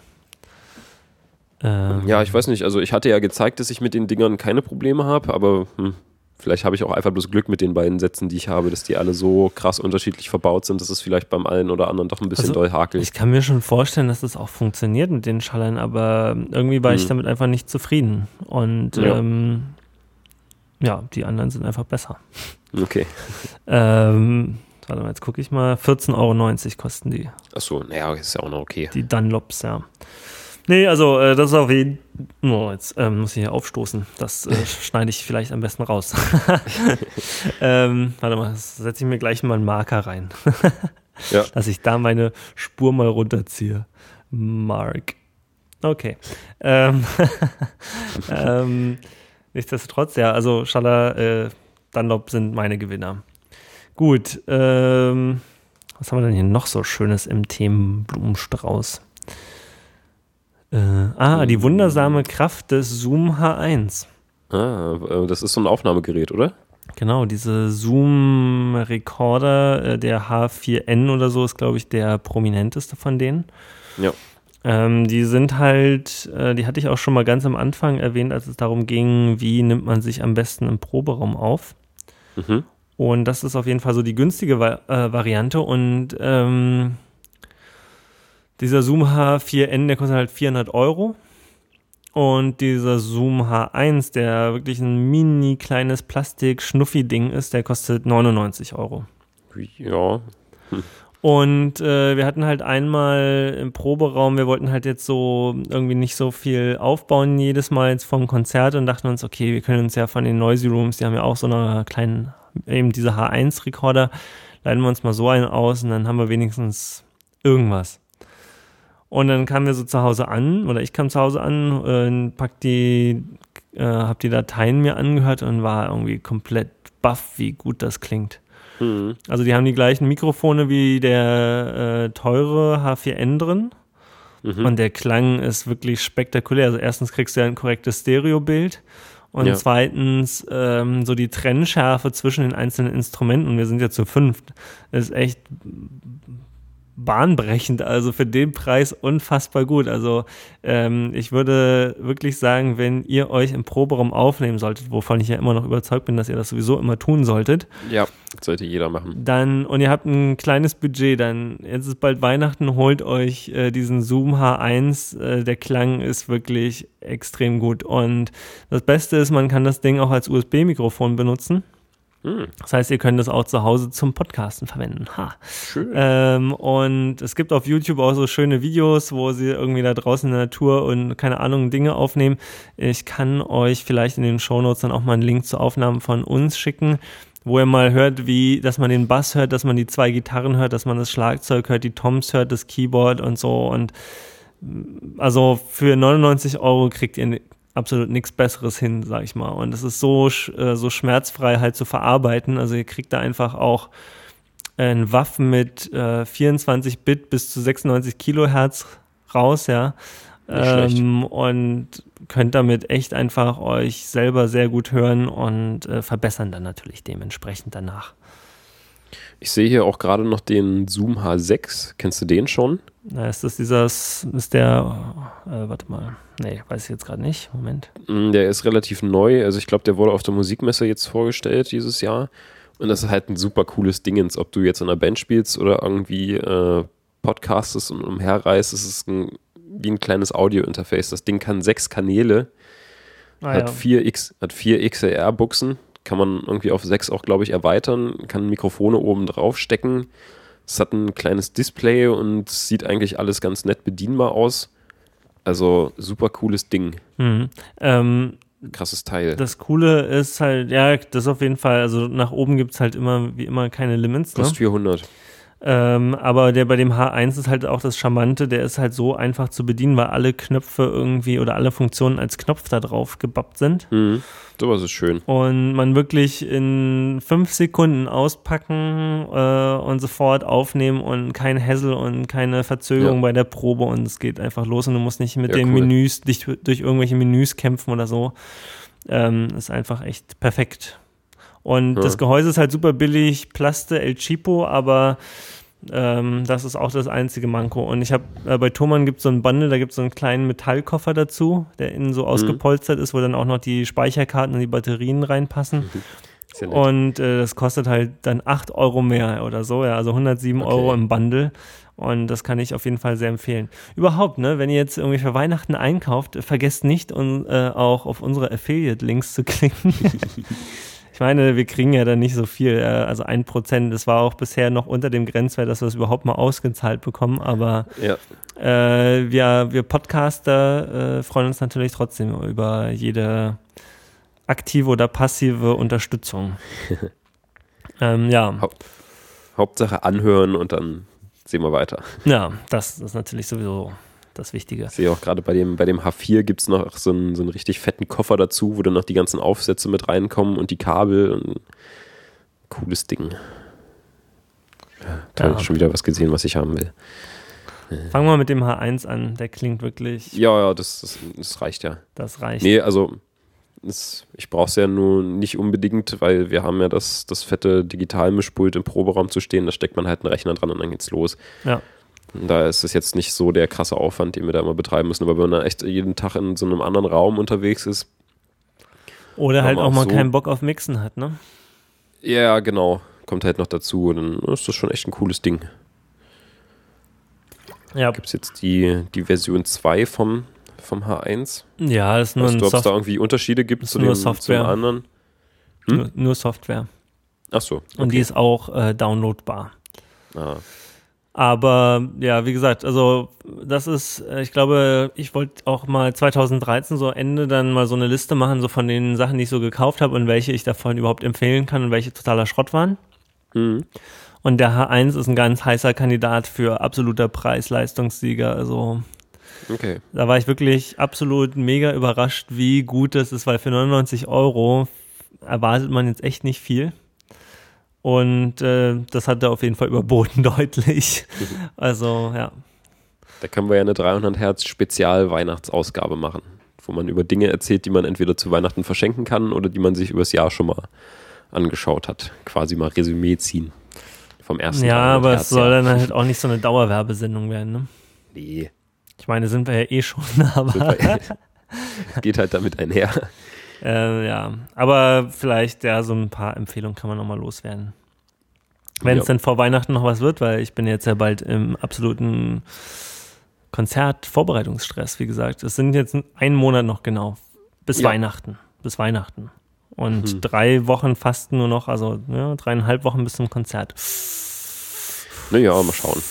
Speaker 1: Ähm, ja, ich weiß nicht, also ich hatte ja gezeigt, dass ich mit den Dingern keine Probleme habe, aber hm, vielleicht habe ich auch einfach bloß Glück mit den beiden Sätzen, die ich habe, dass die alle so krass unterschiedlich verbaut sind, dass es vielleicht beim einen oder anderen doch ein bisschen
Speaker 2: also,
Speaker 1: doll hakelt.
Speaker 2: Ich kann mir schon vorstellen, dass das auch funktioniert mit den Schallern, aber irgendwie war hm. ich damit einfach nicht zufrieden und ja, ähm, ja die anderen sind einfach besser.
Speaker 1: Okay.
Speaker 2: ähm, warte mal, jetzt gucke ich mal, vierzehn Euro neunzig kosten die.
Speaker 1: Achso, naja, ist ja auch noch okay.
Speaker 2: Die Dunlops, ja. Nee, also äh, das ist auf jeden Fall, oh, jetzt ähm, muss ich hier aufstoßen, das äh, schneide ich vielleicht am besten raus. ähm, warte mal, setze ich mir gleich mal einen Marker rein,
Speaker 1: ja.
Speaker 2: dass ich da meine Spur mal runterziehe. Mark. Okay. Ähm, ähm, nichtsdestotrotz, ja, also Schaller, äh, Dunlop sind meine Gewinner. Gut, ähm, was haben wir denn hier noch so Schönes im Themenblumenstrauß? Äh, ah, die wundersame Kraft des Zoom H eins.
Speaker 1: Ah, das ist so ein Aufnahmegerät, oder?
Speaker 2: Genau, diese Zoom-Recorder, äh, der H vier N oder so ist, glaube ich, der prominenteste von denen.
Speaker 1: Ja.
Speaker 2: Ähm, die sind halt, äh, die hatte ich auch schon mal ganz am Anfang erwähnt, als es darum ging, wie nimmt man sich am besten im Proberaum auf. Mhm. Und das ist auf jeden Fall so die günstige Va- äh, Variante und ähm, dieser Zoom H vier N, der kostet halt vierhundert Euro. Und dieser Zoom H eins, der wirklich ein mini kleines Plastik-Schnuffi-Ding ist, der kostet neunundneunzig Euro.
Speaker 1: Ja. Hm.
Speaker 2: Und äh, wir hatten halt einmal im Proberaum, wir wollten halt jetzt so irgendwie nicht so viel aufbauen jedes Mal jetzt vom Konzert und dachten uns, okay, wir können uns ja von den Noisy Rooms, die haben ja auch so eine kleinen, eben diese H eins Recorder, leihen wir uns mal so einen aus und dann haben wir wenigstens irgendwas. Und dann kamen wir so zu Hause an, oder ich kam zu Hause an, äh, pack die, äh, hab die Dateien mir angehört und war irgendwie komplett baff, wie gut das klingt. Mhm. Also die haben die gleichen Mikrofone wie der äh, teure H vier N drin. Mhm. Und der Klang ist wirklich spektakulär. Also erstens kriegst du ja ein korrektes Stereobild und ja. zweitens ähm, so die Trennschärfe zwischen den einzelnen Instrumenten, und wir sind ja zu fünft, ist echt bahnbrechend, also für den Preis unfassbar gut. Also ähm, ich würde wirklich sagen, wenn ihr euch im Proberaum aufnehmen solltet, wovon ich ja immer noch überzeugt bin, dass ihr das sowieso immer tun solltet.
Speaker 1: Ja, sollte jeder machen.
Speaker 2: Dann, und ihr habt ein kleines Budget, dann, jetzt ist bald Weihnachten, holt euch äh, diesen Zoom H eins, äh, der Klang ist wirklich extrem gut. Und das Beste ist, man kann das Ding auch als U S B-Mikrofon benutzen. Das heißt, ihr könnt das auch zu Hause zum Podcasten verwenden. Ha.
Speaker 1: Schön.
Speaker 2: Ähm, und es gibt auf YouTube auch so schöne Videos, wo sie irgendwie da draußen in der Natur und keine Ahnung Dinge aufnehmen. Ich kann euch vielleicht in den Shownotes dann auch mal einen Link zu Aufnahmen von uns schicken, wo ihr mal hört, wie, dass man den Bass hört, dass man die zwei Gitarren hört, dass man das Schlagzeug hört, die Toms hört, das Keyboard und so. Und also für neunundneunzig Euro kriegt ihr absolut nichts Besseres hin, sag ich mal. Und es ist so, äh, so schmerzfrei halt zu verarbeiten. Also ihr kriegt da einfach auch ein Waffen mit äh, vierundzwanzig Bit bis zu sechsundneunzig Kilohertz raus, ja. Ähm, und könnt damit echt einfach euch selber sehr gut hören und äh, verbessern dann natürlich dementsprechend danach.
Speaker 1: Ich sehe hier auch gerade noch den Zoom H sechs. Kennst du den schon?
Speaker 2: Na, ist das dieser, ist der, äh, warte mal, nee, weiß ich jetzt gerade nicht, Moment.
Speaker 1: Der ist relativ neu, also ich glaube, der wurde auf der Musikmesse jetzt vorgestellt dieses Jahr und das ist halt ein super cooles Dingens, ob du jetzt in einer Band spielst oder irgendwie äh, podcastest und umherreist, es ist ein, wie ein kleines Audio-Interface. Das Ding kann sechs Kanäle, ah, hat, ja. vier X, hat vier X L R-Buchsen, kann man irgendwie auf sechs auch, glaube ich, erweitern, kann Mikrofone oben drauf stecken. Es hat ein kleines Display und sieht eigentlich alles ganz nett bedienbar aus. Also super cooles Ding.
Speaker 2: Mhm. Ähm,
Speaker 1: Krasses Teil.
Speaker 2: Das Coole ist halt, ja, das auf jeden Fall, also nach oben gibt es halt immer, wie immer, keine Limits.
Speaker 1: Kostet
Speaker 2: ne?
Speaker 1: vierhundert.
Speaker 2: Ähm, aber der bei dem H eins ist halt auch das Charmante, der ist halt so einfach zu bedienen, weil alle Knöpfe irgendwie oder alle Funktionen als Knopf da drauf gebappt sind.
Speaker 1: Mhm. Sowas ist schön.
Speaker 2: Und man wirklich in fünf Sekunden auspacken äh, und sofort aufnehmen und kein Hassel und keine Verzögerung ja. bei der Probe und es geht einfach los und du musst nicht mit ja, den cool. Menüs, dich durch irgendwelche Menüs kämpfen oder so. Ähm, ist einfach echt perfekt. Und ja. das Gehäuse ist halt super billig, Plaste, El Cheapo, aber ähm, das ist auch das einzige Manko. Und ich habe, äh, bei Thomann gibt es so ein Bundle, da gibt es so einen kleinen Metallkoffer dazu, der innen so ausgepolstert mhm. ist, wo dann auch noch die Speicherkarten und die Batterien reinpassen. Mhm. Und äh, das kostet halt dann acht Euro mehr oder so, ja, also hundertsieben okay. Euro im Bundle. Und das kann ich auf jeden Fall sehr empfehlen. Überhaupt, ne, wenn ihr jetzt irgendwie für Weihnachten einkauft, vergesst nicht, um, äh, auch auf unsere Affiliate-Links zu klicken. Ich meine, wir kriegen ja dann nicht so viel, also ein Prozent, das war auch bisher noch unter dem Grenzwert, dass wir es überhaupt mal ausgezahlt bekommen, aber
Speaker 1: ja.
Speaker 2: äh, wir, wir Podcaster äh, freuen uns natürlich trotzdem über jede aktive oder passive Unterstützung. ähm, ja.
Speaker 1: Haupt, Hauptsache anhören und dann sehen wir weiter.
Speaker 2: Ja, das ist natürlich sowieso das Wichtige.
Speaker 1: Ich sehe auch gerade bei dem, bei dem H vier gibt es noch so einen, so einen richtig fetten Koffer dazu, wo dann noch die ganzen Aufsätze mit reinkommen und die Kabel. Und cooles Ding. Ja, toll, ja. Schon wieder was gesehen, was ich haben will.
Speaker 2: Fangen wir mit dem H eins an, der klingt wirklich...
Speaker 1: Ja, ja, das, das, das reicht ja.
Speaker 2: Das reicht.
Speaker 1: Nee, also das, ich brauche es ja nur nicht unbedingt, weil wir haben ja das, das fette Digitalmischpult im Proberaum zu stehen, da steckt man halt einen Rechner dran und dann geht's los.
Speaker 2: Ja.
Speaker 1: Da ist es jetzt nicht so der krasse Aufwand, den wir da immer betreiben müssen. Aber wenn man echt jeden Tag in so einem anderen Raum unterwegs ist.
Speaker 2: Oder halt auch mal so keinen Bock auf Mixen hat, ne?
Speaker 1: Ja, genau. Kommt halt noch dazu. Dann ist das schon echt ein cooles Ding.
Speaker 2: Ja.
Speaker 1: Gibt es jetzt die, die Version zwei vom, vom H eins?
Speaker 2: Ja, das ist nur
Speaker 1: weißt
Speaker 2: ein
Speaker 1: du, ob es da irgendwie Unterschiede gibt zu dem, zu dem anderen?
Speaker 2: Hm? Nur, nur Software.
Speaker 1: Ach so. Okay.
Speaker 2: Und die ist auch äh, downloadbar.
Speaker 1: Ah.
Speaker 2: Aber ja, wie gesagt, also das ist, ich glaube, ich wollte auch mal zwanzig dreizehn so Ende dann mal so eine Liste machen, so von den Sachen, die ich so gekauft habe und welche ich davon überhaupt empfehlen kann und welche totaler Schrott waren.
Speaker 1: Mhm.
Speaker 2: Und der H eins ist ein ganz heißer Kandidat für absoluter Preis-Leistungssieger. Also
Speaker 1: okay.
Speaker 2: Da war ich wirklich absolut mega überrascht, wie gut das ist, weil für neunundneunzig Euro erwartet man jetzt echt nicht viel. Und äh, das hat er auf jeden Fall überboten, deutlich. Also, ja.
Speaker 1: Da können wir ja eine dreihundert Hertz Spezial-Weihnachtsausgabe machen, wo man über Dinge erzählt, die man entweder zu Weihnachten verschenken kann oder die man sich übers Jahr schon mal angeschaut hat. Quasi mal Resümee ziehen vom ersten
Speaker 2: Ja, aber
Speaker 1: Hertz,
Speaker 2: es soll
Speaker 1: ja.
Speaker 2: dann halt auch nicht so eine Dauerwerbesendung werden, ne?
Speaker 1: Nee.
Speaker 2: Ich meine, sind wir ja eh schon, aber
Speaker 1: geht halt damit einher.
Speaker 2: Äh, ja, aber vielleicht, ja, so ein paar Empfehlungen kann man nochmal loswerden. Wenn es
Speaker 1: Ja.
Speaker 2: denn vor Weihnachten noch was wird, weil ich bin jetzt ja bald im absoluten Konzertvorbereitungsstress, wie gesagt. Es sind jetzt einen Monat noch genau, bis
Speaker 1: Ja.
Speaker 2: Weihnachten, bis Weihnachten. Und
Speaker 1: Mhm.
Speaker 2: drei Wochen fast nur noch, also ja, dreieinhalb Wochen bis zum Konzert.
Speaker 1: Naja, mal schauen.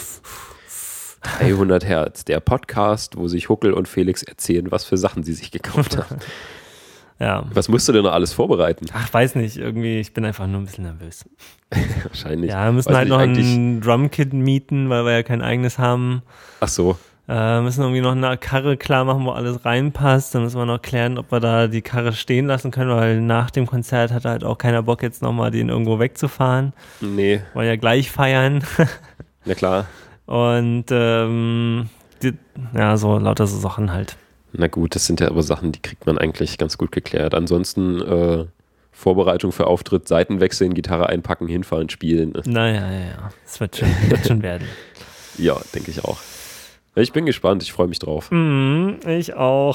Speaker 1: dreihundert Hertz, der Podcast, wo sich Huckel und Felix erzählen, was für Sachen sie sich gekauft haben.
Speaker 2: Ja.
Speaker 1: Was musst du denn noch alles vorbereiten?
Speaker 2: Ach, weiß nicht, irgendwie, ich bin einfach nur ein bisschen nervös.
Speaker 1: Wahrscheinlich.
Speaker 2: Ja, wir müssen
Speaker 1: Weiß
Speaker 2: halt
Speaker 1: nicht,
Speaker 2: noch
Speaker 1: eigentlich-
Speaker 2: ein Drumkit mieten, weil wir ja kein eigenes haben.
Speaker 1: Ach so.
Speaker 2: Äh, müssen irgendwie noch eine Karre klar machen, wo alles reinpasst. Dann müssen wir noch klären, ob wir da die Karre stehen lassen können, weil nach dem Konzert hat halt auch keiner Bock, jetzt nochmal den irgendwo wegzufahren.
Speaker 1: Nee,
Speaker 2: Wollen ja gleich feiern.
Speaker 1: na klar.
Speaker 2: Und ähm, die, ja, so lauter so Sachen halt.
Speaker 1: Na gut, das sind ja aber Sachen, die kriegt man eigentlich ganz gut geklärt. Ansonsten äh, Vorbereitung für Auftritt, Seiten wechseln, Gitarre einpacken, hinfahren, spielen.
Speaker 2: Naja, ja, ja. Es wird schon, wird schon werden.
Speaker 1: Ja, denke ich auch. Ich bin gespannt, ich freue mich drauf.
Speaker 2: Mhm, ich auch.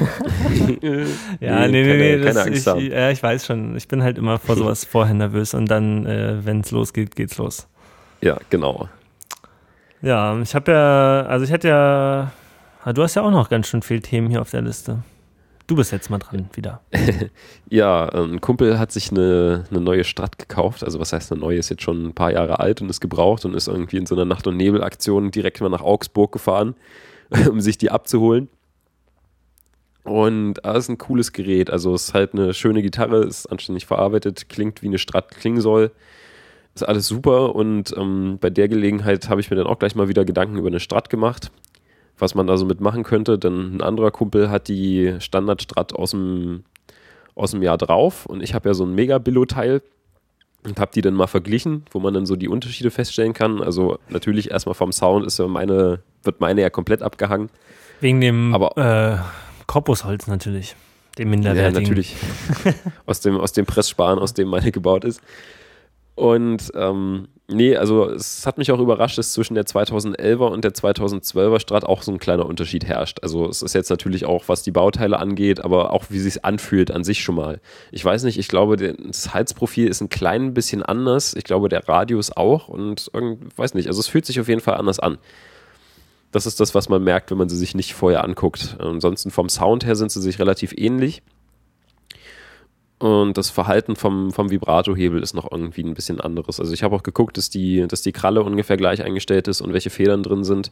Speaker 2: Ja, nee, nee,
Speaker 1: keine,
Speaker 2: nee.
Speaker 1: keine
Speaker 2: Das,
Speaker 1: Angst
Speaker 2: ich,
Speaker 1: haben.
Speaker 2: ja, ich weiß schon. Ich bin halt immer vor sowas vorher nervös und dann, äh, wenn es losgeht, geht's los.
Speaker 1: Ja, genau.
Speaker 2: Ja, ich habe ja, also ich hätte ja, ah, du hast ja auch noch ganz schön viele Themen hier auf der Liste. Du bist jetzt mal dran wieder.
Speaker 1: Ja, ein Kumpel hat sich eine, eine neue Strat gekauft. Also was heißt eine neue, ist jetzt schon ein paar Jahre alt und ist gebraucht und ist irgendwie in so einer Nacht- und Nebel-Aktion direkt mal nach Augsburg gefahren, um sich die abzuholen. Und das ist ein cooles Gerät. Also es ist halt eine schöne Gitarre, ist anständig verarbeitet, klingt wie eine Strat klingen soll. Ist alles super und ähm, bei der Gelegenheit habe ich mir dann auch gleich mal wieder Gedanken über eine Strat gemacht, was man da so mitmachen könnte, denn ein anderer Kumpel hat die Standard-Strat aus dem, aus dem Jahr drauf und ich habe ja so ein Mega-Billo-Teil und habe die dann mal verglichen, wo man dann so die Unterschiede feststellen kann. Also natürlich erstmal vom Sound ist ja meine, wird meine ja komplett abgehangen.
Speaker 2: Wegen dem
Speaker 1: Aber-
Speaker 2: äh, Korpusholz natürlich, dem
Speaker 1: Ja,
Speaker 2: minderwertigen.
Speaker 1: natürlich. aus dem, aus dem Pressspan, aus dem meine gebaut ist. Und ähm, nee, also es hat mich auch überrascht, dass zwischen der zweitausendelfer und der zweitausendzwölfer Strat auch so ein kleiner Unterschied herrscht. Also es ist jetzt natürlich auch, was die Bauteile angeht, aber auch wie es sich anfühlt an sich schon mal. Ich weiß nicht, ich glaube, das Halsprofil ist ein klein bisschen anders. Ich glaube, der Radius auch und irgend, weiß nicht, also es fühlt sich auf jeden Fall anders an. Das ist das, was man merkt, wenn man sie sich nicht vorher anguckt. Ansonsten vom Sound her sind sie sich relativ ähnlich. Und das Verhalten vom, vom Vibrato-Hebel ist noch irgendwie ein bisschen anderes. Also ich habe auch geguckt, dass die, dass die Kralle ungefähr gleich eingestellt ist und welche Federn drin sind.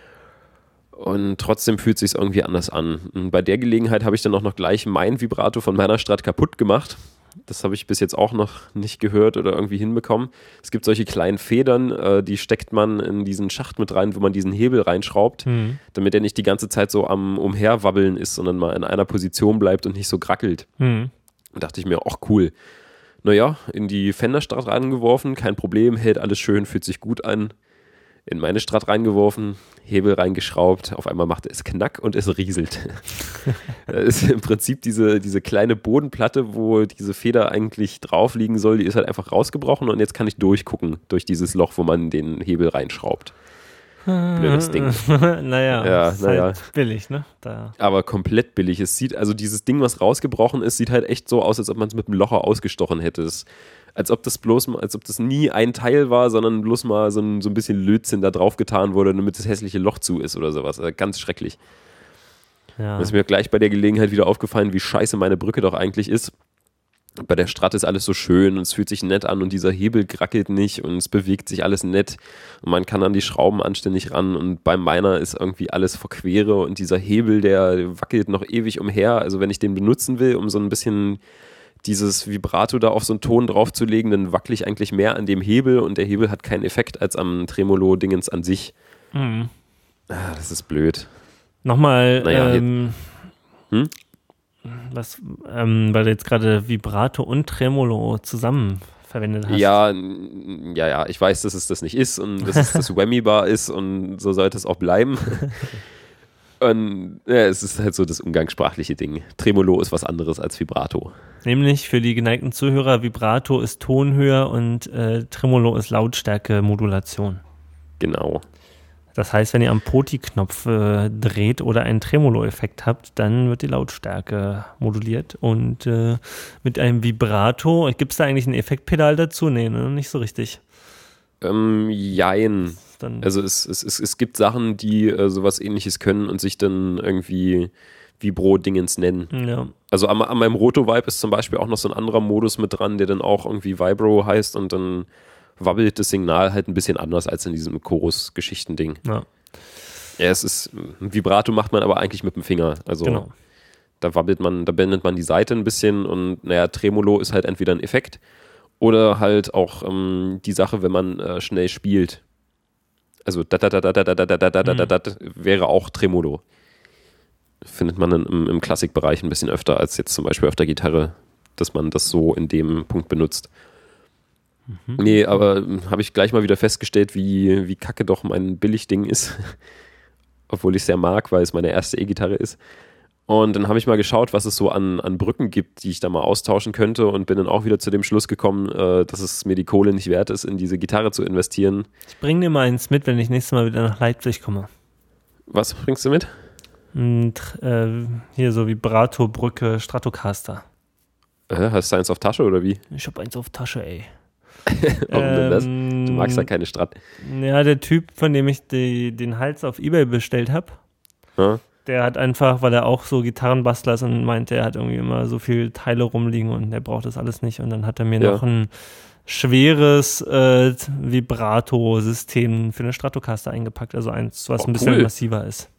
Speaker 1: Und trotzdem fühlt es sich irgendwie anders an. Und bei der Gelegenheit habe ich dann auch noch gleich mein Vibrato von meiner Strat kaputt gemacht. Das habe ich bis jetzt auch noch nicht gehört oder irgendwie hinbekommen. Es gibt solche kleinen Federn, äh, die steckt man in diesen Schacht mit rein, wo man diesen Hebel reinschraubt,
Speaker 2: Mhm.
Speaker 1: damit er nicht die ganze Zeit so am Umherwabbeln ist, sondern mal in einer Position bleibt und nicht so grackelt.
Speaker 2: Mhm.
Speaker 1: Da dachte ich mir, ach cool. Naja, in die Fender-Strat reingeworfen, kein Problem, hält alles schön, fühlt sich gut an. In meine Strat reingeworfen, Hebel reingeschraubt, auf einmal machte es Knack und es rieselt. Das ist im Prinzip diese, diese kleine Bodenplatte, wo diese Feder eigentlich drauf liegen soll, die ist halt einfach rausgebrochen und jetzt kann ich durchgucken durch dieses Loch, wo man den Hebel reinschraubt. Blödes Ding.
Speaker 2: naja,
Speaker 1: Ja,
Speaker 2: ist
Speaker 1: naja.
Speaker 2: halt billig, ne? Da.
Speaker 1: Aber komplett billig. Es sieht, also dieses Ding, was rausgebrochen ist, sieht halt echt so aus, als ob man es mit einem Locher ausgestochen hätte. Es, als ob das bloß, als ob das nie ein Teil war, sondern bloß mal so ein, so ein bisschen Lötzinn da drauf getan wurde, damit das hässliche Loch zu ist oder sowas. Also ganz schrecklich.
Speaker 2: Ja.
Speaker 1: Es ist mir gleich bei der Gelegenheit wieder aufgefallen, wie scheiße meine Brücke doch eigentlich ist. bei der Strat ist alles so schön und es fühlt sich nett an und dieser Hebel grackelt nicht und es bewegt sich alles nett und man kann an die Schrauben anständig ran und beim Miner ist irgendwie alles verquere und dieser Hebel, der wackelt noch ewig umher. Also wenn ich den benutzen will, um so ein bisschen dieses Vibrato da auf so einen Ton draufzulegen, dann wackel ich eigentlich mehr an dem Hebel und der Hebel hat keinen Effekt als am Tremolo-Dingens an sich.
Speaker 2: Mhm.
Speaker 1: Ah, das ist blöd.
Speaker 2: Nochmal,
Speaker 1: Naja,
Speaker 2: ähm,
Speaker 1: hm?
Speaker 2: was, ähm, weil du jetzt gerade Vibrato und Tremolo zusammen verwendet hast.
Speaker 1: Ja, n- ja, ja, ich weiß, dass es das nicht ist und dass es das Whammy-Bar ist und so sollte es auch bleiben. Und ja, es ist halt so das umgangssprachliche Ding. Tremolo ist was anderes als Vibrato.
Speaker 2: Nämlich für die geneigten Zuhörer, Vibrato ist Tonhöhe und äh, Tremolo ist Lautstärke-Modulation.
Speaker 1: Genau.
Speaker 2: Das heißt, wenn ihr am Poti-Knopf äh, dreht oder einen Tremolo-Effekt habt, dann wird die Lautstärke moduliert. Und äh, mit einem Vibrato, gibt es da eigentlich ein Effektpedal dazu? Nee, ne, nicht so richtig.
Speaker 1: Ähm, jein.
Speaker 2: Dann
Speaker 1: Also es, es, es, es gibt Sachen, die äh, sowas Ähnliches können und sich dann irgendwie Vibro-Dingens nennen.
Speaker 2: ja.
Speaker 1: Also an, an meinem Roto-Vibe ist zum Beispiel auch noch so ein anderer Modus mit dran, der dann auch irgendwie Vibro heißt und dann wabbelt das Signal halt ein bisschen anders als in diesem Chorus-Geschichten-Ding.
Speaker 2: Ja,
Speaker 1: Ja, es ist, ein Vibrato macht man aber eigentlich mit dem Finger. Also
Speaker 2: genau.
Speaker 1: da wabbelt man, da bändet man die Seite ein bisschen und naja, Tremolo ist halt entweder ein Effekt oder halt auch ähm, die Sache, wenn man äh, schnell spielt. Also dat, dat, dat, dat, dat, dat, dat, dat, dat, dat, wäre auch Tremolo. Findet man dann im, im Klassikbereich ein bisschen öfter als jetzt zum Beispiel auf der Gitarre, dass man das so in dem Punkt benutzt. Mhm. Nee, aber habe ich gleich mal wieder festgestellt, wie, wie kacke doch mein Billigding ist. Obwohl ich es sehr mag, weil es meine erste E-Gitarre ist. Und dann habe ich mal geschaut, was es so an, an Brücken gibt, die ich da mal austauschen könnte und bin dann auch wieder zu dem Schluss gekommen, äh, dass es mir die Kohle nicht wert ist, in diese Gitarre zu investieren.
Speaker 2: Ich bring dir mal eins mit, wenn ich nächstes Mal wieder nach Leipzig komme.
Speaker 1: Was bringst du mit?
Speaker 2: Und, äh, hier so Vibrato-Brücke Stratocaster.
Speaker 1: Äh, hast du eins auf Tasche oder wie?
Speaker 2: Ich hab eins auf Tasche, ey.
Speaker 1: Warum denn das?
Speaker 2: Ähm,
Speaker 1: Du magst ja keine Strat.
Speaker 2: Ja, der Typ, von dem ich die, den Hals auf Ebay bestellt habe,
Speaker 1: Ja?
Speaker 2: der hat einfach, weil er auch so Gitarrenbastler ist und meinte, er hat irgendwie immer so viele Teile rumliegen und der braucht das alles nicht. Und dann hat er mir
Speaker 1: Ja.
Speaker 2: noch ein schweres äh, Vibrato-System für eine Stratocaster eingepackt. Also eins, was
Speaker 1: Oh,
Speaker 2: ein bisschen
Speaker 1: cool.
Speaker 2: massiver ist.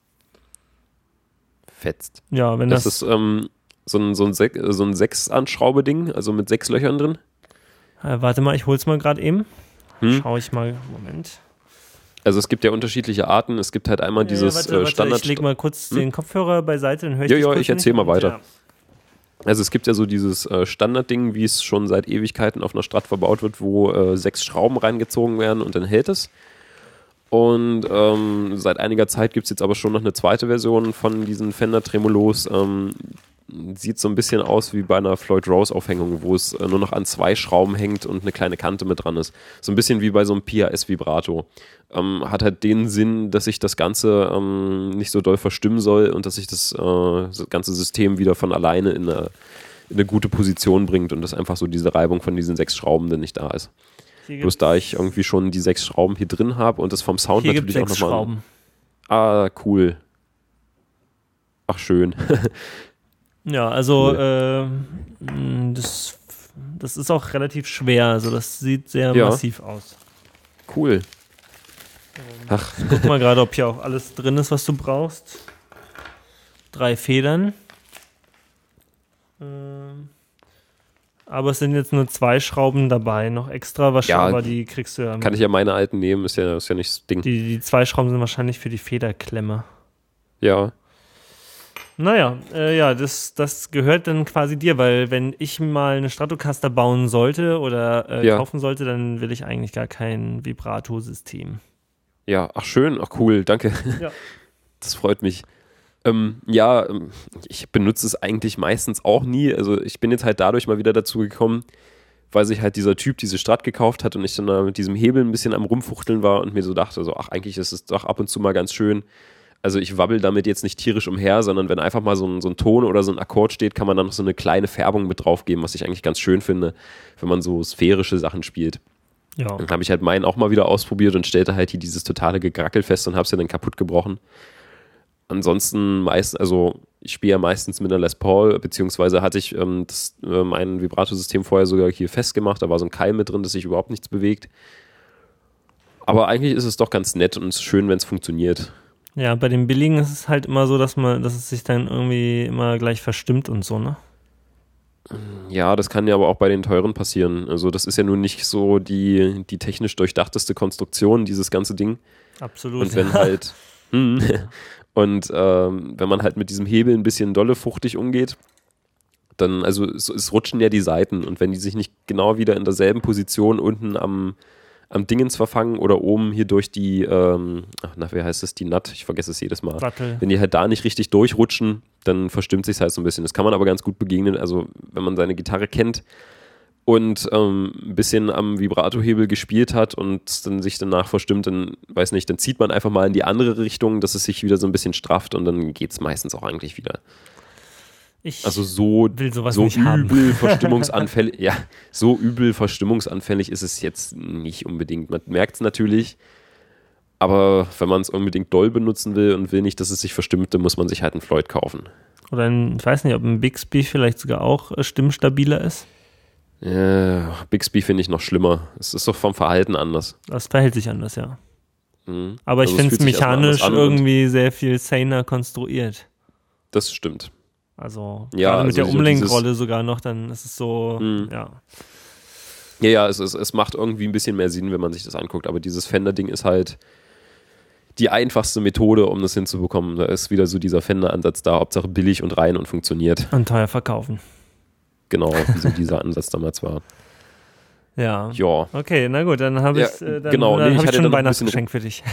Speaker 1: Fetzt.
Speaker 2: Ja, wenn
Speaker 1: Das
Speaker 2: das...
Speaker 1: ist ähm, so ein, so ein, Sech, so ein Sechs-Anschraube-Ding, also mit sechs Löchern drin.
Speaker 2: äh, warte mal, ich hol's mal gerade eben.
Speaker 1: Hm?
Speaker 2: Schau ich mal. Moment.
Speaker 1: Also es gibt ja unterschiedliche Arten. Es gibt halt einmal dieses
Speaker 2: ja, warte,
Speaker 1: äh,
Speaker 2: warte,
Speaker 1: Standard.
Speaker 2: Ich leg mal kurz
Speaker 1: Hm?
Speaker 2: den Kopfhörer beiseite, dann höre ich
Speaker 1: Ja,
Speaker 2: dich
Speaker 1: ja,
Speaker 2: kurz
Speaker 1: ich erzähl
Speaker 2: nicht.
Speaker 1: mal weiter.
Speaker 2: Ja.
Speaker 1: Also es gibt ja so dieses äh, Standardding, wie es schon seit Ewigkeiten auf einer Strat verbaut wird, wo äh, sechs Schrauben reingezogen werden und dann hält es. Und ähm, seit einiger Zeit gibt es jetzt aber schon noch eine zweite Version von diesen Fender Tremolos. Ähm, sieht so ein bisschen aus wie bei einer Floyd Rose Aufhängung, wo es äh, nur noch an zwei Schrauben hängt und eine kleine Kante mit dran ist. So ein bisschen wie bei so einem P A S Vibrato. Ähm, hat halt den Sinn, dass sich das Ganze ähm, nicht so doll verstimmen soll und dass sich das, äh, das ganze System wieder von alleine in eine, in eine gute Position bringt und dass einfach so diese Reibung von diesen sechs Schrauben dann nicht da ist.
Speaker 2: Hier
Speaker 1: Bloß da ich irgendwie schon die sechs Schrauben hier drin habe und das vom Sound
Speaker 2: Hier gibt
Speaker 1: natürlich auch
Speaker 2: sechs
Speaker 1: nochmal.
Speaker 2: Schrauben.
Speaker 1: Ah, cool. Ach, schön.
Speaker 2: Ja, also
Speaker 1: Cool.
Speaker 2: äh, mh, das, das ist auch relativ schwer. Also das sieht sehr
Speaker 1: Ja.
Speaker 2: massiv aus.
Speaker 1: Cool. Ach,
Speaker 2: Guck mal gerade, ob hier auch alles drin ist, was du brauchst. Drei Federn. Ähm, aber es sind jetzt nur zwei Schrauben dabei, noch extra wahrscheinlich,
Speaker 1: Ja,
Speaker 2: aber die kriegst du ja.
Speaker 1: kann ich ja meine alten nehmen, ist ja, ist ja nicht das Ding.
Speaker 2: Die, die zwei Schrauben sind wahrscheinlich für die Federklemme.
Speaker 1: Ja.
Speaker 2: Naja, äh, ja, das, das gehört dann quasi dir, weil wenn ich mal eine Stratocaster bauen sollte oder äh,
Speaker 1: Ja.
Speaker 2: kaufen sollte, dann will ich eigentlich gar kein Vibrato-System.
Speaker 1: Ja, ach schön, ach cool, danke.
Speaker 2: Ja.
Speaker 1: Das freut mich. Ähm, ja, ähm, ich benutze es eigentlich meistens auch nie. Also ich bin jetzt halt dadurch mal wieder dazu gekommen, weil sich halt dieser Typ diese Strat gekauft hat und ich dann da mit diesem Hebel ein bisschen am Rumfuchteln war und mir so dachte, so, ach, eigentlich ist es doch ab und zu mal ganz schön. Also ich wabbel damit jetzt nicht tierisch umher, sondern wenn einfach mal so ein, so ein Ton oder so ein Akkord steht, kann man dann noch so eine kleine Färbung mit draufgeben, was ich eigentlich ganz schön finde, wenn man so sphärische Sachen spielt.
Speaker 2: Ja.
Speaker 1: Dann habe ich halt meinen auch mal wieder ausprobiert und stellte halt hier dieses totale Gegrackel fest und habe es ja dann kaputt gebrochen. ansonsten meist, also ich spiele ja meistens mit einer Les Paul, beziehungsweise hatte ich ähm, das, äh, mein Vibrato-System vorher sogar hier festgemacht, da war so ein Keil mit drin, dass sich überhaupt nichts bewegt. Aber eigentlich ist es doch ganz nett und es ist schön, wenn es funktioniert.
Speaker 2: Ja, bei den billigen ist es halt immer so, dass man, dass es sich dann irgendwie immer gleich verstimmt und so, ne?
Speaker 1: Ja, das kann ja aber auch bei den teuren passieren. Also das ist ja nun nicht so die, die technisch durchdachteste Konstruktion, dieses ganze Ding.
Speaker 2: Absolut.
Speaker 1: Und wenn
Speaker 2: ja.
Speaker 1: halt hm, und ähm, wenn man halt mit diesem Hebel ein bisschen dolle fuchtig umgeht, dann, also es, es rutschen ja die Seiten und wenn die sich nicht genau wieder in derselben Position unten am, am Dingens verfangen oder oben hier durch die, ähm, ach, na, wie heißt das, die Nut, ich vergesse es jedes Mal.
Speaker 2: Sattel.
Speaker 1: Wenn die halt da nicht richtig durchrutschen, dann verstimmt sich halt so ein bisschen. Das kann man aber ganz gut begegnen, also wenn man seine Gitarre kennt und ähm, ein bisschen am Vibratohebel gespielt hat und dann sich danach verstimmt, dann, weiß nicht, dann zieht man einfach mal in die andere Richtung, dass es sich wieder so ein bisschen strafft und dann geht es meistens auch eigentlich wieder.
Speaker 2: Ich
Speaker 1: Also so,
Speaker 2: will sowas
Speaker 1: so
Speaker 2: nicht
Speaker 1: übel
Speaker 2: haben.
Speaker 1: verstimmungsanfällig, ja, so übel verstimmungsanfällig ist es jetzt nicht unbedingt. Man merkt es natürlich, aber wenn man es unbedingt doll benutzen will und will nicht, dass es sich verstimmt, dann muss man sich halt einen Floyd kaufen.
Speaker 2: Oder ein, ich weiß nicht, ob ein Bixby vielleicht sogar auch äh, stimmstabiler ist.
Speaker 1: Ja, Bixby finde ich noch schlimmer. Es ist doch vom Verhalten anders.
Speaker 2: Das verhält sich anders, ja.
Speaker 1: Mhm.
Speaker 2: Aber ich
Speaker 1: Also
Speaker 2: finde es
Speaker 1: fühlt sich erstmal
Speaker 2: mechanisch
Speaker 1: anders an und
Speaker 2: irgendwie sehr viel saner konstruiert.
Speaker 1: das stimmt.
Speaker 2: Also
Speaker 1: Ja,
Speaker 2: gerade mit
Speaker 1: also
Speaker 2: der
Speaker 1: so
Speaker 2: Umlenkrolle
Speaker 1: dieses-
Speaker 2: sogar noch, dann ist es so,
Speaker 1: Mhm.
Speaker 2: ja.
Speaker 1: Ja, ja, es, es, es macht irgendwie ein bisschen mehr Sinn, wenn man sich das anguckt. Aber dieses Fender-Ding ist halt die einfachste Methode, um das hinzubekommen. Da ist wieder so dieser Fender-Ansatz da, Hauptsache billig und rein und funktioniert.
Speaker 2: Und teuer verkaufen.
Speaker 1: Genau, wie so dieser Ansatz damals war.
Speaker 2: Ja.
Speaker 1: Ja.
Speaker 2: Okay, na gut, dann habe
Speaker 1: Ja,
Speaker 2: ich, äh, dann,
Speaker 1: genau, nee,
Speaker 2: dann
Speaker 1: ich
Speaker 2: hab ich
Speaker 1: hatte
Speaker 2: schon ein
Speaker 1: dann noch ein bisschen
Speaker 2: Weihnachtsgeschenk für dich.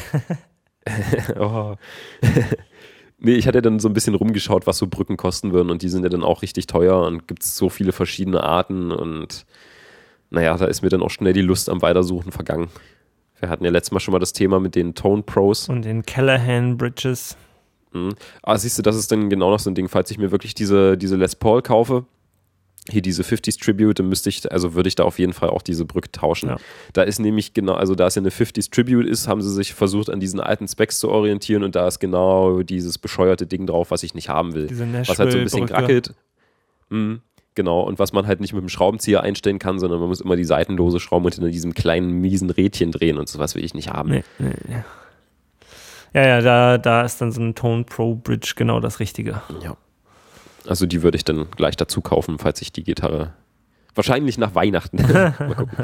Speaker 1: Oh. Nee, ich hatte dann so ein bisschen rumgeschaut, was so Brücken kosten würden und die sind ja dann auch richtig teuer und gibt es so viele verschiedene Arten und naja, da ist mir dann auch schnell die Lust am Weitersuchen vergangen. Wir hatten ja letztes Mal schon mal das Thema mit den Tone Pros.
Speaker 2: Und den Callahan Bridges.
Speaker 1: Mhm. Aber siehst du, das ist dann genau noch so ein Ding, falls ich mir wirklich diese, diese Les Paul kaufe, hier diese fünfziger Tribute, dann müsste ich, also würde ich da auf jeden Fall auch diese Brücke tauschen.
Speaker 2: Ja.
Speaker 1: Da ist nämlich genau, also da es ja eine fünfziger Tribute ist, haben sie sich versucht, an diesen alten Specs zu orientieren und da ist genau dieses bescheuerte Ding drauf, was ich nicht haben will.
Speaker 2: Diese
Speaker 1: Was halt so ein bisschen
Speaker 2: Nashville-Brücke.
Speaker 1: grackelt. Mhm. Genau, und was man halt nicht mit dem Schraubenzieher einstellen kann, sondern man muss immer die Seitenlose schrauben und in diesem kleinen, miesen Rädchen drehen und sowas will ich nicht haben.
Speaker 2: Nee, nee, nee. Ja, ja, da, da ist dann so ein Tone Pro Bridge genau das Richtige.
Speaker 1: Ja. Also die würde ich dann gleich dazu kaufen, falls ich die Gitarre wahrscheinlich nach Weihnachten. Mal gucken.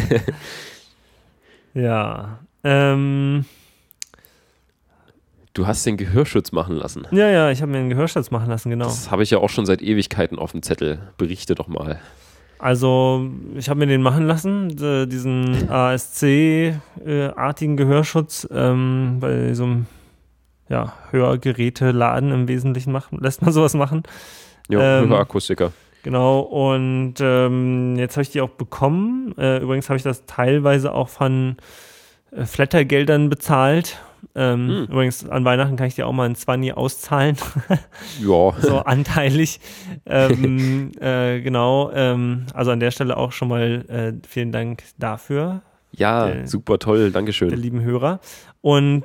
Speaker 2: Ja. Ähm,
Speaker 1: Du hast den Gehörschutz machen lassen.
Speaker 2: ja, ja, ich habe mir einen Gehörschutz machen lassen, genau.
Speaker 1: Das habe ich ja auch schon seit Ewigkeiten auf dem Zettel. Berichte doch mal.
Speaker 2: Also, ich habe mir den machen lassen, äh, diesen A S C-artigen Gehörschutz, ähm, bei so einem ja, Hörgeräteladen im Wesentlichen machen, lässt man sowas machen.
Speaker 1: Ja,
Speaker 2: Ähm,
Speaker 1: Hörerakustiker.
Speaker 2: Genau, und ähm, jetzt habe ich die auch bekommen. Äh, übrigens habe ich das teilweise auch von äh, Flattergeldern bezahlt. Ähm,
Speaker 1: Hm.
Speaker 2: Übrigens, an Weihnachten kann ich dir auch mal ein Zwanni auszahlen.
Speaker 1: Ja.
Speaker 2: So anteilig. ähm, äh, genau, ähm, also an der Stelle auch schon mal äh, vielen Dank dafür,
Speaker 1: Ja,
Speaker 2: Der-
Speaker 1: super toll,
Speaker 2: der
Speaker 1: Dankeschön.
Speaker 2: lieben Hörer. Und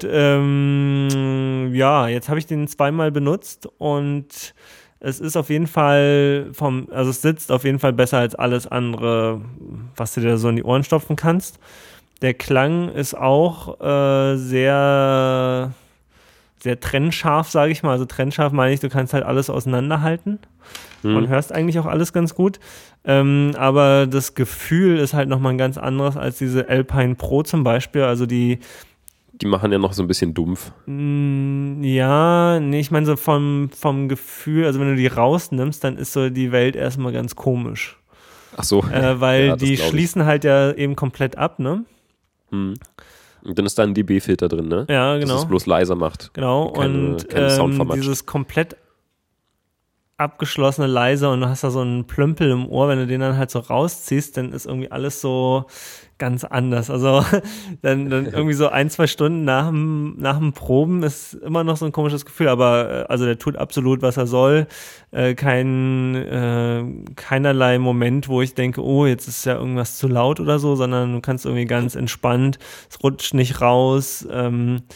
Speaker 2: ähm, ja, jetzt habe ich den zweimal benutzt und es ist auf jeden Fall vom, also es sitzt auf jeden Fall besser als alles andere, was du dir so in die Ohren stopfen kannst. Der Klang ist auch äh, sehr, sehr trennscharf, sage ich mal. Also trennscharf meine ich, du kannst halt alles auseinanderhalten
Speaker 1: Hm.
Speaker 2: und hörst eigentlich auch alles ganz gut. Ähm, aber das Gefühl ist halt nochmal ein ganz anderes als diese Alpine Pro zum Beispiel. Also die,
Speaker 1: Die machen ja noch so ein bisschen dumpf.
Speaker 2: mh, ja, nee, ich meine so vom, vom Gefühl, also wenn du die rausnimmst, dann ist so die Welt erstmal ganz komisch.
Speaker 1: Ach so.
Speaker 2: Äh, weil
Speaker 1: Ja, das
Speaker 2: die
Speaker 1: glaub ich.
Speaker 2: schließen halt ja eben komplett ab, ne?
Speaker 1: Hm. Und dann ist da ein D B-Filter drin, ne?
Speaker 2: Ja,
Speaker 1: Dass
Speaker 2: genau.
Speaker 1: es bloß leiser macht.
Speaker 2: Genau,
Speaker 1: Keine-
Speaker 2: und
Speaker 1: keine Sound
Speaker 2: ähm,
Speaker 1: vermatscht.
Speaker 2: dieses komplett abgeschlossene Leise und du hast da so einen Plümpel im Ohr, wenn du den dann halt so rausziehst, dann ist irgendwie alles so ganz anders. Also dann, dann irgendwie so ein, zwei Stunden nach dem, nach dem Proben ist immer noch so ein komisches Gefühl, aber äh, also der tut absolut, was er soll. Äh, kein, äh, keinerlei Moment, wo ich denke, oh, jetzt ist ja irgendwas zu laut oder so, sondern du kannst irgendwie ganz entspannt, es rutscht nicht raus, ähm,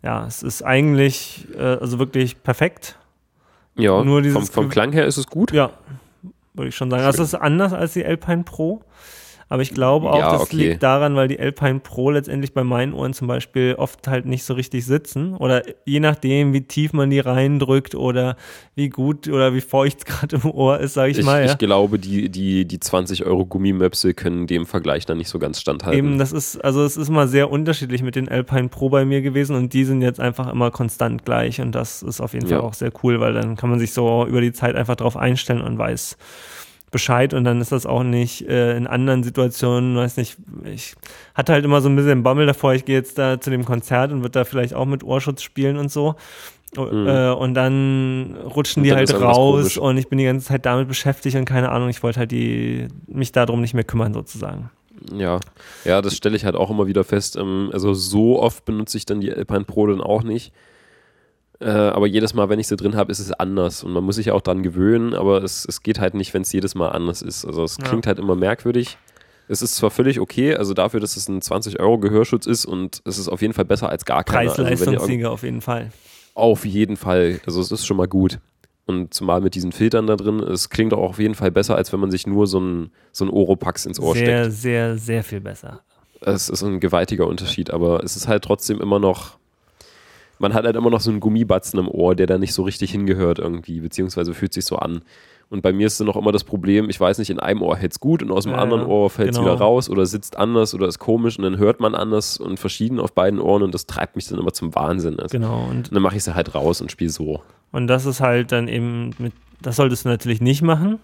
Speaker 2: ja, es ist eigentlich äh, also wirklich perfekt.
Speaker 1: Ja,
Speaker 2: Nur dieses
Speaker 1: vom, vom Klang her ist es gut.
Speaker 2: Ja, würde ich schon sagen. Also es ist anders als die Alpine Pro. Aber ich glaube auch,
Speaker 1: Ja,
Speaker 2: das
Speaker 1: okay.
Speaker 2: liegt daran, weil die Alpine Pro letztendlich bei meinen Ohren zum Beispiel oft halt nicht so richtig sitzen. Oder je nachdem, wie tief man die reindrückt oder wie gut oder wie feucht es gerade im Ohr ist, sage ich,
Speaker 1: Ich,
Speaker 2: mal. Ja.
Speaker 1: ich glaube, die, die, die zwanzig Euro Gummimöpse können dem Vergleich dann nicht so ganz standhalten.
Speaker 2: Eben, das ist, also es ist mal sehr unterschiedlich mit den Alpine Pro bei mir gewesen und die sind jetzt einfach immer konstant gleich und das ist auf jeden Fall
Speaker 1: Ja.
Speaker 2: auch sehr cool, weil dann kann man sich so über die Zeit einfach drauf einstellen und weiß Bescheid und dann ist das auch nicht äh, in anderen Situationen, weiß nicht, ich hatte halt immer so ein bisschen Bammel davor, ich gehe jetzt da zu dem Konzert und würde da vielleicht auch mit Ohrschutz spielen und so. Mhm. Äh, und dann rutschen
Speaker 1: und
Speaker 2: die
Speaker 1: dann
Speaker 2: halt
Speaker 1: ist irgendwas
Speaker 2: raus
Speaker 1: komisch.
Speaker 2: und ich bin die ganze Zeit damit beschäftigt und keine Ahnung, ich wollte halt die mich darum nicht mehr kümmern sozusagen.
Speaker 1: Ja, ja, das stelle ich halt auch immer wieder fest. Ähm, also so oft benutze ich dann die Alpine Pro dann auch nicht. Äh, aber jedes Mal, wenn ich sie drin habe, ist es anders. Und man muss sich ja auch dran gewöhnen, aber es, es geht halt nicht, wenn es jedes Mal anders ist. Also es klingt ja. halt immer merkwürdig. Es ist zwar völlig okay, also dafür, dass es ein zwanzig Euro Gehörschutz ist und es ist auf jeden Fall besser als gar keiner.
Speaker 2: Preis-Leistungssieger also auf jeden Fall.
Speaker 1: Auf jeden Fall. Also es ist schon mal gut. Und zumal mit diesen Filtern da drin, es klingt auch auf jeden Fall besser, als wenn man sich nur so ein, so ein Oropax ins Ohr
Speaker 2: sehr,
Speaker 1: steckt.
Speaker 2: Sehr, sehr, sehr viel besser.
Speaker 1: Es ist ein gewaltiger Unterschied, aber es ist halt trotzdem immer noch, man hat halt immer noch so einen Gummibatzen im Ohr, der da nicht so richtig hingehört irgendwie, beziehungsweise fühlt sich so an. Und bei mir ist dann noch immer das Problem, ich weiß nicht, in einem Ohr hält es gut und aus dem
Speaker 2: ja,
Speaker 1: anderen Ohr fällt es
Speaker 2: genau.
Speaker 1: wieder raus oder sitzt anders oder ist komisch und dann hört man anders und verschieden auf beiden Ohren und das treibt mich dann immer zum Wahnsinn. Also,
Speaker 2: genau. Und,
Speaker 1: und dann mache ich sie halt raus und spiele so.
Speaker 2: Und das ist halt dann eben, mit, das solltest du natürlich nicht machen.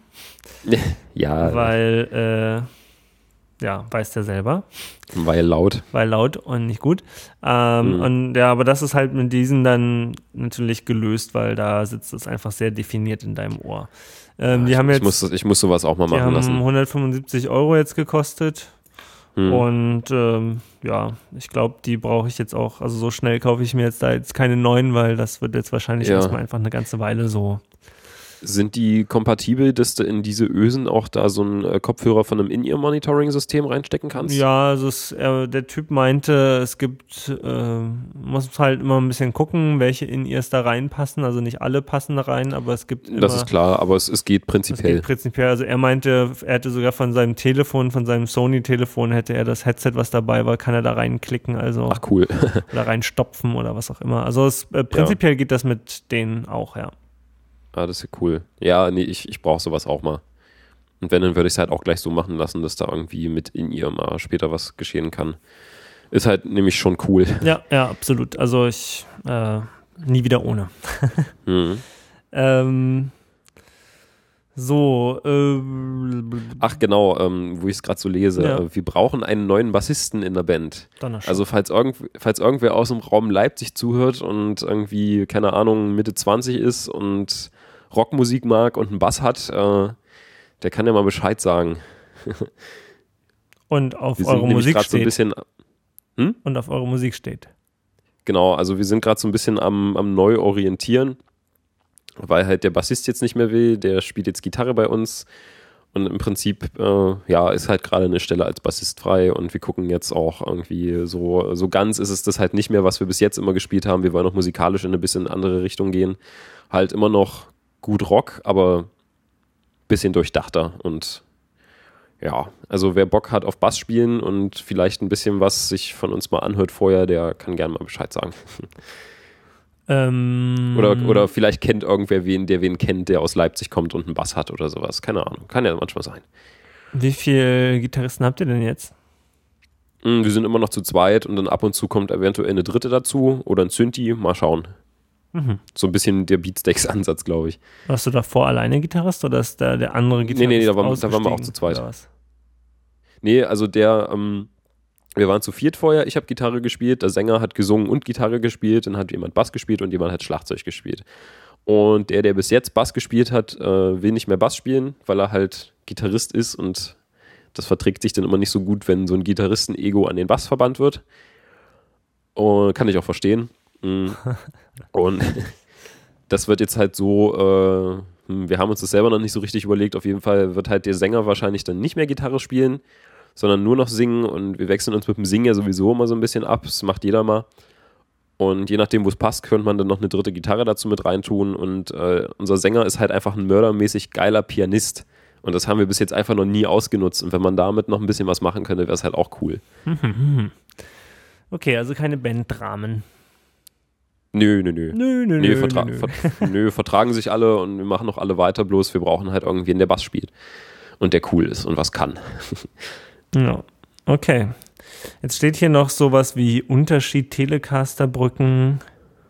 Speaker 1: Ja.
Speaker 2: Weil, äh, ja, weißt ja selber.
Speaker 1: Weil laut.
Speaker 2: Weil laut und nicht gut. Ähm, mhm. Und ja, aber das ist halt mit diesen dann natürlich gelöst, weil da sitzt es einfach sehr definiert in deinem Ohr. Ähm,
Speaker 1: ja,
Speaker 2: die
Speaker 1: ich,
Speaker 2: haben jetzt,
Speaker 1: ich, muss, ich muss sowas auch mal machen
Speaker 2: die haben
Speaker 1: lassen.
Speaker 2: hundertfünfundsiebzig Euro jetzt gekostet. Hm. Und ähm, ja, ich glaube, die brauche ich jetzt auch, also so schnell kaufe ich mir jetzt da jetzt keine neuen, weil das wird jetzt wahrscheinlich ja. erstmal einfach eine ganze Weile so.
Speaker 1: Sind die kompatibel, dass du in diese Ösen auch da so einen äh, Kopfhörer von einem In-Ear-Monitoring-System reinstecken kannst?
Speaker 2: Ja, also es, äh, der Typ meinte, es gibt, äh, muss halt immer ein bisschen gucken, welche In-Ears da reinpassen. Also nicht alle passen da rein, aber es gibt immer...
Speaker 1: Das ist klar, aber es, es geht prinzipiell. Es geht
Speaker 2: prinzipiell. Also er meinte, er hätte sogar von seinem Telefon, von seinem Sony-Telefon, hätte er das Headset, was dabei war, kann er da reinklicken. Also
Speaker 1: ach cool.
Speaker 2: Oder reinstopfen oder was auch immer. Also es, äh, prinzipiell ja. geht das mit denen auch, ja.
Speaker 1: Ah, das ist ja cool. Ja, nee, ich, ich brauche sowas auch mal. Und wenn, dann würde ich es halt auch gleich so machen lassen, dass da irgendwie mit in ihr mal später was geschehen kann. Ist halt nämlich schon cool.
Speaker 2: Ja, ja, absolut. Also ich, äh, nie wieder ohne.
Speaker 1: mhm.
Speaker 2: ähm, so. Äh,
Speaker 1: Ach genau, ähm, wo ich es gerade so lese. Ja. Wir brauchen einen neuen Bassisten in der Band. Also falls, irgend, falls irgendwer aus dem Raum Leipzig zuhört und irgendwie, keine Ahnung, Mitte zwanzig ist und Rockmusik mag und einen Bass hat, äh, der kann ja mal Bescheid sagen.
Speaker 2: Und auf eure Musik steht.
Speaker 1: So ein bisschen, hm?
Speaker 2: Und auf eure Musik steht.
Speaker 1: Genau, also wir sind gerade so ein bisschen am, am Neu-Orientieren, weil halt der Bassist jetzt nicht mehr will, der spielt jetzt Gitarre bei uns und im Prinzip, äh, ja, ist halt gerade eine Stelle als Bassist frei und wir gucken jetzt auch irgendwie so, so ganz ist es das halt nicht mehr, was wir bis jetzt immer gespielt haben. Wir wollen auch musikalisch in eine bisschen andere Richtung gehen. Halt immer noch gut Rock, aber ein bisschen durchdachter und ja, also wer Bock hat auf Bass spielen und vielleicht ein bisschen was sich von uns mal anhört vorher, der kann gerne mal Bescheid sagen.
Speaker 2: Ähm
Speaker 1: oder, oder vielleicht kennt irgendwer wen, der wen kennt, der aus Leipzig kommt und einen Bass hat oder sowas. Keine Ahnung, kann ja manchmal sein.
Speaker 2: Wie viele Gitarristen habt ihr denn jetzt?
Speaker 1: Wir sind immer noch zu zweit und dann ab und zu kommt eventuell eine dritte dazu oder ein Synthi, mal schauen.
Speaker 2: Mhm.
Speaker 1: So ein bisschen der Beatsteaks-Ansatz, glaube ich.
Speaker 2: Warst du davor alleine Gitarrist oder ist da der andere Gitarrist?
Speaker 1: Nee, nee, da waren, da waren wir auch zu zweit. Nee, also der, ähm, wir waren zu viert vorher, ich habe Gitarre gespielt, der Sänger hat gesungen und Gitarre gespielt, dann hat jemand Bass gespielt und jemand hat Schlagzeug gespielt. Und der, der bis jetzt Bass gespielt hat, äh, will nicht mehr Bass spielen, weil er halt Gitarrist ist und das verträgt sich dann immer nicht so gut, wenn so ein Gitarristen-Ego an den Bass verbannt wird. Und kann ich auch verstehen. Und das wird jetzt halt so, äh, wir haben uns das selber noch nicht so richtig überlegt, auf jeden Fall wird halt der Sänger wahrscheinlich dann nicht mehr Gitarre spielen, sondern nur noch singen und wir wechseln uns mit dem Singen ja sowieso immer so ein bisschen ab, das macht jeder mal. Und je nachdem, wo es passt, könnte man dann noch eine dritte Gitarre dazu mit reintun. Und äh, unser Sänger ist halt einfach ein mördermäßig geiler Pianist. Und das haben wir bis jetzt einfach noch nie ausgenutzt. Und wenn man damit noch ein bisschen was machen könnte, wäre es halt auch cool.
Speaker 2: Okay, also keine Bandrahmen.
Speaker 1: Nö, nö, nö.
Speaker 2: Nö, nö,
Speaker 1: nö,
Speaker 2: nö,
Speaker 1: vertra-
Speaker 2: nö.
Speaker 1: Ver- nö, vertragen sich alle und wir machen noch alle weiter. Bloß wir brauchen halt irgendwen, der Bass spielt. Und der cool ist und was kann.
Speaker 2: Ja, okay. Jetzt steht hier noch sowas wie Unterschied Telecaster-Brücken,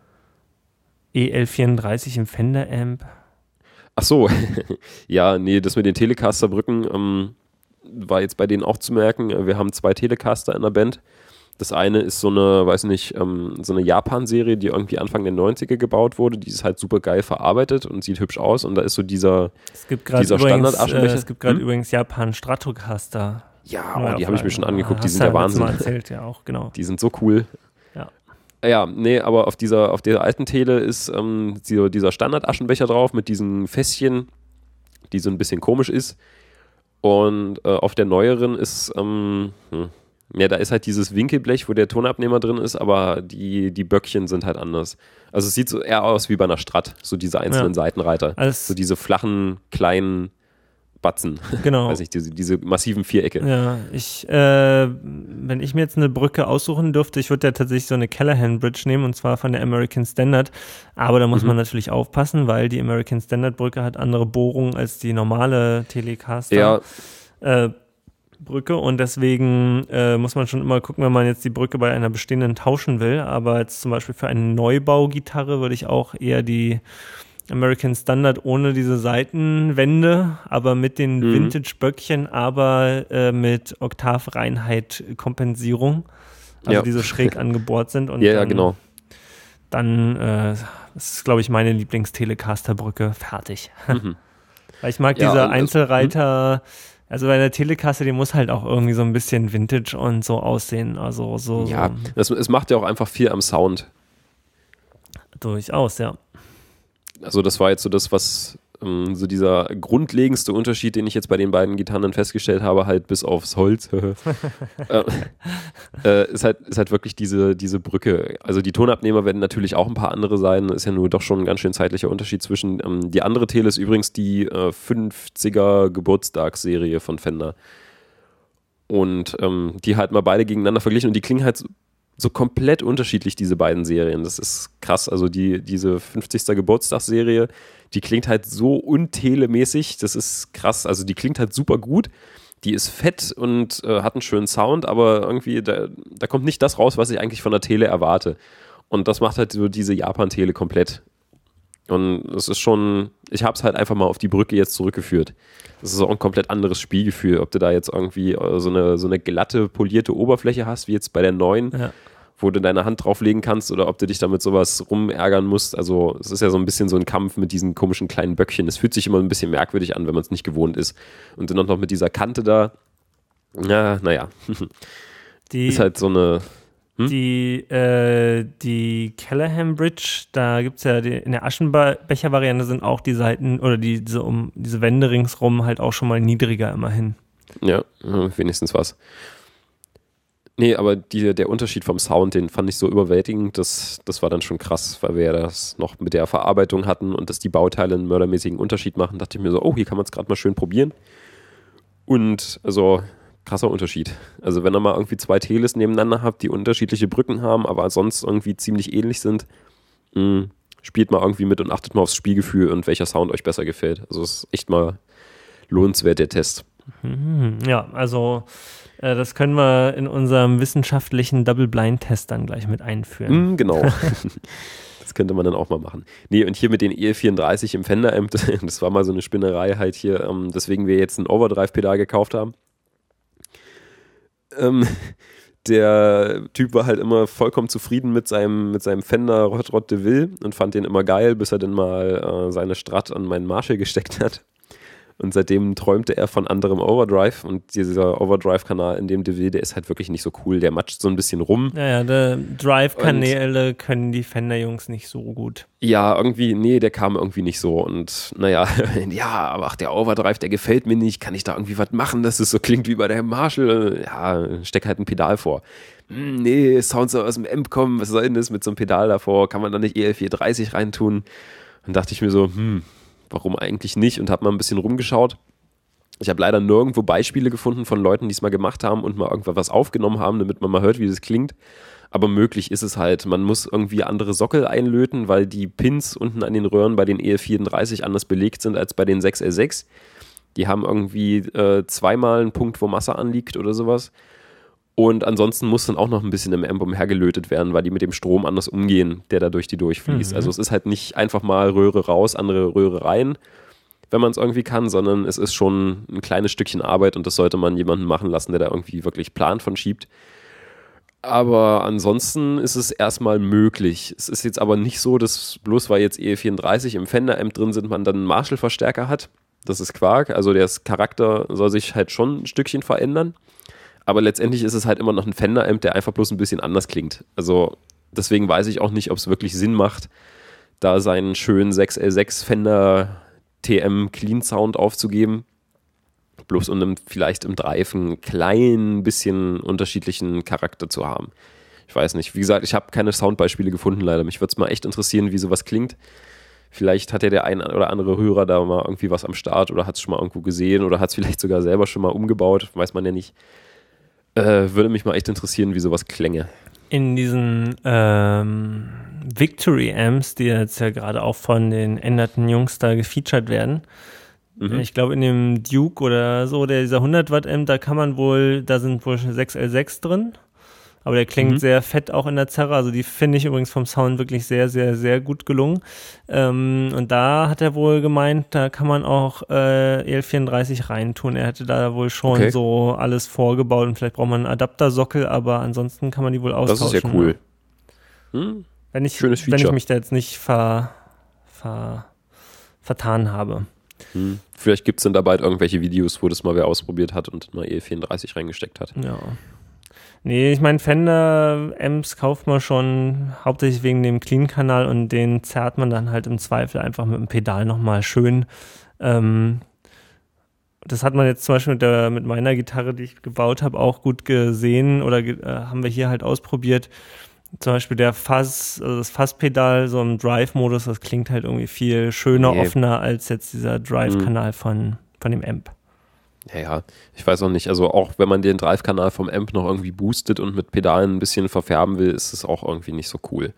Speaker 2: E L vierunddreißig im Fender-Amp.
Speaker 1: Ach so, ja, nee, das mit den Telecaster-Brücken ähm, war jetzt bei denen auch zu merken. Wir haben zwei Telecaster in der Band. Das eine ist so eine, weiß nicht, ähm, so eine Japan-Serie, die irgendwie Anfang der neunziger gebaut wurde. Die ist halt super geil verarbeitet und sieht hübsch aus. Und da ist so dieser,
Speaker 2: Es gibt gerade
Speaker 1: dieser
Speaker 2: übrigens,
Speaker 1: Standard-Aschenbecher.
Speaker 2: äh, es gibt gerade
Speaker 1: Hm?
Speaker 2: übrigens Japan Stratocaster.
Speaker 1: Ja,
Speaker 2: Neu
Speaker 1: oh, die habe ich mir schon
Speaker 2: auflagen.
Speaker 1: angeguckt. Die
Speaker 2: Hast
Speaker 1: sind
Speaker 2: du
Speaker 1: der
Speaker 2: ja letztes
Speaker 1: Wahnsinn.
Speaker 2: Mal erzählt, ja auch, genau.
Speaker 1: Die sind so cool.
Speaker 2: Ja.
Speaker 1: Ja, nee, aber auf dieser, auf der alten Tele ist ähm, dieser, dieser Standard-Aschenbecher drauf mit diesen Fässchen, die so ein bisschen komisch ist. Und äh, auf der neueren ist, ähm, hm, ja, da ist halt dieses Winkelblech, wo der Tonabnehmer drin ist, aber die, die Böckchen sind halt anders. Also es sieht so eher aus wie bei einer Strat, so diese einzelnen
Speaker 2: Ja.
Speaker 1: Seitenreiter.
Speaker 2: Alles-
Speaker 1: so diese flachen, kleinen Batzen.
Speaker 2: Genau.
Speaker 1: Weiß nicht, diese, diese massiven Vierecke.
Speaker 2: Ja, ich, äh, wenn ich mir jetzt eine Brücke aussuchen dürfte, ich würde ja tatsächlich so eine Callahan Bridge nehmen, und zwar von der American Standard. Aber da muss
Speaker 1: Mhm.
Speaker 2: man natürlich aufpassen, weil die American Standard Brücke hat andere Bohrungen als die normale Telecaster
Speaker 1: Ja,
Speaker 2: äh, Brücke, und deswegen äh, muss man schon immer gucken, wenn man jetzt die Brücke bei einer bestehenden tauschen will. Aber jetzt zum Beispiel für eine Neubaugitarre würde ich auch eher die American Standard ohne diese Seitenwände, aber mit den
Speaker 1: Mhm.
Speaker 2: Vintage-Böckchen, aber äh, mit Oktavreinheit-Kompensierung, also
Speaker 1: Ja.
Speaker 2: die so schräg angebohrt sind. Und
Speaker 1: ja, ja,
Speaker 2: dann,
Speaker 1: genau.
Speaker 2: Dann äh, das ist, glaube ich, meine Lieblings-Telecaster-Brücke. Fertig.
Speaker 1: Mhm.
Speaker 2: Weil ich mag
Speaker 1: Ja,
Speaker 2: diese
Speaker 1: und es-
Speaker 2: Einzelreiter, also bei der Telecaster, die muss halt auch irgendwie so ein bisschen Vintage und so aussehen. Also so,
Speaker 1: Ja,
Speaker 2: so
Speaker 1: es, es macht ja auch einfach viel am Sound.
Speaker 2: durchaus, ja.
Speaker 1: Also das war jetzt so das, was ähm, so dieser grundlegendste Unterschied, den ich jetzt bei den beiden Gitarren festgestellt habe, halt bis aufs Holz, äh, äh, ist, halt, ist halt wirklich diese, diese Brücke. Also die Tonabnehmer werden natürlich auch ein paar andere sein, ist ja nur doch schon ein ganz schön zeitlicher Unterschied zwischen, ähm, die andere Tele ist übrigens die äh, fünfziger Geburtstagsserie von Fender. Und ähm, die halt mal beide gegeneinander verglichen und die klingen halt so, so komplett unterschiedlich, diese beiden Serien. Das ist krass. Also die, diese fünfzigster Geburtstagsserie, die klingt halt so untelemäßig. Das ist krass. Also die klingt halt super gut. Die ist fett und äh, hat einen schönen Sound, aber irgendwie, da, da kommt nicht das raus, was ich eigentlich von der Tele erwarte. Und das macht halt so diese Japan-Tele komplett. Und es ist schon, ich habe es halt einfach mal auf die Brücke jetzt zurückgeführt. Das ist auch ein komplett anderes Spielgefühl, ob du da jetzt irgendwie äh, so eine, so eine glatte, polierte Oberfläche hast, wie jetzt bei der neuen,
Speaker 2: Ja.
Speaker 1: wo du deine Hand drauflegen kannst, oder ob du dich damit sowas rumärgern musst. Also es ist ja so ein bisschen so ein Kampf mit diesen komischen kleinen Böckchen. Es fühlt sich immer ein bisschen merkwürdig an, wenn man es nicht gewohnt ist. Und dann noch mit dieser Kante da, ja, naja,
Speaker 2: Die,
Speaker 1: ist halt so eine, hm?
Speaker 2: die, äh, die Callahan Bridge, da gibt es ja die, in der Aschenbecher-Variante sind auch die Seiten oder die, diese, um, diese Wände ringsrum halt auch schon mal niedriger immerhin.
Speaker 1: ja, wenigstens was. Nee, aber die, der Unterschied vom Sound, den fand ich so überwältigend, das, das war dann schon krass, weil wir ja das noch mit der Verarbeitung hatten und dass die Bauteile einen mördermäßigen Unterschied machen, dachte ich mir so, oh, hier kann man es gerade mal schön probieren. Und also krasser Unterschied. Also wenn ihr mal irgendwie zwei Teles nebeneinander habt, die unterschiedliche Brücken haben, aber sonst irgendwie ziemlich ähnlich sind, mh, spielt mal irgendwie mit und achtet mal aufs Spielgefühl und welcher Sound euch besser gefällt. Also es ist echt mal lohnenswert, der Test.
Speaker 2: Mhm. Ja, also äh, das können wir in unserem wissenschaftlichen Double-Blind-Test dann gleich mit einführen.
Speaker 1: Mm, genau. Das könnte man dann auch mal machen. Nee, und hier mit den E L vierunddreißig im Fender-Amp, das war mal so eine Spinnerei halt hier, ähm, deswegen wir jetzt ein Overdrive-Pedal gekauft haben. Ähm, der Typ war halt immer vollkommen zufrieden mit seinem, mit seinem Fender Hot Rod DeVille und fand den immer geil, bis er dann mal äh, seine Strat an meinen Marshall gesteckt hat. Und seitdem träumte er von anderem Overdrive und dieser Overdrive-Kanal in dem D W, der ist halt wirklich nicht so cool. Der matscht so ein bisschen rum.
Speaker 2: Naja, die Drive-Kanäle können die Fender-Jungs nicht so gut.
Speaker 1: Ja, irgendwie, nee, der kam irgendwie nicht so. Und naja, ja, aber ach, der Overdrive, der gefällt mir nicht. Kann ich da irgendwie was machen, dass es so klingt wie bei der Marshall? Ja, steck halt ein Pedal vor. Hm, nee, Sounds aus dem Amp kommen, was soll denn das mit so einem Pedal davor? Kann man da nicht E L vierhundertdreißig reintun? Dann dachte ich mir so, hm, warum eigentlich nicht? Und habe mal ein bisschen rumgeschaut. Ich habe leider nirgendwo Beispiele gefunden von Leuten, die es mal gemacht haben und mal irgendwas was aufgenommen haben, damit man mal hört, wie das klingt. Aber möglich ist es halt. Man muss irgendwie andere Sockel einlöten, weil die Pins unten an den Röhren bei den E L vierhundertdreißig anders belegt sind als bei den sechs L sechs. Die haben irgendwie äh, zweimal einen Punkt, wo Masse anliegt oder sowas. Und ansonsten muss dann auch noch ein bisschen im Amp umhergelötet werden, weil die mit dem Strom anders umgehen, der da durch die durchfließt. Mhm. Also es ist halt nicht einfach mal Röhre raus, andere Röhre rein, wenn man es irgendwie kann, sondern es ist schon ein kleines Stückchen Arbeit und das sollte man jemanden machen lassen, der da irgendwie wirklich Plan von schiebt. Aber ansonsten ist es erstmal möglich. Es ist jetzt aber nicht so, dass bloß weil jetzt E L vierhundertdreißig im Fender-Amp drin sind, man dann einen Marshall-Verstärker hat. Das ist Quark. Also der Charakter soll sich halt schon ein Stückchen verändern. Aber letztendlich ist es halt immer noch ein Fender-Amp, der einfach bloß ein bisschen anders klingt. Also deswegen weiß ich auch nicht, ob es wirklich Sinn macht, da seinen schönen sechs L sechs Fender T M Clean Sound aufzugeben. Bloß um vielleicht im Drive einen kleinen bisschen unterschiedlichen Charakter zu haben. Ich weiß nicht. Wie gesagt, ich habe keine Soundbeispiele gefunden leider. Mich würde es mal echt interessieren, wie sowas klingt. Vielleicht hat ja der ein oder andere Hörer da mal irgendwie was am Start oder hat es schon mal irgendwo gesehen oder hat es vielleicht sogar selber schon mal umgebaut. Weiß man ja nicht. Äh, würde mich mal echt interessieren, wie sowas klänge.
Speaker 2: In diesen ähm, Victory Amps, die jetzt ja gerade auch von den änderten Jungs da gefeatured werden, mhm. ich glaube in dem Duke oder so, der dieser hundert Watt Amp, da kann man wohl, da sind wohl sechs L sechs drin, aber der klingt mhm. sehr fett auch in der Zerre, also die finde ich übrigens vom Sound wirklich sehr, sehr, sehr gut gelungen. Ähm, und da hat er wohl gemeint, da kann man auch äh, E L vierhundertdreißig reintun. Er hätte da wohl schon okay. so alles vorgebaut und vielleicht braucht man einen Adaptersockel, aber ansonsten kann man die wohl austauschen.
Speaker 1: Das ist ja cool. Hm?
Speaker 2: Wenn ich, Schönes Feature. Wenn ich mich da jetzt nicht ver, ver, vertan habe.
Speaker 1: Hm. Vielleicht gibt es dann da bald irgendwelche Videos, wo das mal wer ausprobiert hat und mal E L vierhundertdreißig reingesteckt hat.
Speaker 2: Ja. Nee, ich meine, Fender-Amps kauft man schon hauptsächlich wegen dem Clean-Kanal und den zerrt man dann halt im Zweifel einfach mit dem Pedal nochmal schön. Ähm, das hat man jetzt zum Beispiel mit, der, mit meiner Gitarre, die ich gebaut habe, auch gut gesehen oder äh, haben wir hier halt ausprobiert. Zum Beispiel der Fuzz, also das Fuzz-Pedal so im Drive-Modus, das klingt halt irgendwie viel schöner, nee. offener als jetzt dieser Drive-Kanal mhm. von, von dem Amp.
Speaker 1: Ja, ja, ich weiß auch nicht, also auch wenn man den Drive-Kanal vom Amp noch irgendwie boostet und mit Pedalen ein bisschen verfärben will, ist es auch irgendwie nicht so cool.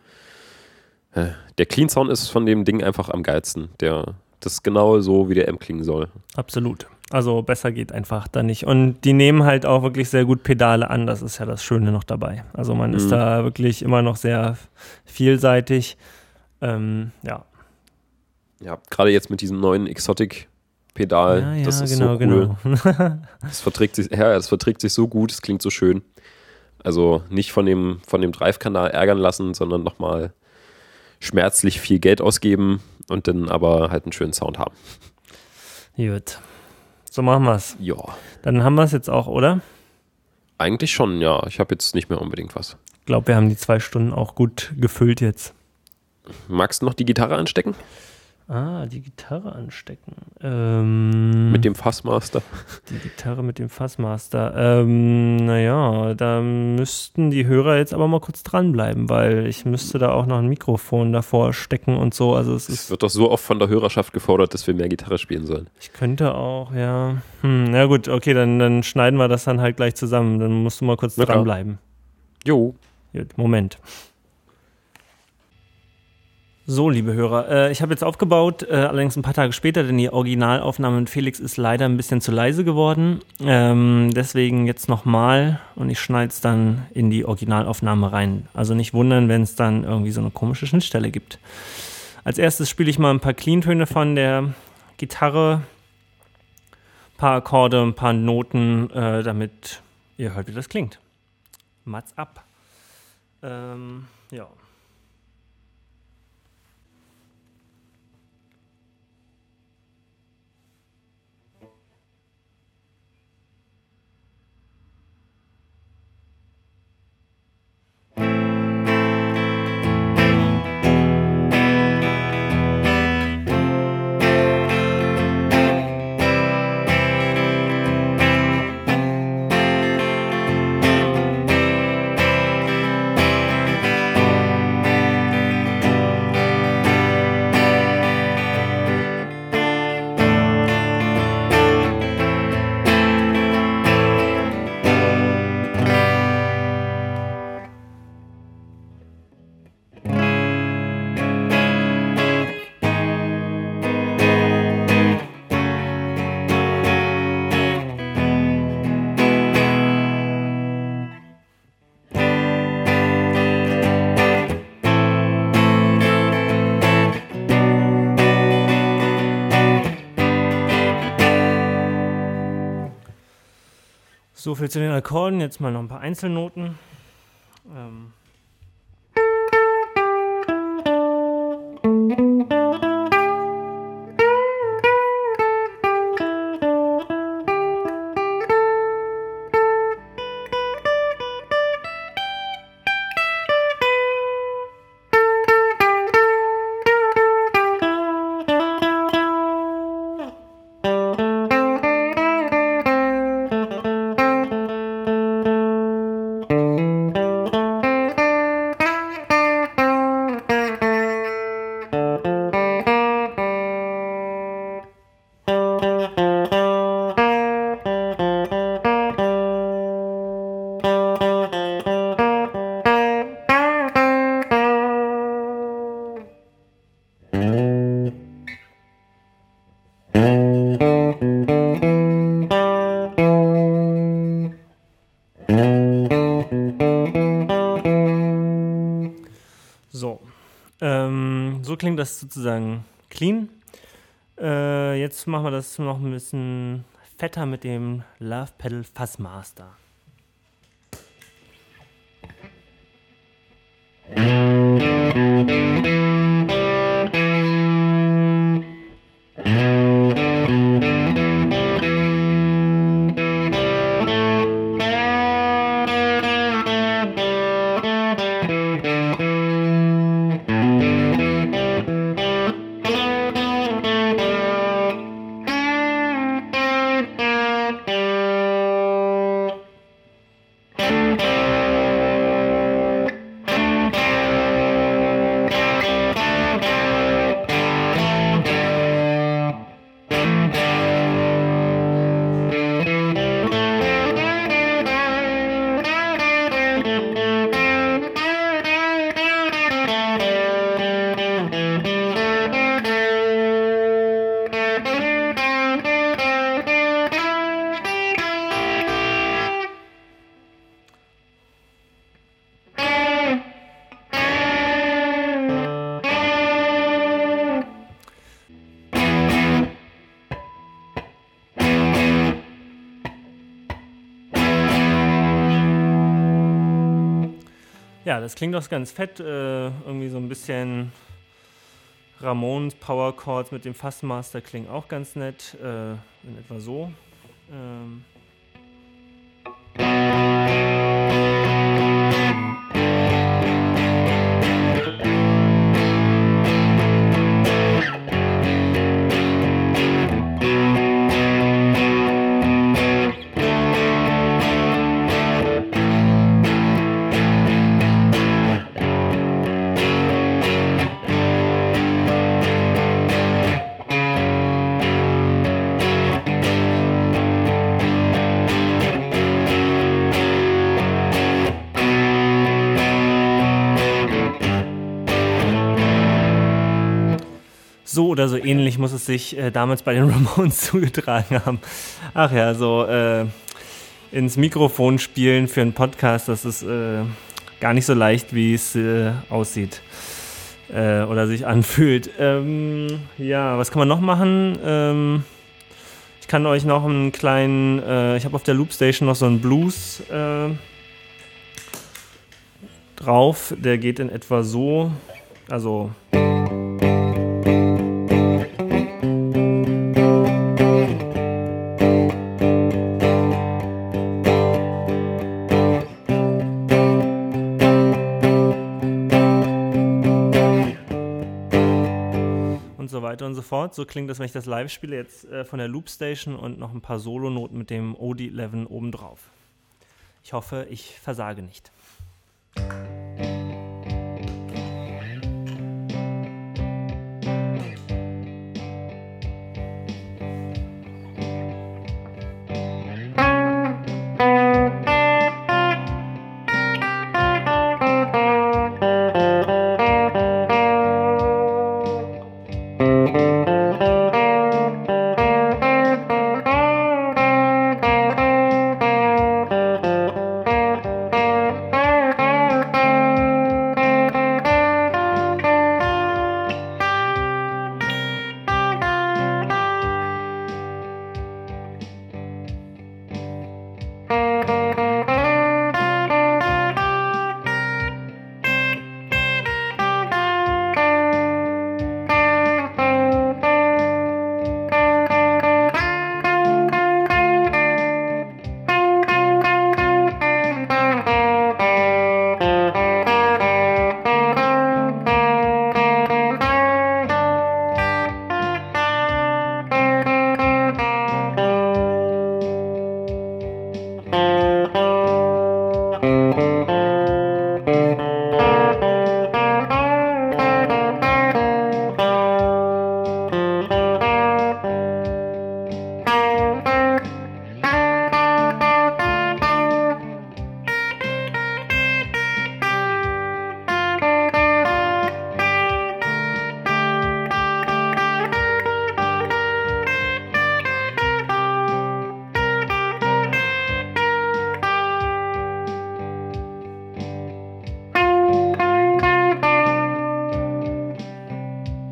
Speaker 1: Der Clean Sound ist von dem Ding einfach am geilsten. Der, das ist genau so, wie der Amp klingen soll.
Speaker 2: Absolut. Also besser geht einfach da nicht. Und die nehmen halt auch wirklich sehr gut Pedale an, das ist ja das Schöne noch dabei. Also man mhm. ist da wirklich immer noch sehr vielseitig. Ähm, ja.
Speaker 1: Ja, gerade jetzt mit diesem neuen Exotic Pedal,
Speaker 2: ja, ja,
Speaker 1: das ist
Speaker 2: genau,
Speaker 1: so cool.
Speaker 2: Genau.
Speaker 1: das, verträgt sich, ja, das verträgt sich so gut, es klingt so schön. Also nicht von dem, von dem Drive-Kanal ärgern lassen, sondern nochmal schmerzlich viel Geld ausgeben und dann aber halt einen schönen Sound haben.
Speaker 2: Gut. So machen wir es.
Speaker 1: Ja.
Speaker 2: Dann haben wir es jetzt auch, oder?
Speaker 1: Eigentlich schon, ja. Ich habe jetzt nicht mehr unbedingt was.
Speaker 2: Ich glaube, wir haben die zwei Stunden auch gut gefüllt jetzt.
Speaker 1: Magst du noch die Gitarre anstecken?
Speaker 2: Ah, die Gitarre anstecken. Ähm,
Speaker 1: mit dem Fassmaster.
Speaker 2: Die Gitarre mit dem Fassmaster. Ähm, naja, da müssten die Hörer jetzt aber mal kurz dranbleiben, weil ich müsste da auch noch ein Mikrofon davor stecken und so. Also es, es
Speaker 1: wird doch so oft von der Hörerschaft gefordert, dass wir mehr Gitarre spielen sollen.
Speaker 2: Ich könnte auch, ja. Hm, na gut, okay, dann, dann schneiden wir das dann halt gleich zusammen. Dann musst du mal kurz na dranbleiben.
Speaker 1: Jo.
Speaker 2: Gut, Moment. So, liebe Hörer, äh, ich habe jetzt aufgebaut, äh, allerdings ein paar Tage später, denn die Originalaufnahme mit Felix ist leider ein bisschen zu leise geworden. Ähm, deswegen jetzt nochmal und ich schneide es dann in die Originalaufnahme rein. Also nicht wundern, wenn es dann irgendwie so eine komische Schnittstelle gibt. Als erstes spiele ich mal ein paar Clean-Töne von der Gitarre, ein paar Akkorde, ein paar Noten, äh, damit ihr hört, wie das klingt. Mats ab. Ähm, ja. So viel zu den Akkorden, jetzt mal noch ein paar Einzelnoten. Ähm So, ähm, so klingt das sozusagen clean. Äh, jetzt machen wir das noch ein bisschen fetter mit dem Love Pedal Fuzzmaster. Ja, das klingt doch ganz fett, äh, irgendwie so ein bisschen Ramones Power Chords mit dem Fuzzmaster klingen auch ganz nett, äh, in etwa so. Ähm So oder so ähnlich muss es sich äh, damals bei den Ramones zugetragen haben. Ach ja, so äh, ins Mikrofon spielen für einen Podcast, das ist äh, gar nicht so leicht, wie es äh, aussieht äh, oder sich anfühlt. Ähm, ja, was kann man noch machen? Ähm, ich kann euch noch einen kleinen, äh, ich habe auf der Loopstation noch so einen Blues äh, drauf, der geht in etwa so, also und so fort. So klingt das, wenn ich das live spiele, jetzt äh, von der Loopstation und noch ein paar Solonoten mit dem O D elf obendrauf. Ich hoffe, ich versage nicht.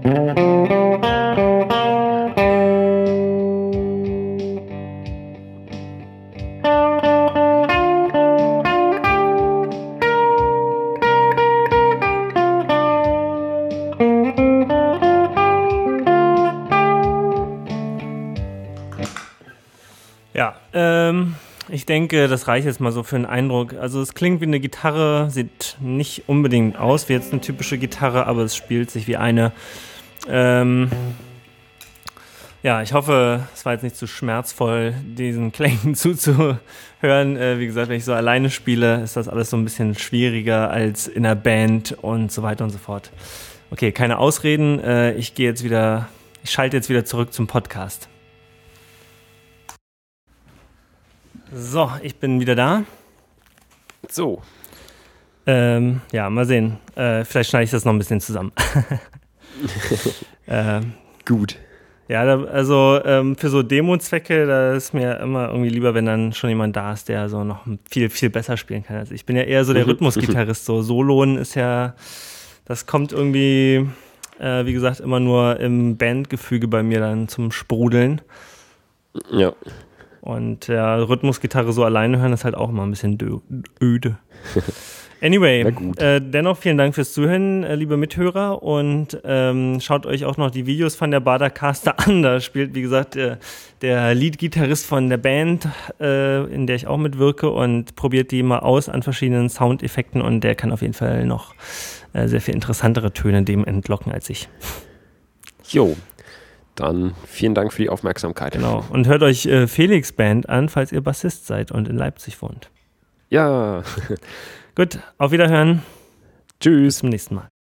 Speaker 2: Ja, ähm, ich denke, das reicht jetzt mal so für einen Eindruck. Also es klingt wie eine Gitarre, sieht nicht unbedingt aus wie jetzt eine typische Gitarre, aber es spielt sich wie eine. Ähm, ja, ich hoffe, es war jetzt nicht zu schmerzvoll, diesen Klängen zuzuhören. Äh, wie gesagt, wenn ich so alleine spiele, ist das alles so ein bisschen schwieriger als in einer Band und so weiter und so fort. Okay, keine Ausreden. Äh, ich gehe jetzt wieder, ich schalte jetzt wieder zurück zum Podcast. So, ich bin wieder da.
Speaker 1: So.
Speaker 2: Ähm, ja, mal sehen. Äh, vielleicht schneide ich das noch ein bisschen zusammen. ähm,
Speaker 1: Gut.
Speaker 2: Ja, da, also ähm, für so Demo-Zwecke, da ist mir immer irgendwie lieber, wenn dann schon jemand da ist, der so noch viel, viel besser spielen kann. Also ich bin ja eher so der Rhythmusgitarrist. So Soloen ist ja, das kommt irgendwie, äh, wie gesagt, immer nur im Bandgefüge bei mir dann zum Sprudeln.
Speaker 1: Ja.
Speaker 2: Und ja, Rhythmusgitarre so alleine hören ist halt auch immer ein bisschen dö- öde. Anyway, äh, dennoch vielen Dank fürs Zuhören, äh, liebe Mithörer. Und ähm, schaut euch auch noch die Videos von der Badercaster an. Da spielt, wie gesagt, äh, der Lead-Gitarrist von der Band, äh, in der ich auch mitwirke. Und probiert die mal aus an verschiedenen Soundeffekten. Und der kann auf jeden Fall noch äh, sehr viel interessantere Töne dem entlocken als ich.
Speaker 1: Jo. Dann vielen Dank für die Aufmerksamkeit.
Speaker 2: Genau. Und hört euch äh, Felix Band an, falls ihr Bassist seid und in Leipzig wohnt.
Speaker 1: Ja.
Speaker 2: Gut, auf Wiederhören.
Speaker 1: Tschüss.
Speaker 2: Bis zum nächsten Mal.